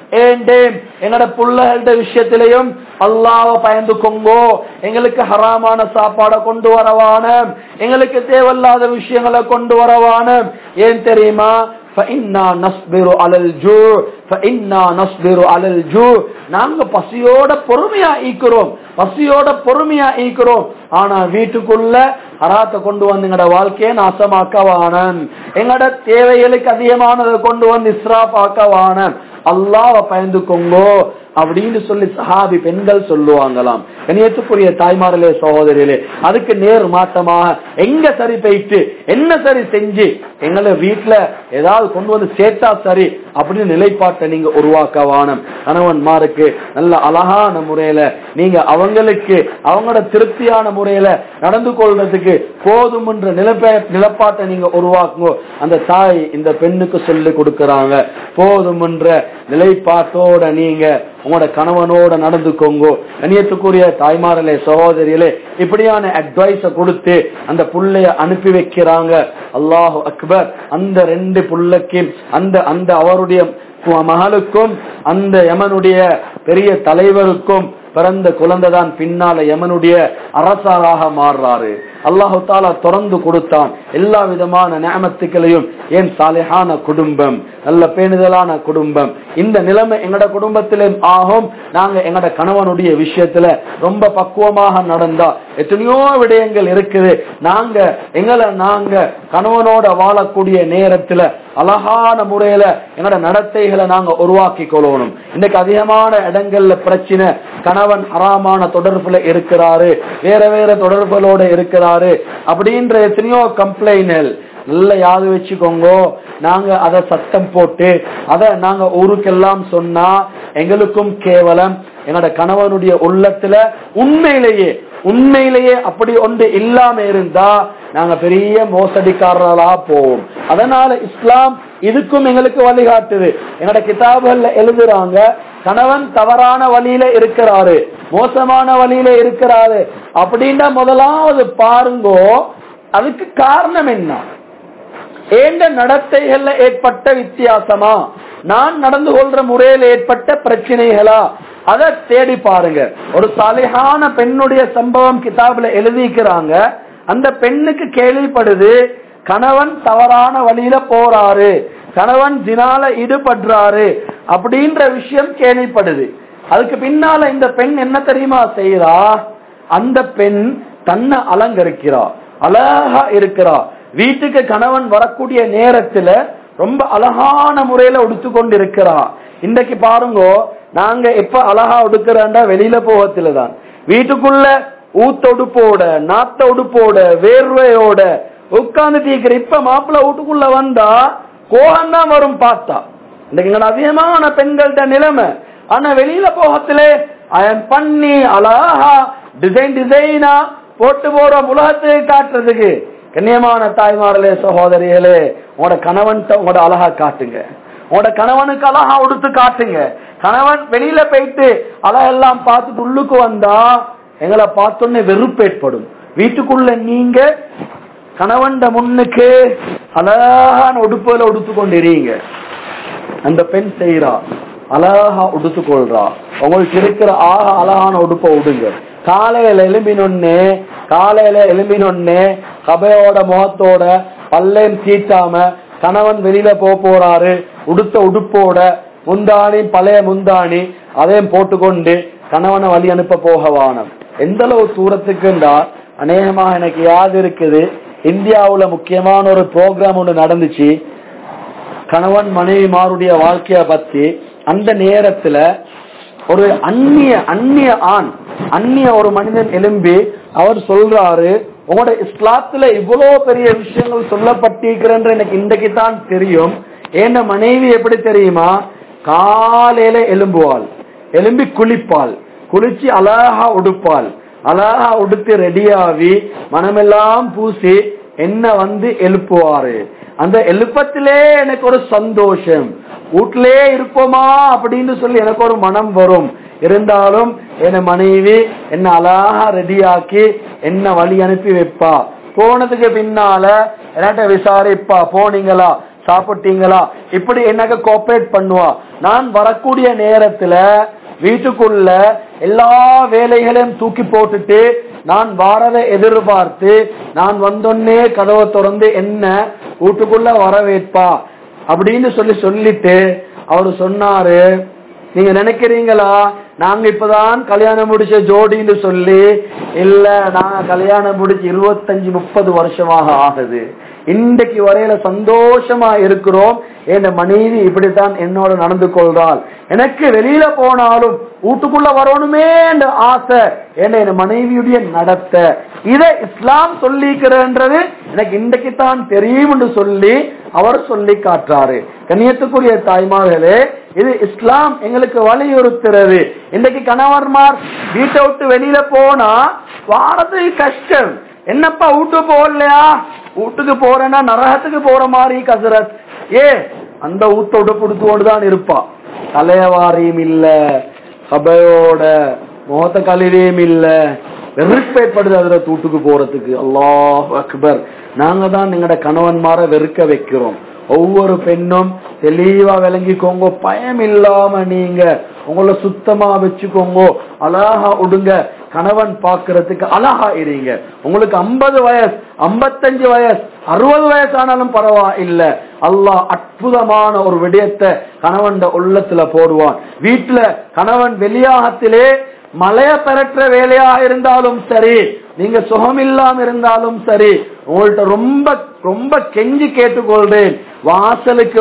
எங்கட புள்ளகள விஷயத்திலையும் அல்லாஹ்வை பயந்துக்கோங்கோ. எங்களுக்கு ஹராமான சாப்பாடை கொண்டு வரவானம், எங்களுக்கு தேவையில்லாத விஷயங்களை கொண்டு வரவானம். ஏன் தெரியுமா, நாங்க பசியோட பொறுமையா ஈக்கிறோம், பசியோட பொறுமையா ஈக்கிறோம். ஆனா வீட்டுக்குள்ள ஹராத்தை கொண்டு வந்து எங்கட வாழ்க்கையை நாசமாக்கவானன், எங்கட தேவைகளுக்கு அதிகமானதை கொண்டு வந்து இஸ்ராப் ஆக்கவானன். அல்லாஹ்வை பயந்துக்கோங்கோ அப்படின்னு சொல்லி சஹாபி பெண்கள் சொல்லுவாங்களாம். கண்ணியத்துக்குரிய தாய்மார்களே, சகோதரிகளே, அதுக்கு நேர் மாற்றமாக எங்க சரி போயிட்டு என்ன சரி செஞ்சு எங்களை வீட்டுல ஏதாவது கொண்டு வந்து சேர்த்தா சரி அப்படின்னு நிலைப்பாட்டை நீங்க உருவாக்கவானம். கணவன்மாருக்கு நல்ல அழகான முறையில நீங்க அவங்களுக்கு அவங்களோட திருப்தியான முறையில நடந்து கொள்றதுக்கு போதும்ன்ற நிலப்பாட்டை நீங்க உருவாக்குங்க. அந்த தாய் இந்த பெண்ணுக்கு சொல்லி கொடுக்கறாங்க, போதும்ன்ற நிலைப்பாட்டோட நீங்க உங்களோட கணவனோட நடந்துக்கோங்க. கண்ணியத்துக்குரிய தாய்மார்களே, சகோதரிகளே, இப்படியான அட்வைஸ கொடுத்து அந்த புள்ளைய அனுப்பி வைக்கிறாங்க. அல்லாஹு அக்பர். அந்த ரெண்டு புள்ளைக்கும் அந்த அவருடைய மகளுக்கும் அந்த யமனுடைய பெரிய தலைவருக்கும் பிறந்த குழந்தைதான் பின்னால யமனுடைய அரசராக மாறுறாரு. அல்லாஹு தாலா திறந்து கொடுத்தான் எல்லா விதமான நியமத்துக்களையும். ஏன் சாலிஹான குடும்பம், நல்ல பேணுதலான குடும்பம். இந்த நிலைமை எங்கட குடும்பத்திலும் ஆகும். நாங்க எங்கட கணவனுடைய விஷயத்துல ரொம்ப பக்குவமாக நடந்தா எத்தனையோ விடயங்கள் இருக்குது. நாங்க கணவனோட வாழக்கூடிய நேரத்துல அழகான முறையில எங்கட நடத்தைகளை நாங்க உருவாக்கி கொள்ளணும். இன்னைக்கு அதிகமான இடங்கள்ல பிரச்சனை, கணவன் ஹராமான தொடர்புல இருக்கிறாரு, வேற வேற தொடர்புகளோட இருக்கிறாரு அப்படின்ற எத்தனையோ கம்ப்ளைண்ட். நல்ல யாது வச்சுக்கோங்க, நாங்க அதை சட்டம் போட்டு அதை நாங்க ஊருக்கெல்லாம் சொன்னா எங்களுக்கும் கேவலம். என்னோட கணவனுடைய உள்ளத்துல உண்மையிலேயே அப்படி ஒன்று இல்லாம இருந்தா நாங்க பெரிய மோசடிக்காரர்களா போவோம். அதனால இஸ்லாம் இதுக்கும் எங்களுக்கு வழிகாட்டுது. என்னோட கிதாபுகள்ல எழுதுறாங்க, கணவன் தவறான வழியில இருக்கிறாரு, மோசமான வழியில இருக்கிறாரு அப்படின்னா முதலாவது பாருங்கோ அதுக்கு காரணம் என்ன. ஏண்ட நடத்தைகள்ல ஏற்பட்ட வித்தியாசமா, நான் நடந்து கொள்ற முறையில் ஏற்பட்ட பிரச்சனைகளா, அதை தேடி பாருங்க. ஒரு சாலிஹான பெண்ணுடைய சம்பவம் கிதாபுல எழுதிக்கிறாங்க. அந்த பெண்ணுக்கு கேள்விப்படுது, கணவன் தவறான வழியில போறாரு, கணவன் ஜினால ஈடுபடுறாரு அப்படின்ற விஷயம் கேள்விப்படுது. அதுக்கு பின்னால இந்த பெண் என்ன தெரியுமா செய்யறா, அந்த பெண் தன்னை அலங்கரிக்கிறா, அழகா இருக்கிறா. வீட்டுக்கு கணவன் வரக்கூடிய நேரத்துல ரொம்ப அழகான முறையில உடுத்து கொண்டு இருக்கிறா. இன்றைக்கு பாருங்க, நாங்க எப்ப அழகா உடுக்கிறோம்டா வெளியில போகத்துலதான். வீட்டுக்குள்ள ஊத்தொடுப்போட, நாத்த உடுப்போட, வேர்வையோட உட்கார்ந்து தீக்கிற. இப்ப மாப்பிள்ள வீட்டுக்குள்ள வந்தா கோகம்தான் வரும் பார்த்தா. இன்னைக்கு அதிகமான பெண்கள்ட நிலைமை. ஆனா வெளியில போகத்திலே அயன் பண்ணி அழகா டிசைனா போட்டு போற உலகத்தை காட்டுறதுக்கு. கண்ணியமான தாய்மார்களே, சகோதரிகளே, உங்களோட கணவன் உங்களோட அழகா காட்டுங்க. உங்களோட கணவனுக்கு அழகா உடுத்து காட்டுங்க. கணவன் வெளியில போயிட்டு அழகெல்லாம் பார்த்துட்டு உள்ளுக்கு வந்தா எங்களை பார்த்தோன்னே வெறுப்பு ஏற்படும். வீட்டுக்குள்ள நீங்க கணவன் முன்னுக்கு அழகான உடுப்புல உடுத்து கொண்டிருங்க. அந்த பெண் செய்யறா, அழகா உடுத்து கொள்றா. உங்களுக்கு இருக்கிற அழகான உடுப்பை உடுங்க. காலையில எலும்பினொன்னே கபையோட முகத்தோட பல்லையும் தீட்டாம கணவன் வெளியில போறாரு, உடுத்த உடுப்போட, முந்தாணி பழைய முந்தாணி அதையும் போட்டுக்கொண்டு கணவனை வழி அனுப்ப போகவானம். எந்த அளவு தூரத்துக்குண்டா, அநேகமாக எனக்கு யாது இருக்குது, இந்தியாவுல முக்கியமான ஒரு ப்ரோக்ராம் ஒன்று நடந்துச்சு, கணவன் மனைவிமாருடைய வாழ்க்கைய பத்தி. அந்த நேரத்துல ஒரு அந்நிய ஒரு மனிதன் எழும்பி அவர் சொல்றாரு, உங்களோட இஸ்லாத்துல இவ்வளவு பெரிய விஷயங்கள் சொல்லப்பட்டிருக்கிற எனக்கு இன்றைக்கு தான் தெரியும். ஏன்னா மனைவி எப்படி தெரியுமா, காலையில எலும்புவாள், எலும்பி குளிப்பாள், குளிச்சு அழகா உடுப்பாள், அழகா உடுத்து ரெடியாவி மனமெல்லாம் பூசி என்ன எழுப்புவாரு. அந்த எழுப்பத்திலே எனக்கு ஒரு சந்தோஷம். வீட்டிலே இருப்போமா அப்படின்னு சொல்லி எனக்கு ஒரு மனம் வரும். இருந்தாலும் என் மனைவி என்ன அழகா ரெடியாக்கி என்ன வழி அனுப்பி வைப்பா. போனதுக்கு பின்னால என்கிட்ட விசாரிப்பா, போனீங்களா, சாப்பிட்டீங்களா, இப்படி எனக்கு கோஆபரேட் பண்ணுவா. நான் வரக்கூடிய நேரத்துல வீட்டுக்குள்ள எல்லா வேலைகளையும் தூக்கி போட்டுட்டு நான் வாரதை எதிர்பார்த்து நான் வந்தோன்னே கதவை திறந்து என்ன வீட்டுக்குள்ள வரவேற்பா அப்படின்னு சொல்லிட்டு அவரு சொன்னாரு, நீங்க நினைக்கிறீங்களா நாங்க இப்பதான் கல்யாணம் முடிச்ச ஜோடின்னு சொல்லி. இல்ல, நாங்க கல்யாணம் முடிச்சு 25-30 வருஷமாக ஆகுது. இன்றைக்கு வரையில சந்தோஷமா இருக்கிறோம். என் மனைவி இப்படித்தான் என்னோட நடந்து கொள்றாள். எனக்கு வெளியில போனாலும் வீட்டுக்குள்ள வரணுமே என்ற ஆசை என் மனைவியுடைய நடத்த. இதை இஸ்லாம் சொல்லிக்கிறது எனக்கு இன்றைக்கு தான் தெரியும் என்று சொல்லி அவர் சொல்லி காட்டுறாரு. கண்ணியத்துக்குரிய தாய்மார்களே, இது இஸ்லாம் எங்களுக்கு வலியுறுத்துறது. இன்றைக்கு கணவன்மார் வீட்டை விட்டு வெளியில போனா வாரது கஷ்டம். என்னப்பா வீட்டு போகலையா, வீட்டுக்கு போறேன்னா நரகத்துக்கு போற மாதிரி கசரத். அந்த ஊத்தோட கொடுத்துதான் இருப்பா. தலையவாரியும் இல்ல, சபையோட முகத்த கழிவையும் இல்ல, வெறுப்பேற்படுது அதுல தூட்டுக்கு போறதுக்கு. அல்லாஹ் அக்பர். நாங்க தான் எங்கட கணவன்மார வெறுக்க வைக்கிறோம். ஒவ்வொரு பெண்ணும் தெளிவா விளங்கிக்கோங்க, பயம் இல்லாம நீங்க உங்களை சுத்தமா வச்சுக்கோங்க, அழகா உடுங்க. கணவன் பாக்குறதுக்கு அழகா இருங்க. உங்களுக்கு 50 வயசு, 55 வயசு, 60 வயசானாலும் பரவாயில்ல. அல்லாஹ் அற்புதமான ஒரு விடயத்தை கணவன் உள்ளத்துல போடுவான். வீட்டுல கணவன் வெளியாகத்திலே மலைய பெறற்ற வேலையா இருந்தாலும் சரி, நீங்க சுகமில்லாம இருந்தாலும் சரி, உங்கள்ட்ட ரொம்ப ரொம்ப கெஞ்சி கேட்டுக்கொள்றேன், வாசலுக்கு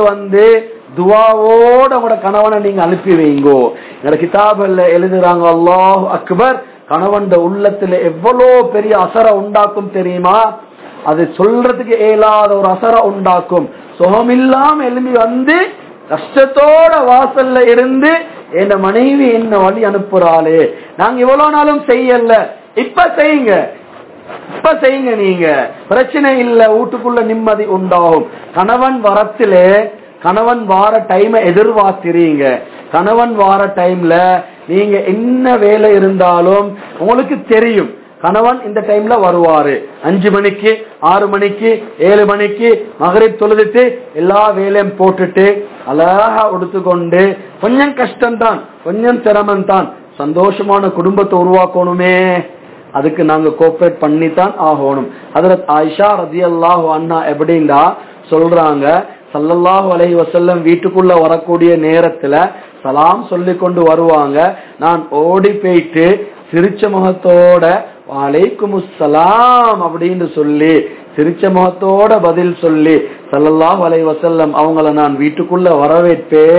துவாவோட உங்களோட கணவனை நீங்க அனுப்பி வைங்கோ. என்னோட கிதாபல்ல எழுதுறாங்க, அல்லாஹ் அக்பர், கணவன் உள்ளத்துல எவ்வளவு பெரிய அசர உண்டாக்கும் தெரியுமா? அது சொல்றதுக்கு இயலாத ஒரு அசர உண்டாக்கும். சுகமில்லாம எழும்பி கஷ்டத்தோட வாசல்ல இருந்து என் மனைவி என்ன வழி அனுப்புறாளே, நாங்க இவ்வளவு நாளும் செய்யல, இப்ப செய்யுங்க, இப்ப செய்யுங்க, நீங்க பிரச்சனை இல்ல, வீட்டுக்குள்ள நிம்மதி உண்டாகும். கணவன் வரத்திலே கணவன் வார டைம் எதிர்பார்க்கிறீங்க. கணவன் வார டைம்ல நீங்க என்ன வேலை இருந்தாலும் உங்களுக்கு தெரியும், கணவன் இந்த டைம்ல வருவாரு. 5 மணிக்கு, 6 மணிக்கு, 7 மணிக்கு மகரிப் தொழுதுட்டு எல்லா வேலையும் போட்டுட்டு அழகா உடுத்துக்கொண்டு, கொஞ்சம் கஷ்டம்தான், கொஞ்சம் சிரமம் தான், சந்தோஷமான குடும்பத்தை உருவாக்கணுமே, அதுக்கு நாங்க கோஆபரேட் பண்ணித்தான் ஆகணும். ஹஜ்ரத் ஆயிஷா ரலியல்லாஹு அன்ஹா எப்படின்னா சொல்றாங்க, ஸல்லல்லாஹு அலைஹி வஸல்லம் வீட்டுக்குள்ள வரக்கூடிய நேரத்துல சலாம் சொல்லி கொண்டு வருவாங்க. நான் ஓடி போயிட்டு சிரிச்ச முகத்தோட வலைக்குமுஸ்ஸலாம் அப்படின்னு சொல்லி சிரிச்ச முகத்தோட பதில் சொல்லி ஸல்லல்லாஹு அலைஹி வஸல்லம் அவங்கள நான் வீட்டுக்குள்ள வரவேற்பேன்.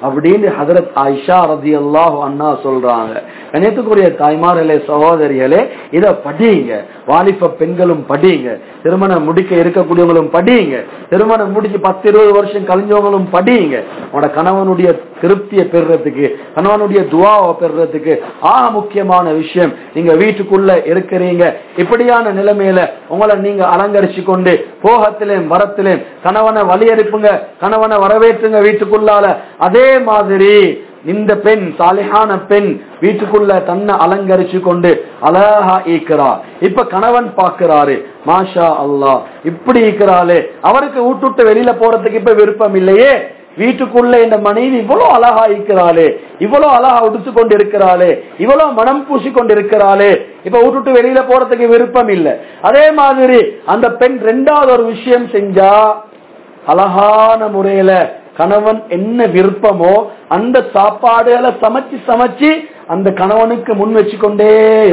அப்படின்னு ஹதரத் ஆயிஷா ரலியல்லாஹு அன்ஹா சொல்றாங்க. கண்ணியத்துக்குரிய தாய்மார்களே, சகோதரிகளே, இத படிங்க. வாலிப பெண்களும் படிங்க, திருமணம் முடிக்க இருக்கக்கூடியவங்களும் படிங்க, திருமணம் முடிச்சு 10-20 வருஷம் கழிஞ்சவங்களும் படிங்க. உங்களோட கணவனுடைய திருப்தியை பெறுறதுக்கு, கணவனுடைய துஆவை பெறுறதுக்கு முக்கியமான விஷயம், நீங்க வீட்டுக்குள்ள இருக்கிறீங்க, இப்படியான நிலைமையில உங்களை நீங்க அலங்கரிச்சு கொண்டு போகத்திலேயும் வரத்திலேயும் கணவனை வழியெடுப்புங்க, கணவனை வரவேற்றுங்க வீட்டுக்குள்ளால. அதே மாதிரி இந்த பெண், சாலிஹான பெண், வீட்டுக்குள்ள தன்னை அலங்கரிச்சு கொண்டு அழகா ஈக்கிறா. இப்ப கணவன் பாக்குறாரு, மாஷா அல்லாஹ் இப்படி ஈக்கிறாளே, அவருக்கு விட்டு வெளியில போறதுக்கு இப்ப விருப்பம் இல்லையே, வீட்டுக்குள்ள இந்த மனைவி இவ்வளவு அழகா ஈக்கிறாளே, இவ்வளவு அழகா உடுத்து கொண்டு இருக்கிறாளே, இவ்வளவு மனம் பூசி கொண்டு இருக்கிறாளே, இப்ப விட்டுட்டு வெளியில போறதுக்கு விருப்பம் இல்லை. அதே மாதிரி அந்த பெண் ரெண்டாவது ஒரு விஷயம் செஞ்சா, அழகான முறையில கணவன் என்ன விருப்பமோ அந்த சாப்பாடுகளை சமைச்சு அந்த கணவனுக்கு முன் வச்சு கொண்டே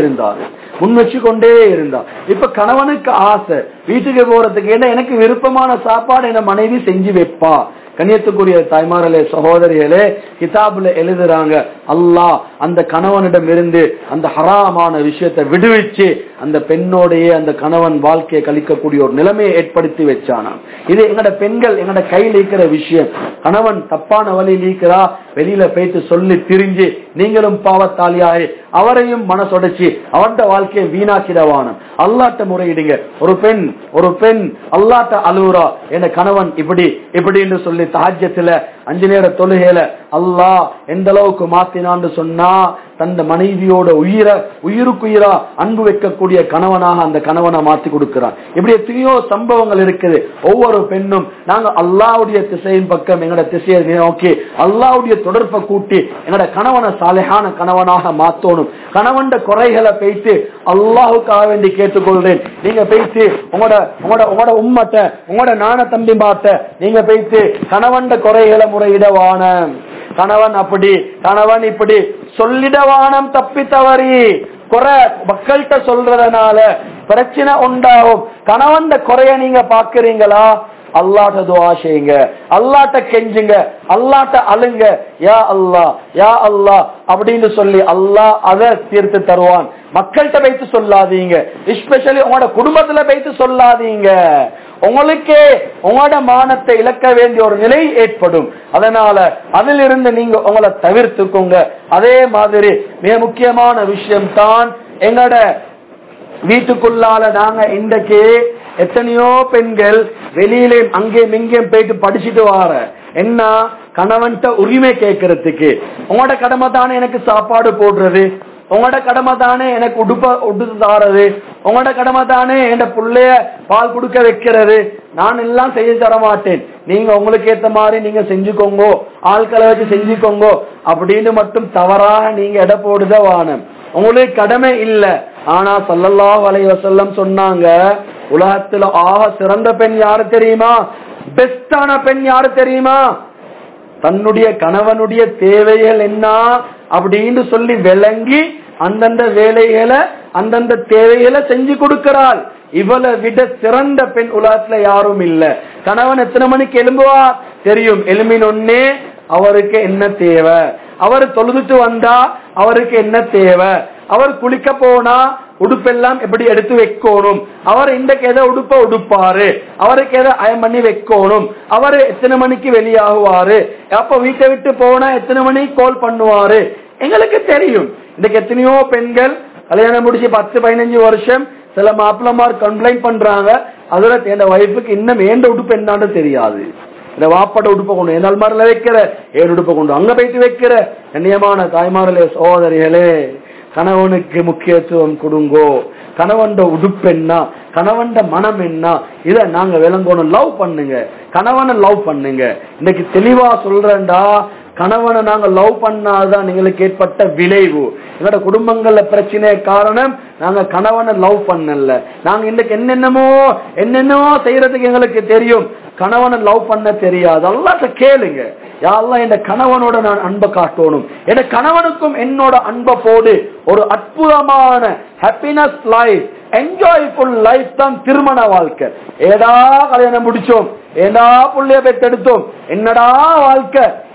இருந்தார். இப்ப கணவனுக்கு ஆசை வீட்டுக்கு போறதுக்கு, ஏன்னா எனக்கு விருப்பமான சாப்பாடு என் மனைவி செஞ்சு வைப்பா. கண்ணியத்துக்குரிய தாய்மார்களே, சகோதரிகளே, கிதாபுல எழுதுறாங்க, அல்லாஹ் அந்த கணவனிடம் இருந்து அந்த ஹராமான விஷயத்தை விடுவிச்சு அந்த பெண்ணோடைய அந்த கணவன் வாழ்க்கையை கழிக்கக்கூடிய ஒரு நிலைமையை ஏற்படுத்தி வச்சானா. இது எங்கட பெண்கள் எங்கட கையில் இருக்கிற விஷயம். கணவன் தப்பான வழியில் இருக்கிறா, வெளியில போயிட்டு சொல்லி திரிஞ்சு நீங்களும் பாவத்தாலியாய் அவரையும் மனசொடைச்சு அவன் வாழ்க்கையை வீணாக்கிடவானம். அல்லாட்ட முறையிடுங்க. ஒரு பெண் அல்லாட்ட அழுவுறா, என் கணவன் இப்படி என்று சொல்லி தஹஜ்ஜத்துல 5 நேர தொழுகையில அல்லாஹ் எந்த அளவுக்கு மாத்தினான்னு சொன்னா, தந்த மனைவியோட உயிருக்குயிரா அன்பு வைக்கக்கூடிய கணவனாக அந்த கணவனை மாத்தி கொடுக்கிறான். இப்படி எத்தனையோ சம்பவங்கள் இருக்குது. ஒவ்வொரு பெண்ணும் நாங்க அல்லாஹ்வுடைய திசையின் பக்கம் எங்கட திசையை நோக்கி அல்லாஹ்வுடைய தொடர்பை கூட்டி எங்கட கணவனை சாலிஹான கணவனாக மாத்தணும். கணவன் குறைகளை பேசி அல்லாஹுக்காக வேண்டி கேட்டுக்கொள்றேன், நீங்க பேசி உங்களோட உம்மட்ட உங்களோட நான தம்பி மாட்ட நீங்க பேசி கணவன் குறைகளை முறையிடவான. கணவன் அப்படி கணவன் இப்படி சொல்லிடவானம், தப்பி தவறி குறை மக்கள்கிட்ட சொல்றதுனால பிரச்சனை உண்டாகும். கணவன் குறைய நீங்க பாக்குறீங்களா, அல்லாட்ட துஆ செய்யுங்க, அல்லாட்ட கெஞ்சுங்க, அல்லாட்ட அழுங்க, யா அல்லாஹ் யா அல்லாஹ் அப்படின்னு சொல்லி அல்லாஹ் அதை தீர்த்து தருவான். மக்கள்கிட்ட வைத்து சொல்லாதீங்க, எஸ்பெஷலி உங்களோட குடும்பத்துல வைத்து சொல்லாதீங்க. உங்களுக்கே உங்களோட மானத்தை இழக்க வேண்டிய ஒரு நிலை ஏற்படும். அதனால அதிலிருந்து நீங்க உங்களை தவிர்த்துக்கோங்க. அதே மாதிரி மிக முக்கியமான விஷயம் தான், எங்களோட வீட்டுக்குள்ளால நாங்க இன்றைக்கு எத்தனையோ பெண்கள் வெளியிலே அங்கேயும் இங்கேயும் போயிட்டு படிச்சுட்டு வார, என்ன கணவன்கிட்ட உரிமை கேட்கறதுக்கு. உங்களோட கடமை தானே எனக்கு சாப்பாடு போடுறது, உங்களோட கடமை தானே எனக்கு உடுத்து தாரது, உங்களோட கடமை தானே என் பிள்ளைய பால் கொடுக்க வைக்கிறது, நான் எல்லாம் செய்ய தர மாட்டேன், நீங்க உங்களுக்கு ஏத்த மாதிரி நீங்க செஞ்சுக்கோங்க, ஆட்களை வச்சு செஞ்சுக்கோங்க அப்படின்னு மட்டும் தவறாக நீங்க எடை போடுத வானம். உங்களுக்கு கடமை இல்ல. ஆனா ஸல்லல்லாஹு அலைஹி வஸல்லம் சொன்னாங்க, உலகத்துல ஆக சிறந்த பெண் யாரு தெரியுமா, பெஸ்டான பெண் யாரு தெரியுமா, தன்னுடைய கணவனுடைய தேவைகள் என்ன அப்படின்னு சொல்லி விளங்கி அந்தந்த வேலைகளை அந்தந்த தேவைகளை செஞ்சு கொடுக்கிறாள். இவளை விட சிறந்த பெண் உலகத்துல யாரும் இல்ல. கணவன் எத்தனை மணிக்கு எழும்புவார் தெரியும், எழும்பினொன்னே அவருக்கு என்ன தேவை, அவர் தொழுதுட்டு வந்தா அவருக்கு என்ன தேவை, அவர் குளிக்க போனா உடுப்பெல்லாம் எப்படி எடுத்து வைக்கணும், அவர் இன்றைக்கு எதை உடுப்ப உடுப்பாரு, அவருக்கு எதை அயம் பண்ணி வைக்கணும், அவரு எத்தனை மணிக்கு வெளியாகுவாரு, அப்ப வீட்டை விட்டு போனா எத்தனை மணிக்கு கால் பண்ணுவாரு, எங்களுக்கு தெரியும். இன்றைக்கு எத்தனையோ பெண்கள் கல்யாணம் முடிச்சு 10-15 வருஷம் சில மாப்பிள்ளமார் கம்ப்ளைண்ட் பண்றாங்க, அதுல என் வைஃபுக்கு இன்னும் ஏண்ட உடுப்பு என்னான்னு தெரியாது, இந்த வாப்பாட உடுப்ப கொண்டு என் அல்மாரில வைக்கிற, ஏன் உடுப்ப கொண்டு அங்க போயிட்டு வைக்கிற. கண்ணியமான தாய்மார்களே, சகோதரிகளே, கணவனுக்கு முக்கியத்துவம் கொடுங்கோ. கணவன் உடுப்பு என்ன, கணவன் மனம் என்ன, இத நாங்க விளங்கணும். லவ் பண்ணுங்க, கணவனை லவ் பண்ணுங்க. இன்னைக்கு தெளிவா சொல்றேன்டா, கணவனை நாங்க லவ் பண்ணாதான் எங்களுக்கு ஏற்பட்ட விளைவு. எங்களோட குடும்பங்கள்ல பிரச்சனை காரணம் நாங்க கணவனை லவ் பண்ணல. நாங்க இன்னைக்கு என்னென்னமோ செய்யறதுக்கு எங்களுக்கு தெரியும், கணவனை லவ் பண்ண தெரியாது. அல்லாஹ்ட்ட கேளுங்க, யா அல்லாஹ் என் கணவனோட நான் அன்பை காட்டணும், என் கணவனுக்கும் என்னோட அன்பை போடு. ஒரு அற்புதமான ஹாப்பினஸ் லைஃப், என்ஜாய்ஃபுல் லைஃப் தான் திருமண வாழ்க்கை. ஏடா கல்யாணம் முடிச்சோம், ஏடா புள்ளைய பெற்றெடுத்தோம், என்னடா வாழ்க்கை,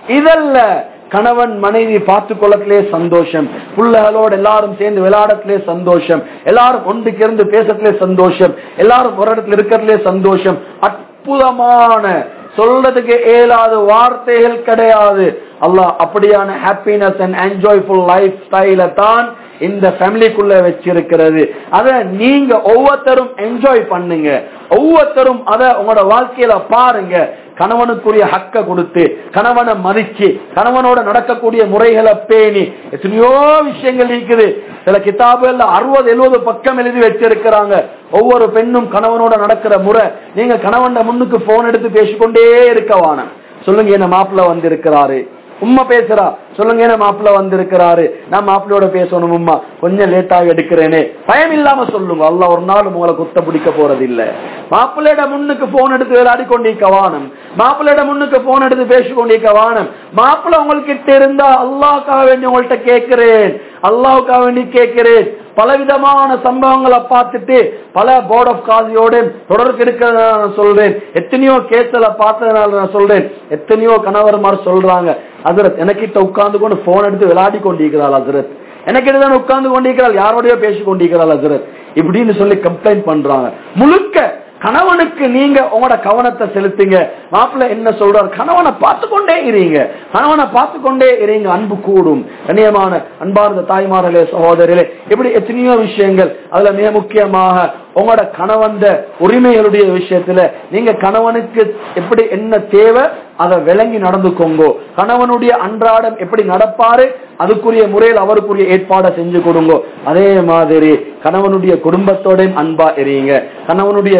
இதல்ல. கணவன் மனைவி பார்த்து கொள்ளத்திலே சந்தோஷம், பிள்ளைகளோடு எல்லாரும் சேர்ந்து விளையாடத்திலே சந்தோஷம், எல்லாரும் ஒன்றுக்கு இருந்து பேசத்திலே சந்தோஷம், எல்லாரும் ஒரு இடத்துல இருக்கிறதுலே சந்தோஷம். அற்புதமான, சொல்றதுக்கு இயலாத வார்த்தைகள் கிடையாது. அல்லாஹ் அப்படியான ஹாப்பினஸ் அண்ட் என்ஜாய்ஃபுல் லைஃப் ஸ்டைல தான் இந்த ஃபேமிலிக்குள்ள வச்சிருக்கிறது. அத நீங்க ஒவ்வொருத்தரும் என்ஜாய் பண்ணுங்க, ஒவ்வொருத்தரும் அத உங்களோட வாழ்க்கையில பாருங்க. கணவனுக்குரிய ஹக்க கொடுத்து, கணவனை மதிச்சு, கணவனோட நடக்கக்கூடிய முறைகளை பேணி, எத்தனையோ விஷயங்கள் இருக்குது. சில கிதாபுல 60-70 பக்கம் எழுதி வச்சிருக்கிறாங்க. ஒவ்வொரு பெண்ணும் கணவனோட நடக்கிற முறை. நீங்க கணவன் முன்னுக்கு போன் எடுத்து பேசிக்கொண்டே இருக்கவான. சொல்லுங்க, என்ன மாப்பிள்ள வந்திருக்கிறாரு, உம்மா பேசுறா, சொல்லுங்க என்ன மாப்பிள்ள வந்திருக்கிறாரு, நான் மாப்பிள்ளையோட பேசணும், உம்மா கொஞ்சம் லேட்டாக எடுக்கிறேனே, பயம் இல்லாம சொல்லுங்க. அல்லாஹ் ஒரு நாள் உங்களை குத்த பிடிக்க போறது இல்ல. மாப்பிள்ளையிட முன்னுக்கு போன் எடுத்து விளையாடி கொண்டிருக்க வானம், மாப்பிள்ளையிட முன்னுக்கு போன் எடுத்து பேசிக்கொண்டிருக்க வானம். மாப்பிள்ளை உங்கள்கிட்ட இருந்தா அல்லாஹ்க்காக வேண்டி உங்கள்கிட்ட கேட்கிறேன், அல்லாஹ்வுக்காக வேண்டி கேட்கிறேன். பலவிதமான சம்பவங்களை பார்த்துட்டு பல போர்ட் ஆஃப் காசியோட தொடர்பு இருக்கிறதுனால நான் சொல்றேன், எத்தனையோ கேஸ்ல பார்த்ததுனால நான் சொல்றேன். எத்தனையோ கணவர்மார் சொல்றாங்க, ஹசரத் எனக்கிட்ட உட்கார்ந்து கொண்டு போன் எடுத்து விளையாடி கொண்டிருக்கிறாள், ஹசரத் எனக்கிட்ட தான் உட்கார்ந்து கொண்டிருக்கிறாள், யாரோடய பேசி கொண்டிருக்கிறாள் ஹசரத் இப்படின்னு சொல்லி கம்ப்ளைண்ட் பண்றாங்க. முழுக்க கணவனுக்கு நீங்க உங்களோட கவனத்தை செலுத்துங்க. மாப்பிள்ள என்ன சொல்றார், கணவனை பார்த்து கொண்டே இருங்க, கணவனை பார்த்து கொண்டே இருங்க, அன்பு கூடும். கண்ணியமான அன்பார்ந்த தாய்மார்களே, சகோதரர்களே, இப்படி எத்தனையோ விஷயங்கள். அதுல மிக முக்கியமாக உங்களோட கணவன் உரிமைகளுடைய விஷயத்துல நீங்க கணவனுக்கு எப்படி என்ன தேவை அதை விளங்கி நடந்துக்கோங்க. கணவனுடைய அன்றாடம் எப்படி நடப்பாரு அதுக்குரிய முறையில் அவருக்குரிய ஏற்பாடை செஞ்சு கொடுங்க. அதே மாதிரி கணவனுடைய குடும்பத்தோட அன்பா இருங்க. கணவனுடைய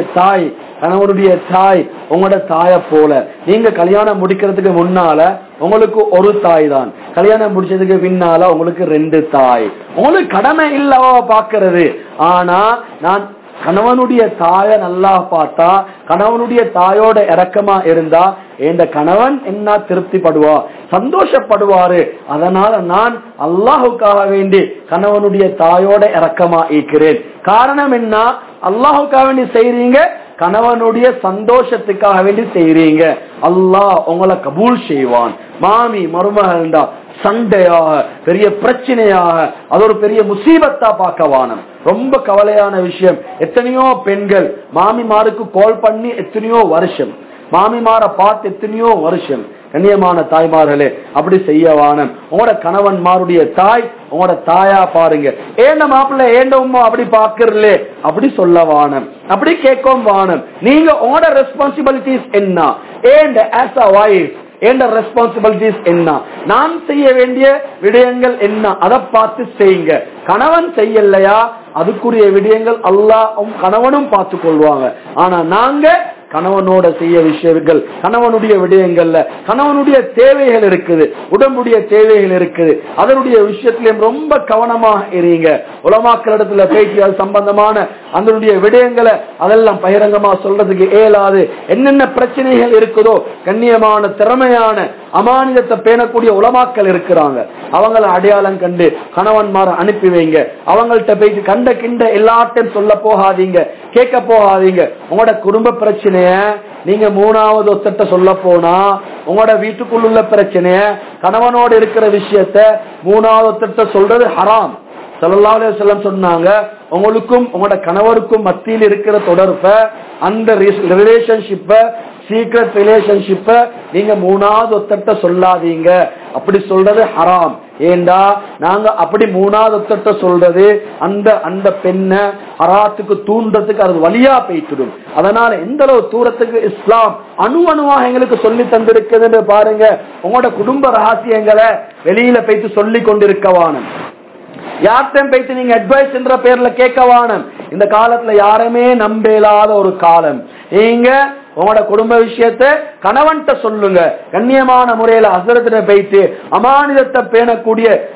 தாய் உங்களோட தாய போல. நீங்க கல்யாணம் முடிக்கிறதுக்கு முன்னால உங்களுக்கு ஒரு தாய் தான், கல்யாணம் முடிச்சதுக்கு பின்னால உங்களுக்கு 2 தாய். உங்களுக்கு கடமை இல்லவா பாக்குறது. ஆனா நான் கணவனுடைய தாய நல்லா பார்த்தா, கணவனுடைய தாயோட இரக்கமா இருந்தா என் கணவன் என்ன திருப்திப்படுவா, சந்தோஷப்படுவாரு. அதனால நான் அல்லாஹுக்காக வேண்டி கணவனுடைய தாயோட இரக்கமா இருக்கிறேன். காரணம் என்ன, அல்லாஹுக்காக வேண்டி செய்றீங்க, கணவனுடைய சந்தோஷத்துக்காக வேண்டி செய்றீங்க. அல்லாஹ் உங்களை கபூல் செய்வான். மாமி மருமகள்டா சண்டையாக பெரிய பிரச்சனையாக அது ஒரு பெரிய முசீபத்தா பார்க்கவானம். ரொம்ப கவலையான விஷயம். எத்தனையோ பெண்கள் மாமிமாருக்கு கால் பண்ணி எத்தனையோ வருஷம், மாமிமார பார்த்து எத்தனையோ வருஷம். கண்ணியமான தாய்மார்களே, அப்படி செய்யவானம். உங்களோட கணவன்மாருடைய தாய் உங்களோட தாயா பாருங்க. ஏண்ட மாப்பிள்ள ஏண்ட உமா அப்படி பாக்குறே அப்படி சொல்ல வானம், அப்படி கேட்கும் வானம். நீங்க உங்களோட ரெஸ்பான்சிபிலிட்டிஸ் என்ன, ஏண்ட ஆஸ் அ வைஃப் என்ற ரெஸ்பான்சிபிலிட்டிஸ் என்ன, நான் செய்ய வேண்டிய விடயங்கள் என்ன, அதை பார்த்து செய்யுங்க. கணவன் செய்யலையா அதுக்குரிய விடயங்கள் அல்லாஹ்வும் கணவனும் பார்த்து கொள்வாங்க. ஆனா நாங்க கணவனோட செய்ய விஷயங்கள், கணவனுடைய விடயங்கள்ல கணவனுடைய தேவைகள் இருக்குது, உடம்புடைய தேவைகள் இருக்குது, அதனுடைய விஷயத்திலும் ரொம்ப கவனமாக இருங்க. உலமாக்களிடத்துல பேசி அது சம்பந்தமான அதனுடைய விடயங்களை அதெல்லாம் பகிரங்கமா சொல்றதுக்கு இயலாது. என்னென்ன பிரச்சனைகள் இருக்குதோ கண்ணியமான திறமையான அமானிதத்தை பேணக்கூடிய உலமாக்கள் இருக்கிறாங்க, அவங்கள அடையாளம் கண்டு கணவன்மார அனுப்பி வைங்க. அவங்கள்ட்ட போயிட்டு கண்ட கிண்ட எல்லாத்தையும் சொல்ல போகாதீங்க, கேட்க போகாதீங்க. உங்களோட குடும்ப பிரச்சனைய நீங்க 3வது ஒருத்தட்ட சொல்ல போனா உங்களோட வீட்டுக்குள்ள பிரச்சனைய, கணவனோட இருக்கிற விஷயத்த 3வது ஒருத்தட்ட சொல்றது ஹராம். ஸல்லல்லாஹு அலைஹி வஸல்லம் சொன்னாங்க, உங்களுக்கும் உங்களோட கணவருக்கும் மத்தியில் இருக்கிற தொடர்பை, அந்த ரிலேஷன்ஷிப்ப, சீக்ரெட் ரிலேஷன்ஷிப்ப நீங்க 3வது ஒருத்தட்ட சொல்லாதீங்க. அப்படி சொல்றது ஹராம். ஏண்டா நாங்க அப்படி 3வது ஒருத்தட்ட சொல்றது அந்த பெண்ணை ஹராத்துக்கு தூண்டுறதுக்கு அது வழியா போய்த்திடும். அதனால எந்த அளவு தூரத்துக்கு இஸ்லாம் அணுவாக எங்களுக்கு சொல்லி தந்திருக்குதுன்னு பாருங்க. உங்களோட குடும்ப ரகசியங்களை வெளியில போய்த்து சொல்லி கொண்டிருக்கவானும், யார்ட்டையும் போய்த்து நீங்க அட்வைஸ் என்ற பேர்ல கேட்கவானும். இந்த காலத்துல யாருமே நம்பலாத ஒரு காலம். நீங்க உங்களோட குடும்ப விஷயத்தை கணவன்கிட்ட சொல்லுங்க. கண்ணியமான முறையில ஹஸரத்திட்ட போயிட்டு அமானிதத்தை பேணக்கூடிய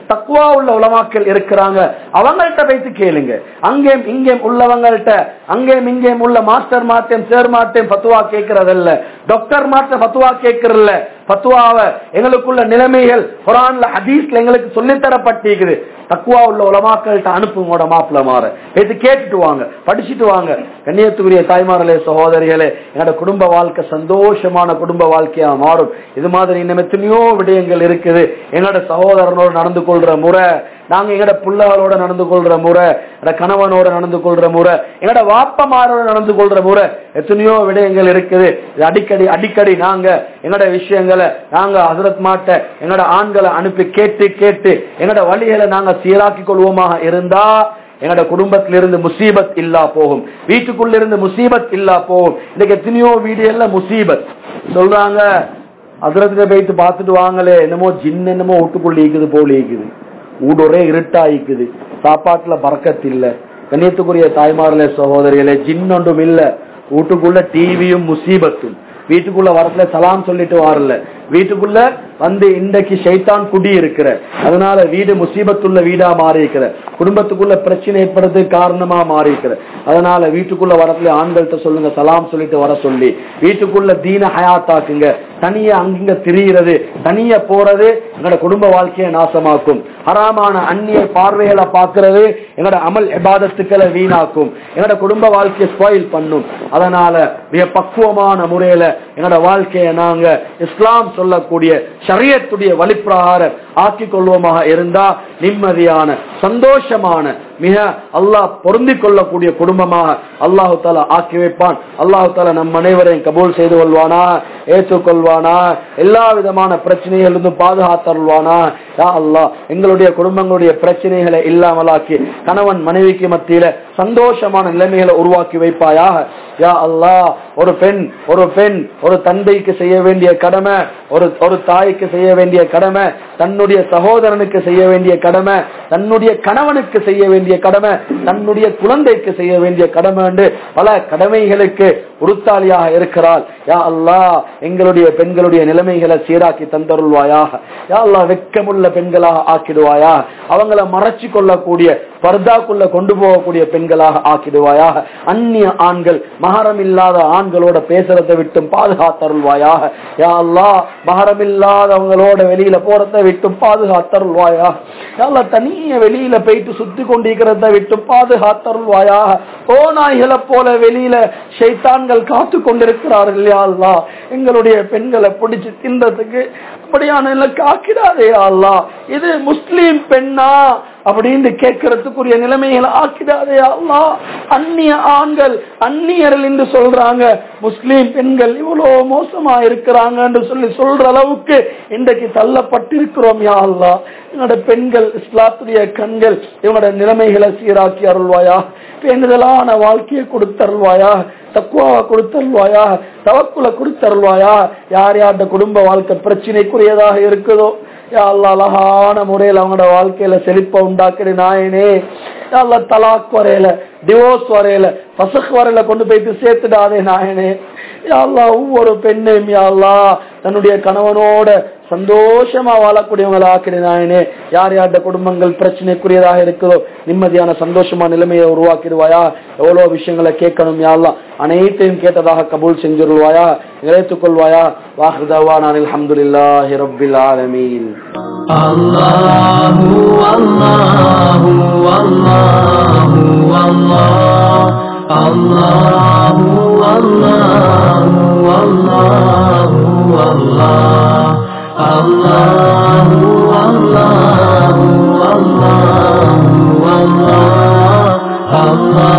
தக்வா உள்ள உலமாக்கள் இருக்கிறாங்க, அவங்கள்ட்ட போயிட்டு கேளுங்க. அங்கேயும் இங்கேயும் உள்ளவங்கள்ட்ட அங்கேயும் இங்கேயும் உள்ள மாஸ்டர் மாட்டேன் சேர் மாட்டேன் பத்துவா கேட்கறதில்ல, டாக்டர் மாட்ட பத்துவா கேட்கறதில்ல. பத்துவாவை எங்களுக்குள்ள நிலைமைகள் குர்ஆன்ல ஹதீஸ்ல எங்களுக்கு சொல்லித்தரப்பட்டிருக்குது. தக்வா உள்ள உலமாக்கள்கிட்ட அனுப்புங்கோட மாப்பிள்ள மாற இது கேட்டுட்டு வாங்க, படிச்சுட்டு வாங்க. கண்ணியத்துக்குரிய தாய்மார்களே, சகோதரிகளே, எங்களோட குடும்ப வாழ்க்கை சந்தோஷமான குடும்ப வாழ்க்கையா மாறும். இது மாதிரி இன்னும் எத்தனையோ விடயங்கள் இருக்குது. எங்களோட சகோதரனோடு நடந்து கொள்ற முறை, நாங்க எங்கட பிள்ளைகளோட நடந்து கொள்ற முறை, எங்கட கணவனோட நடந்து கொள்ற முறை, எங்கட வாப்பமாரோட நடந்து கொள்ற முறை, எத்தனையோ விடயங்கள் இருக்குது. அடிக்கடி அடிக்கடி நாங்க எங்கட விஷயங்களை நாங்க ஹஸ்ரத் மாட்ட எங்கட ஆண்களை அனுப்பி கேட்டு கேட்டு எங்கட வழிகளை நாங்க சீராக்கி கொள்வோமாக இருந்தா எங்கட குடும்பத்திலிருந்து முசீபத் இல்லா போகும், வீட்டுக்குள்ள இருந்து முசீபத் இல்லா போகும். இன்னைக்கு எத்தனையோ வீடியோல முசீபத் சொல்றாங்க, ஹஸ்ரத்ல போயிட்டு பார்த்துட்டு வாங்களே, என்னமோ ஜின் என்னமோ வீட்டுக்குள்ள இருக்குது போல இருக்குது, வீடு ஒரே இருட்டா இருக்குது, சாப்பாட்டுல பறக்கத்து இல்ல. கண்ணியத்துக்குரிய தாய்மார்களே, சகோதரிகளே, ஜின் ஒன்றும் இல்ல, வீட்டுக்குள்ள டிவியும் முசீபத்தும். வீட்டுக்குள்ள வரத்துல சலாம் சொல்லிட்டு வரல, வீட்டுக்குள்ள வந்து இன்றைக்கு ஷைத்தான் குடி இருக்கிற, அதனால வீடு முசீபத்துள்ள வீடா மாறி இருக்கிற, குடும்பத்துக்குள்ள பிரச்சனை ஏற்படுறதுக்கு காரணமா மாறி இருக்கிற. அதனால வீட்டுக்குள்ள வரத்துல ஆண்கள்கிட்ட சொல்லுங்க, சலாம் சொல்லிட்டு வர சொல்லி வீட்டுக்குள்ள தீன ஹயாத்தாக்குங்க. தனியா அங்கிங்க திரிகிறது, தனியா போறது எங்களோட குடும்ப வாழ்க்கையை நாசமாக்கும். ஹராமான அந்நிய பார்வைகளை பார்க்கறது எங்களோட அமல் இபாதத்துக்களை வீணாக்கும், எங்களோட குடும்ப வாழ்க்கையை ஸ்பாயில் பண்ணும். அதனால மிக பக்குவமான முறையில எங்களோட வாழ்க்கையை நாங்க இஸ்லாம் சொல்லக்கூடிய ஷரியத்துடைய வழிப்பிரகாரம் ஆக்கி கொள்வோமாக இருந்தா நிம்மதியான சந்தோஷமான மிக அல்லாஹ் பொருந்தி கொள்ளக்கூடிய குடும்பமாக அல்லாஹு தாலா ஆக்கி வைப்பான். அல்லாஹு தாலா நம் அனைவரையும் கபூல் செய்து கொள்வானா, ஏற்றுக்கொள்வானா, எல்லா விதமான பிரச்சனைகளிலிருந்து பாதுகாத்தருள்வானா. யா அல்லாஹ் எங்களுடைய குடும்பங்களுடைய பிரச்சனைகளை இல்லாமலாக்கி கணவன் மனைவிக்கு மத்தியில சந்தோஷமான நிலைமைகளை உருவாக்கி வைப்பாயாக. யா அல்லாஹ் ஒரு பெண் ஒரு தந்தைக்கு செய்ய வேண்டிய கடமை, ஒரு தாய்க்கு செய்ய வேண்டிய கடமை, தன்னுடைய சகோதரனுக்கு செய்ய வேண்டிய கடமை, தன்னுடைய கணவனுக்கு செய்ய வேண்டிய கடமை, தன்னுடைய குழந்தைக்கு செய்ய வேண்டிய கடமை என்று பல கடமைகளுக்கு உறுத்தாளியாக இருக்கிறாள். யா அல்லாஹ் எங்களுடைய பெண்களுடைய நிலைமைகளை சீராக்கி தந்தருள்வாயாக. யா அல்லாஹ் வெட்கமுள்ள பெண்களாக ஆக்கிடுவாயா, அவங்களை மறைச்சு கொள்ளக்கூடிய பர்தாக்குள்ள கொண்டு போகக்கூடிய பெண்களாக ஆக்கிடுவாயாக. அந்நிய ஆண்கள் மஹரம் இல்லாத ஆண்களோட பேசுறதை விட்டும் பாதுகாத்தருள்வாயாக. யா அல்லாஹ் மஹரம் இல்லாதவங்களோட வெளியில போறதை விட்டும் பாதுகாத்தருள்வாயாக. யா அல்லாஹ் தனிய வெளியில போயிட்டு சுத்தி கொண்டிருக்கிறத விட்டு பாதுகாத்தருள்வாயாக. ஓ நாய்களை போல வெளியில ஷைத்தான்கள் காத்து கொண்டிருக்கிறார்கள். யா அல்லாஹ் எங்களுடைய பெண்களை பிடிச்சு தின்றதுக்கு அப்படியான ஆக்கிடாதே. யா அல்லாஹ் இது முஸ்லீம் பெண்ணா அப்படின்னு கேட்கறதுக்குரிய நிலைமைகளை ஆக்கிடாதே. யா அல்லாஹ் அந்நிய ஆண்கள் அந்நியர்கள் என்று சொல்றாங்க, முஸ்லீம் பெண்கள் இவ்வளவு மோசமா இருக்கிறாங்க என்று சொல்ற அளவுக்கு இன்றைக்கு தள்ளப்பட்டிருக்கிறோம். யா அல்லாஹ் என்னோட பெண்கள் இஸ்லாத்துடைய கண்கள், இவனோட நிலைமைகளை சீராக்கி அருள்வாயா, பேணுதலான வாழ்க்கையை கொடுத்தருள்வாயா, தக்வாவை கொடுத்தருள்வாயா, தவக்குல கொடுத்தருள்வாயா. யார் யார்ட குடும்ப வாழ்க்கை பிரச்சனைக்குரியதாக இருக்குதோ யா அல்லாஹ் அழகான முறையில் அவங்களோட வாழ்க்கையில செழிப்ப உண்டாக்குற நாயனே. யா அல்லாஹ் தலாக் வரையில, டிவோர்ஸ் வரையில, பசக் வரையில கொண்டு போயிட்டு சேர்த்துடாதே நாயனே. யா அல்லாஹ் ஒவ்வொரு பெண்ணையும் யா அல்லாஹ் தன்னுடைய கணவனோட சந்தோஷமா வாழக்கூடியவங்களை ஆக்கினாயனே. யார் யார்ட குடும்பங்கள் பிரச்சனைக்குரியதாக இருக்குதோ நிம்மதியான சந்தோஷமான நிலைமையை உருவாக்கிடுவாயா. எவ்வளவு விஷயங்களை கேட்கணும் யா அல்லாஹ் அனைத்தையும் கேட்டதாக கபூல் செஞ்சிருவாயா, நிறைத்துக் கொள்வாயா. வாஹ்தாவானா அல்ஹம்துலில்லாஹி ரப்பில் ஆலமீன். அல்லாஹு அல்லாஹு அல்லாஹு அல்லாஹ் அல்லாஹு அல்லாஹு அல்லாஹ் அல்லாஹு அல்லாஹு அல்லாஹு அல்லாஹ் அல்லாஹ்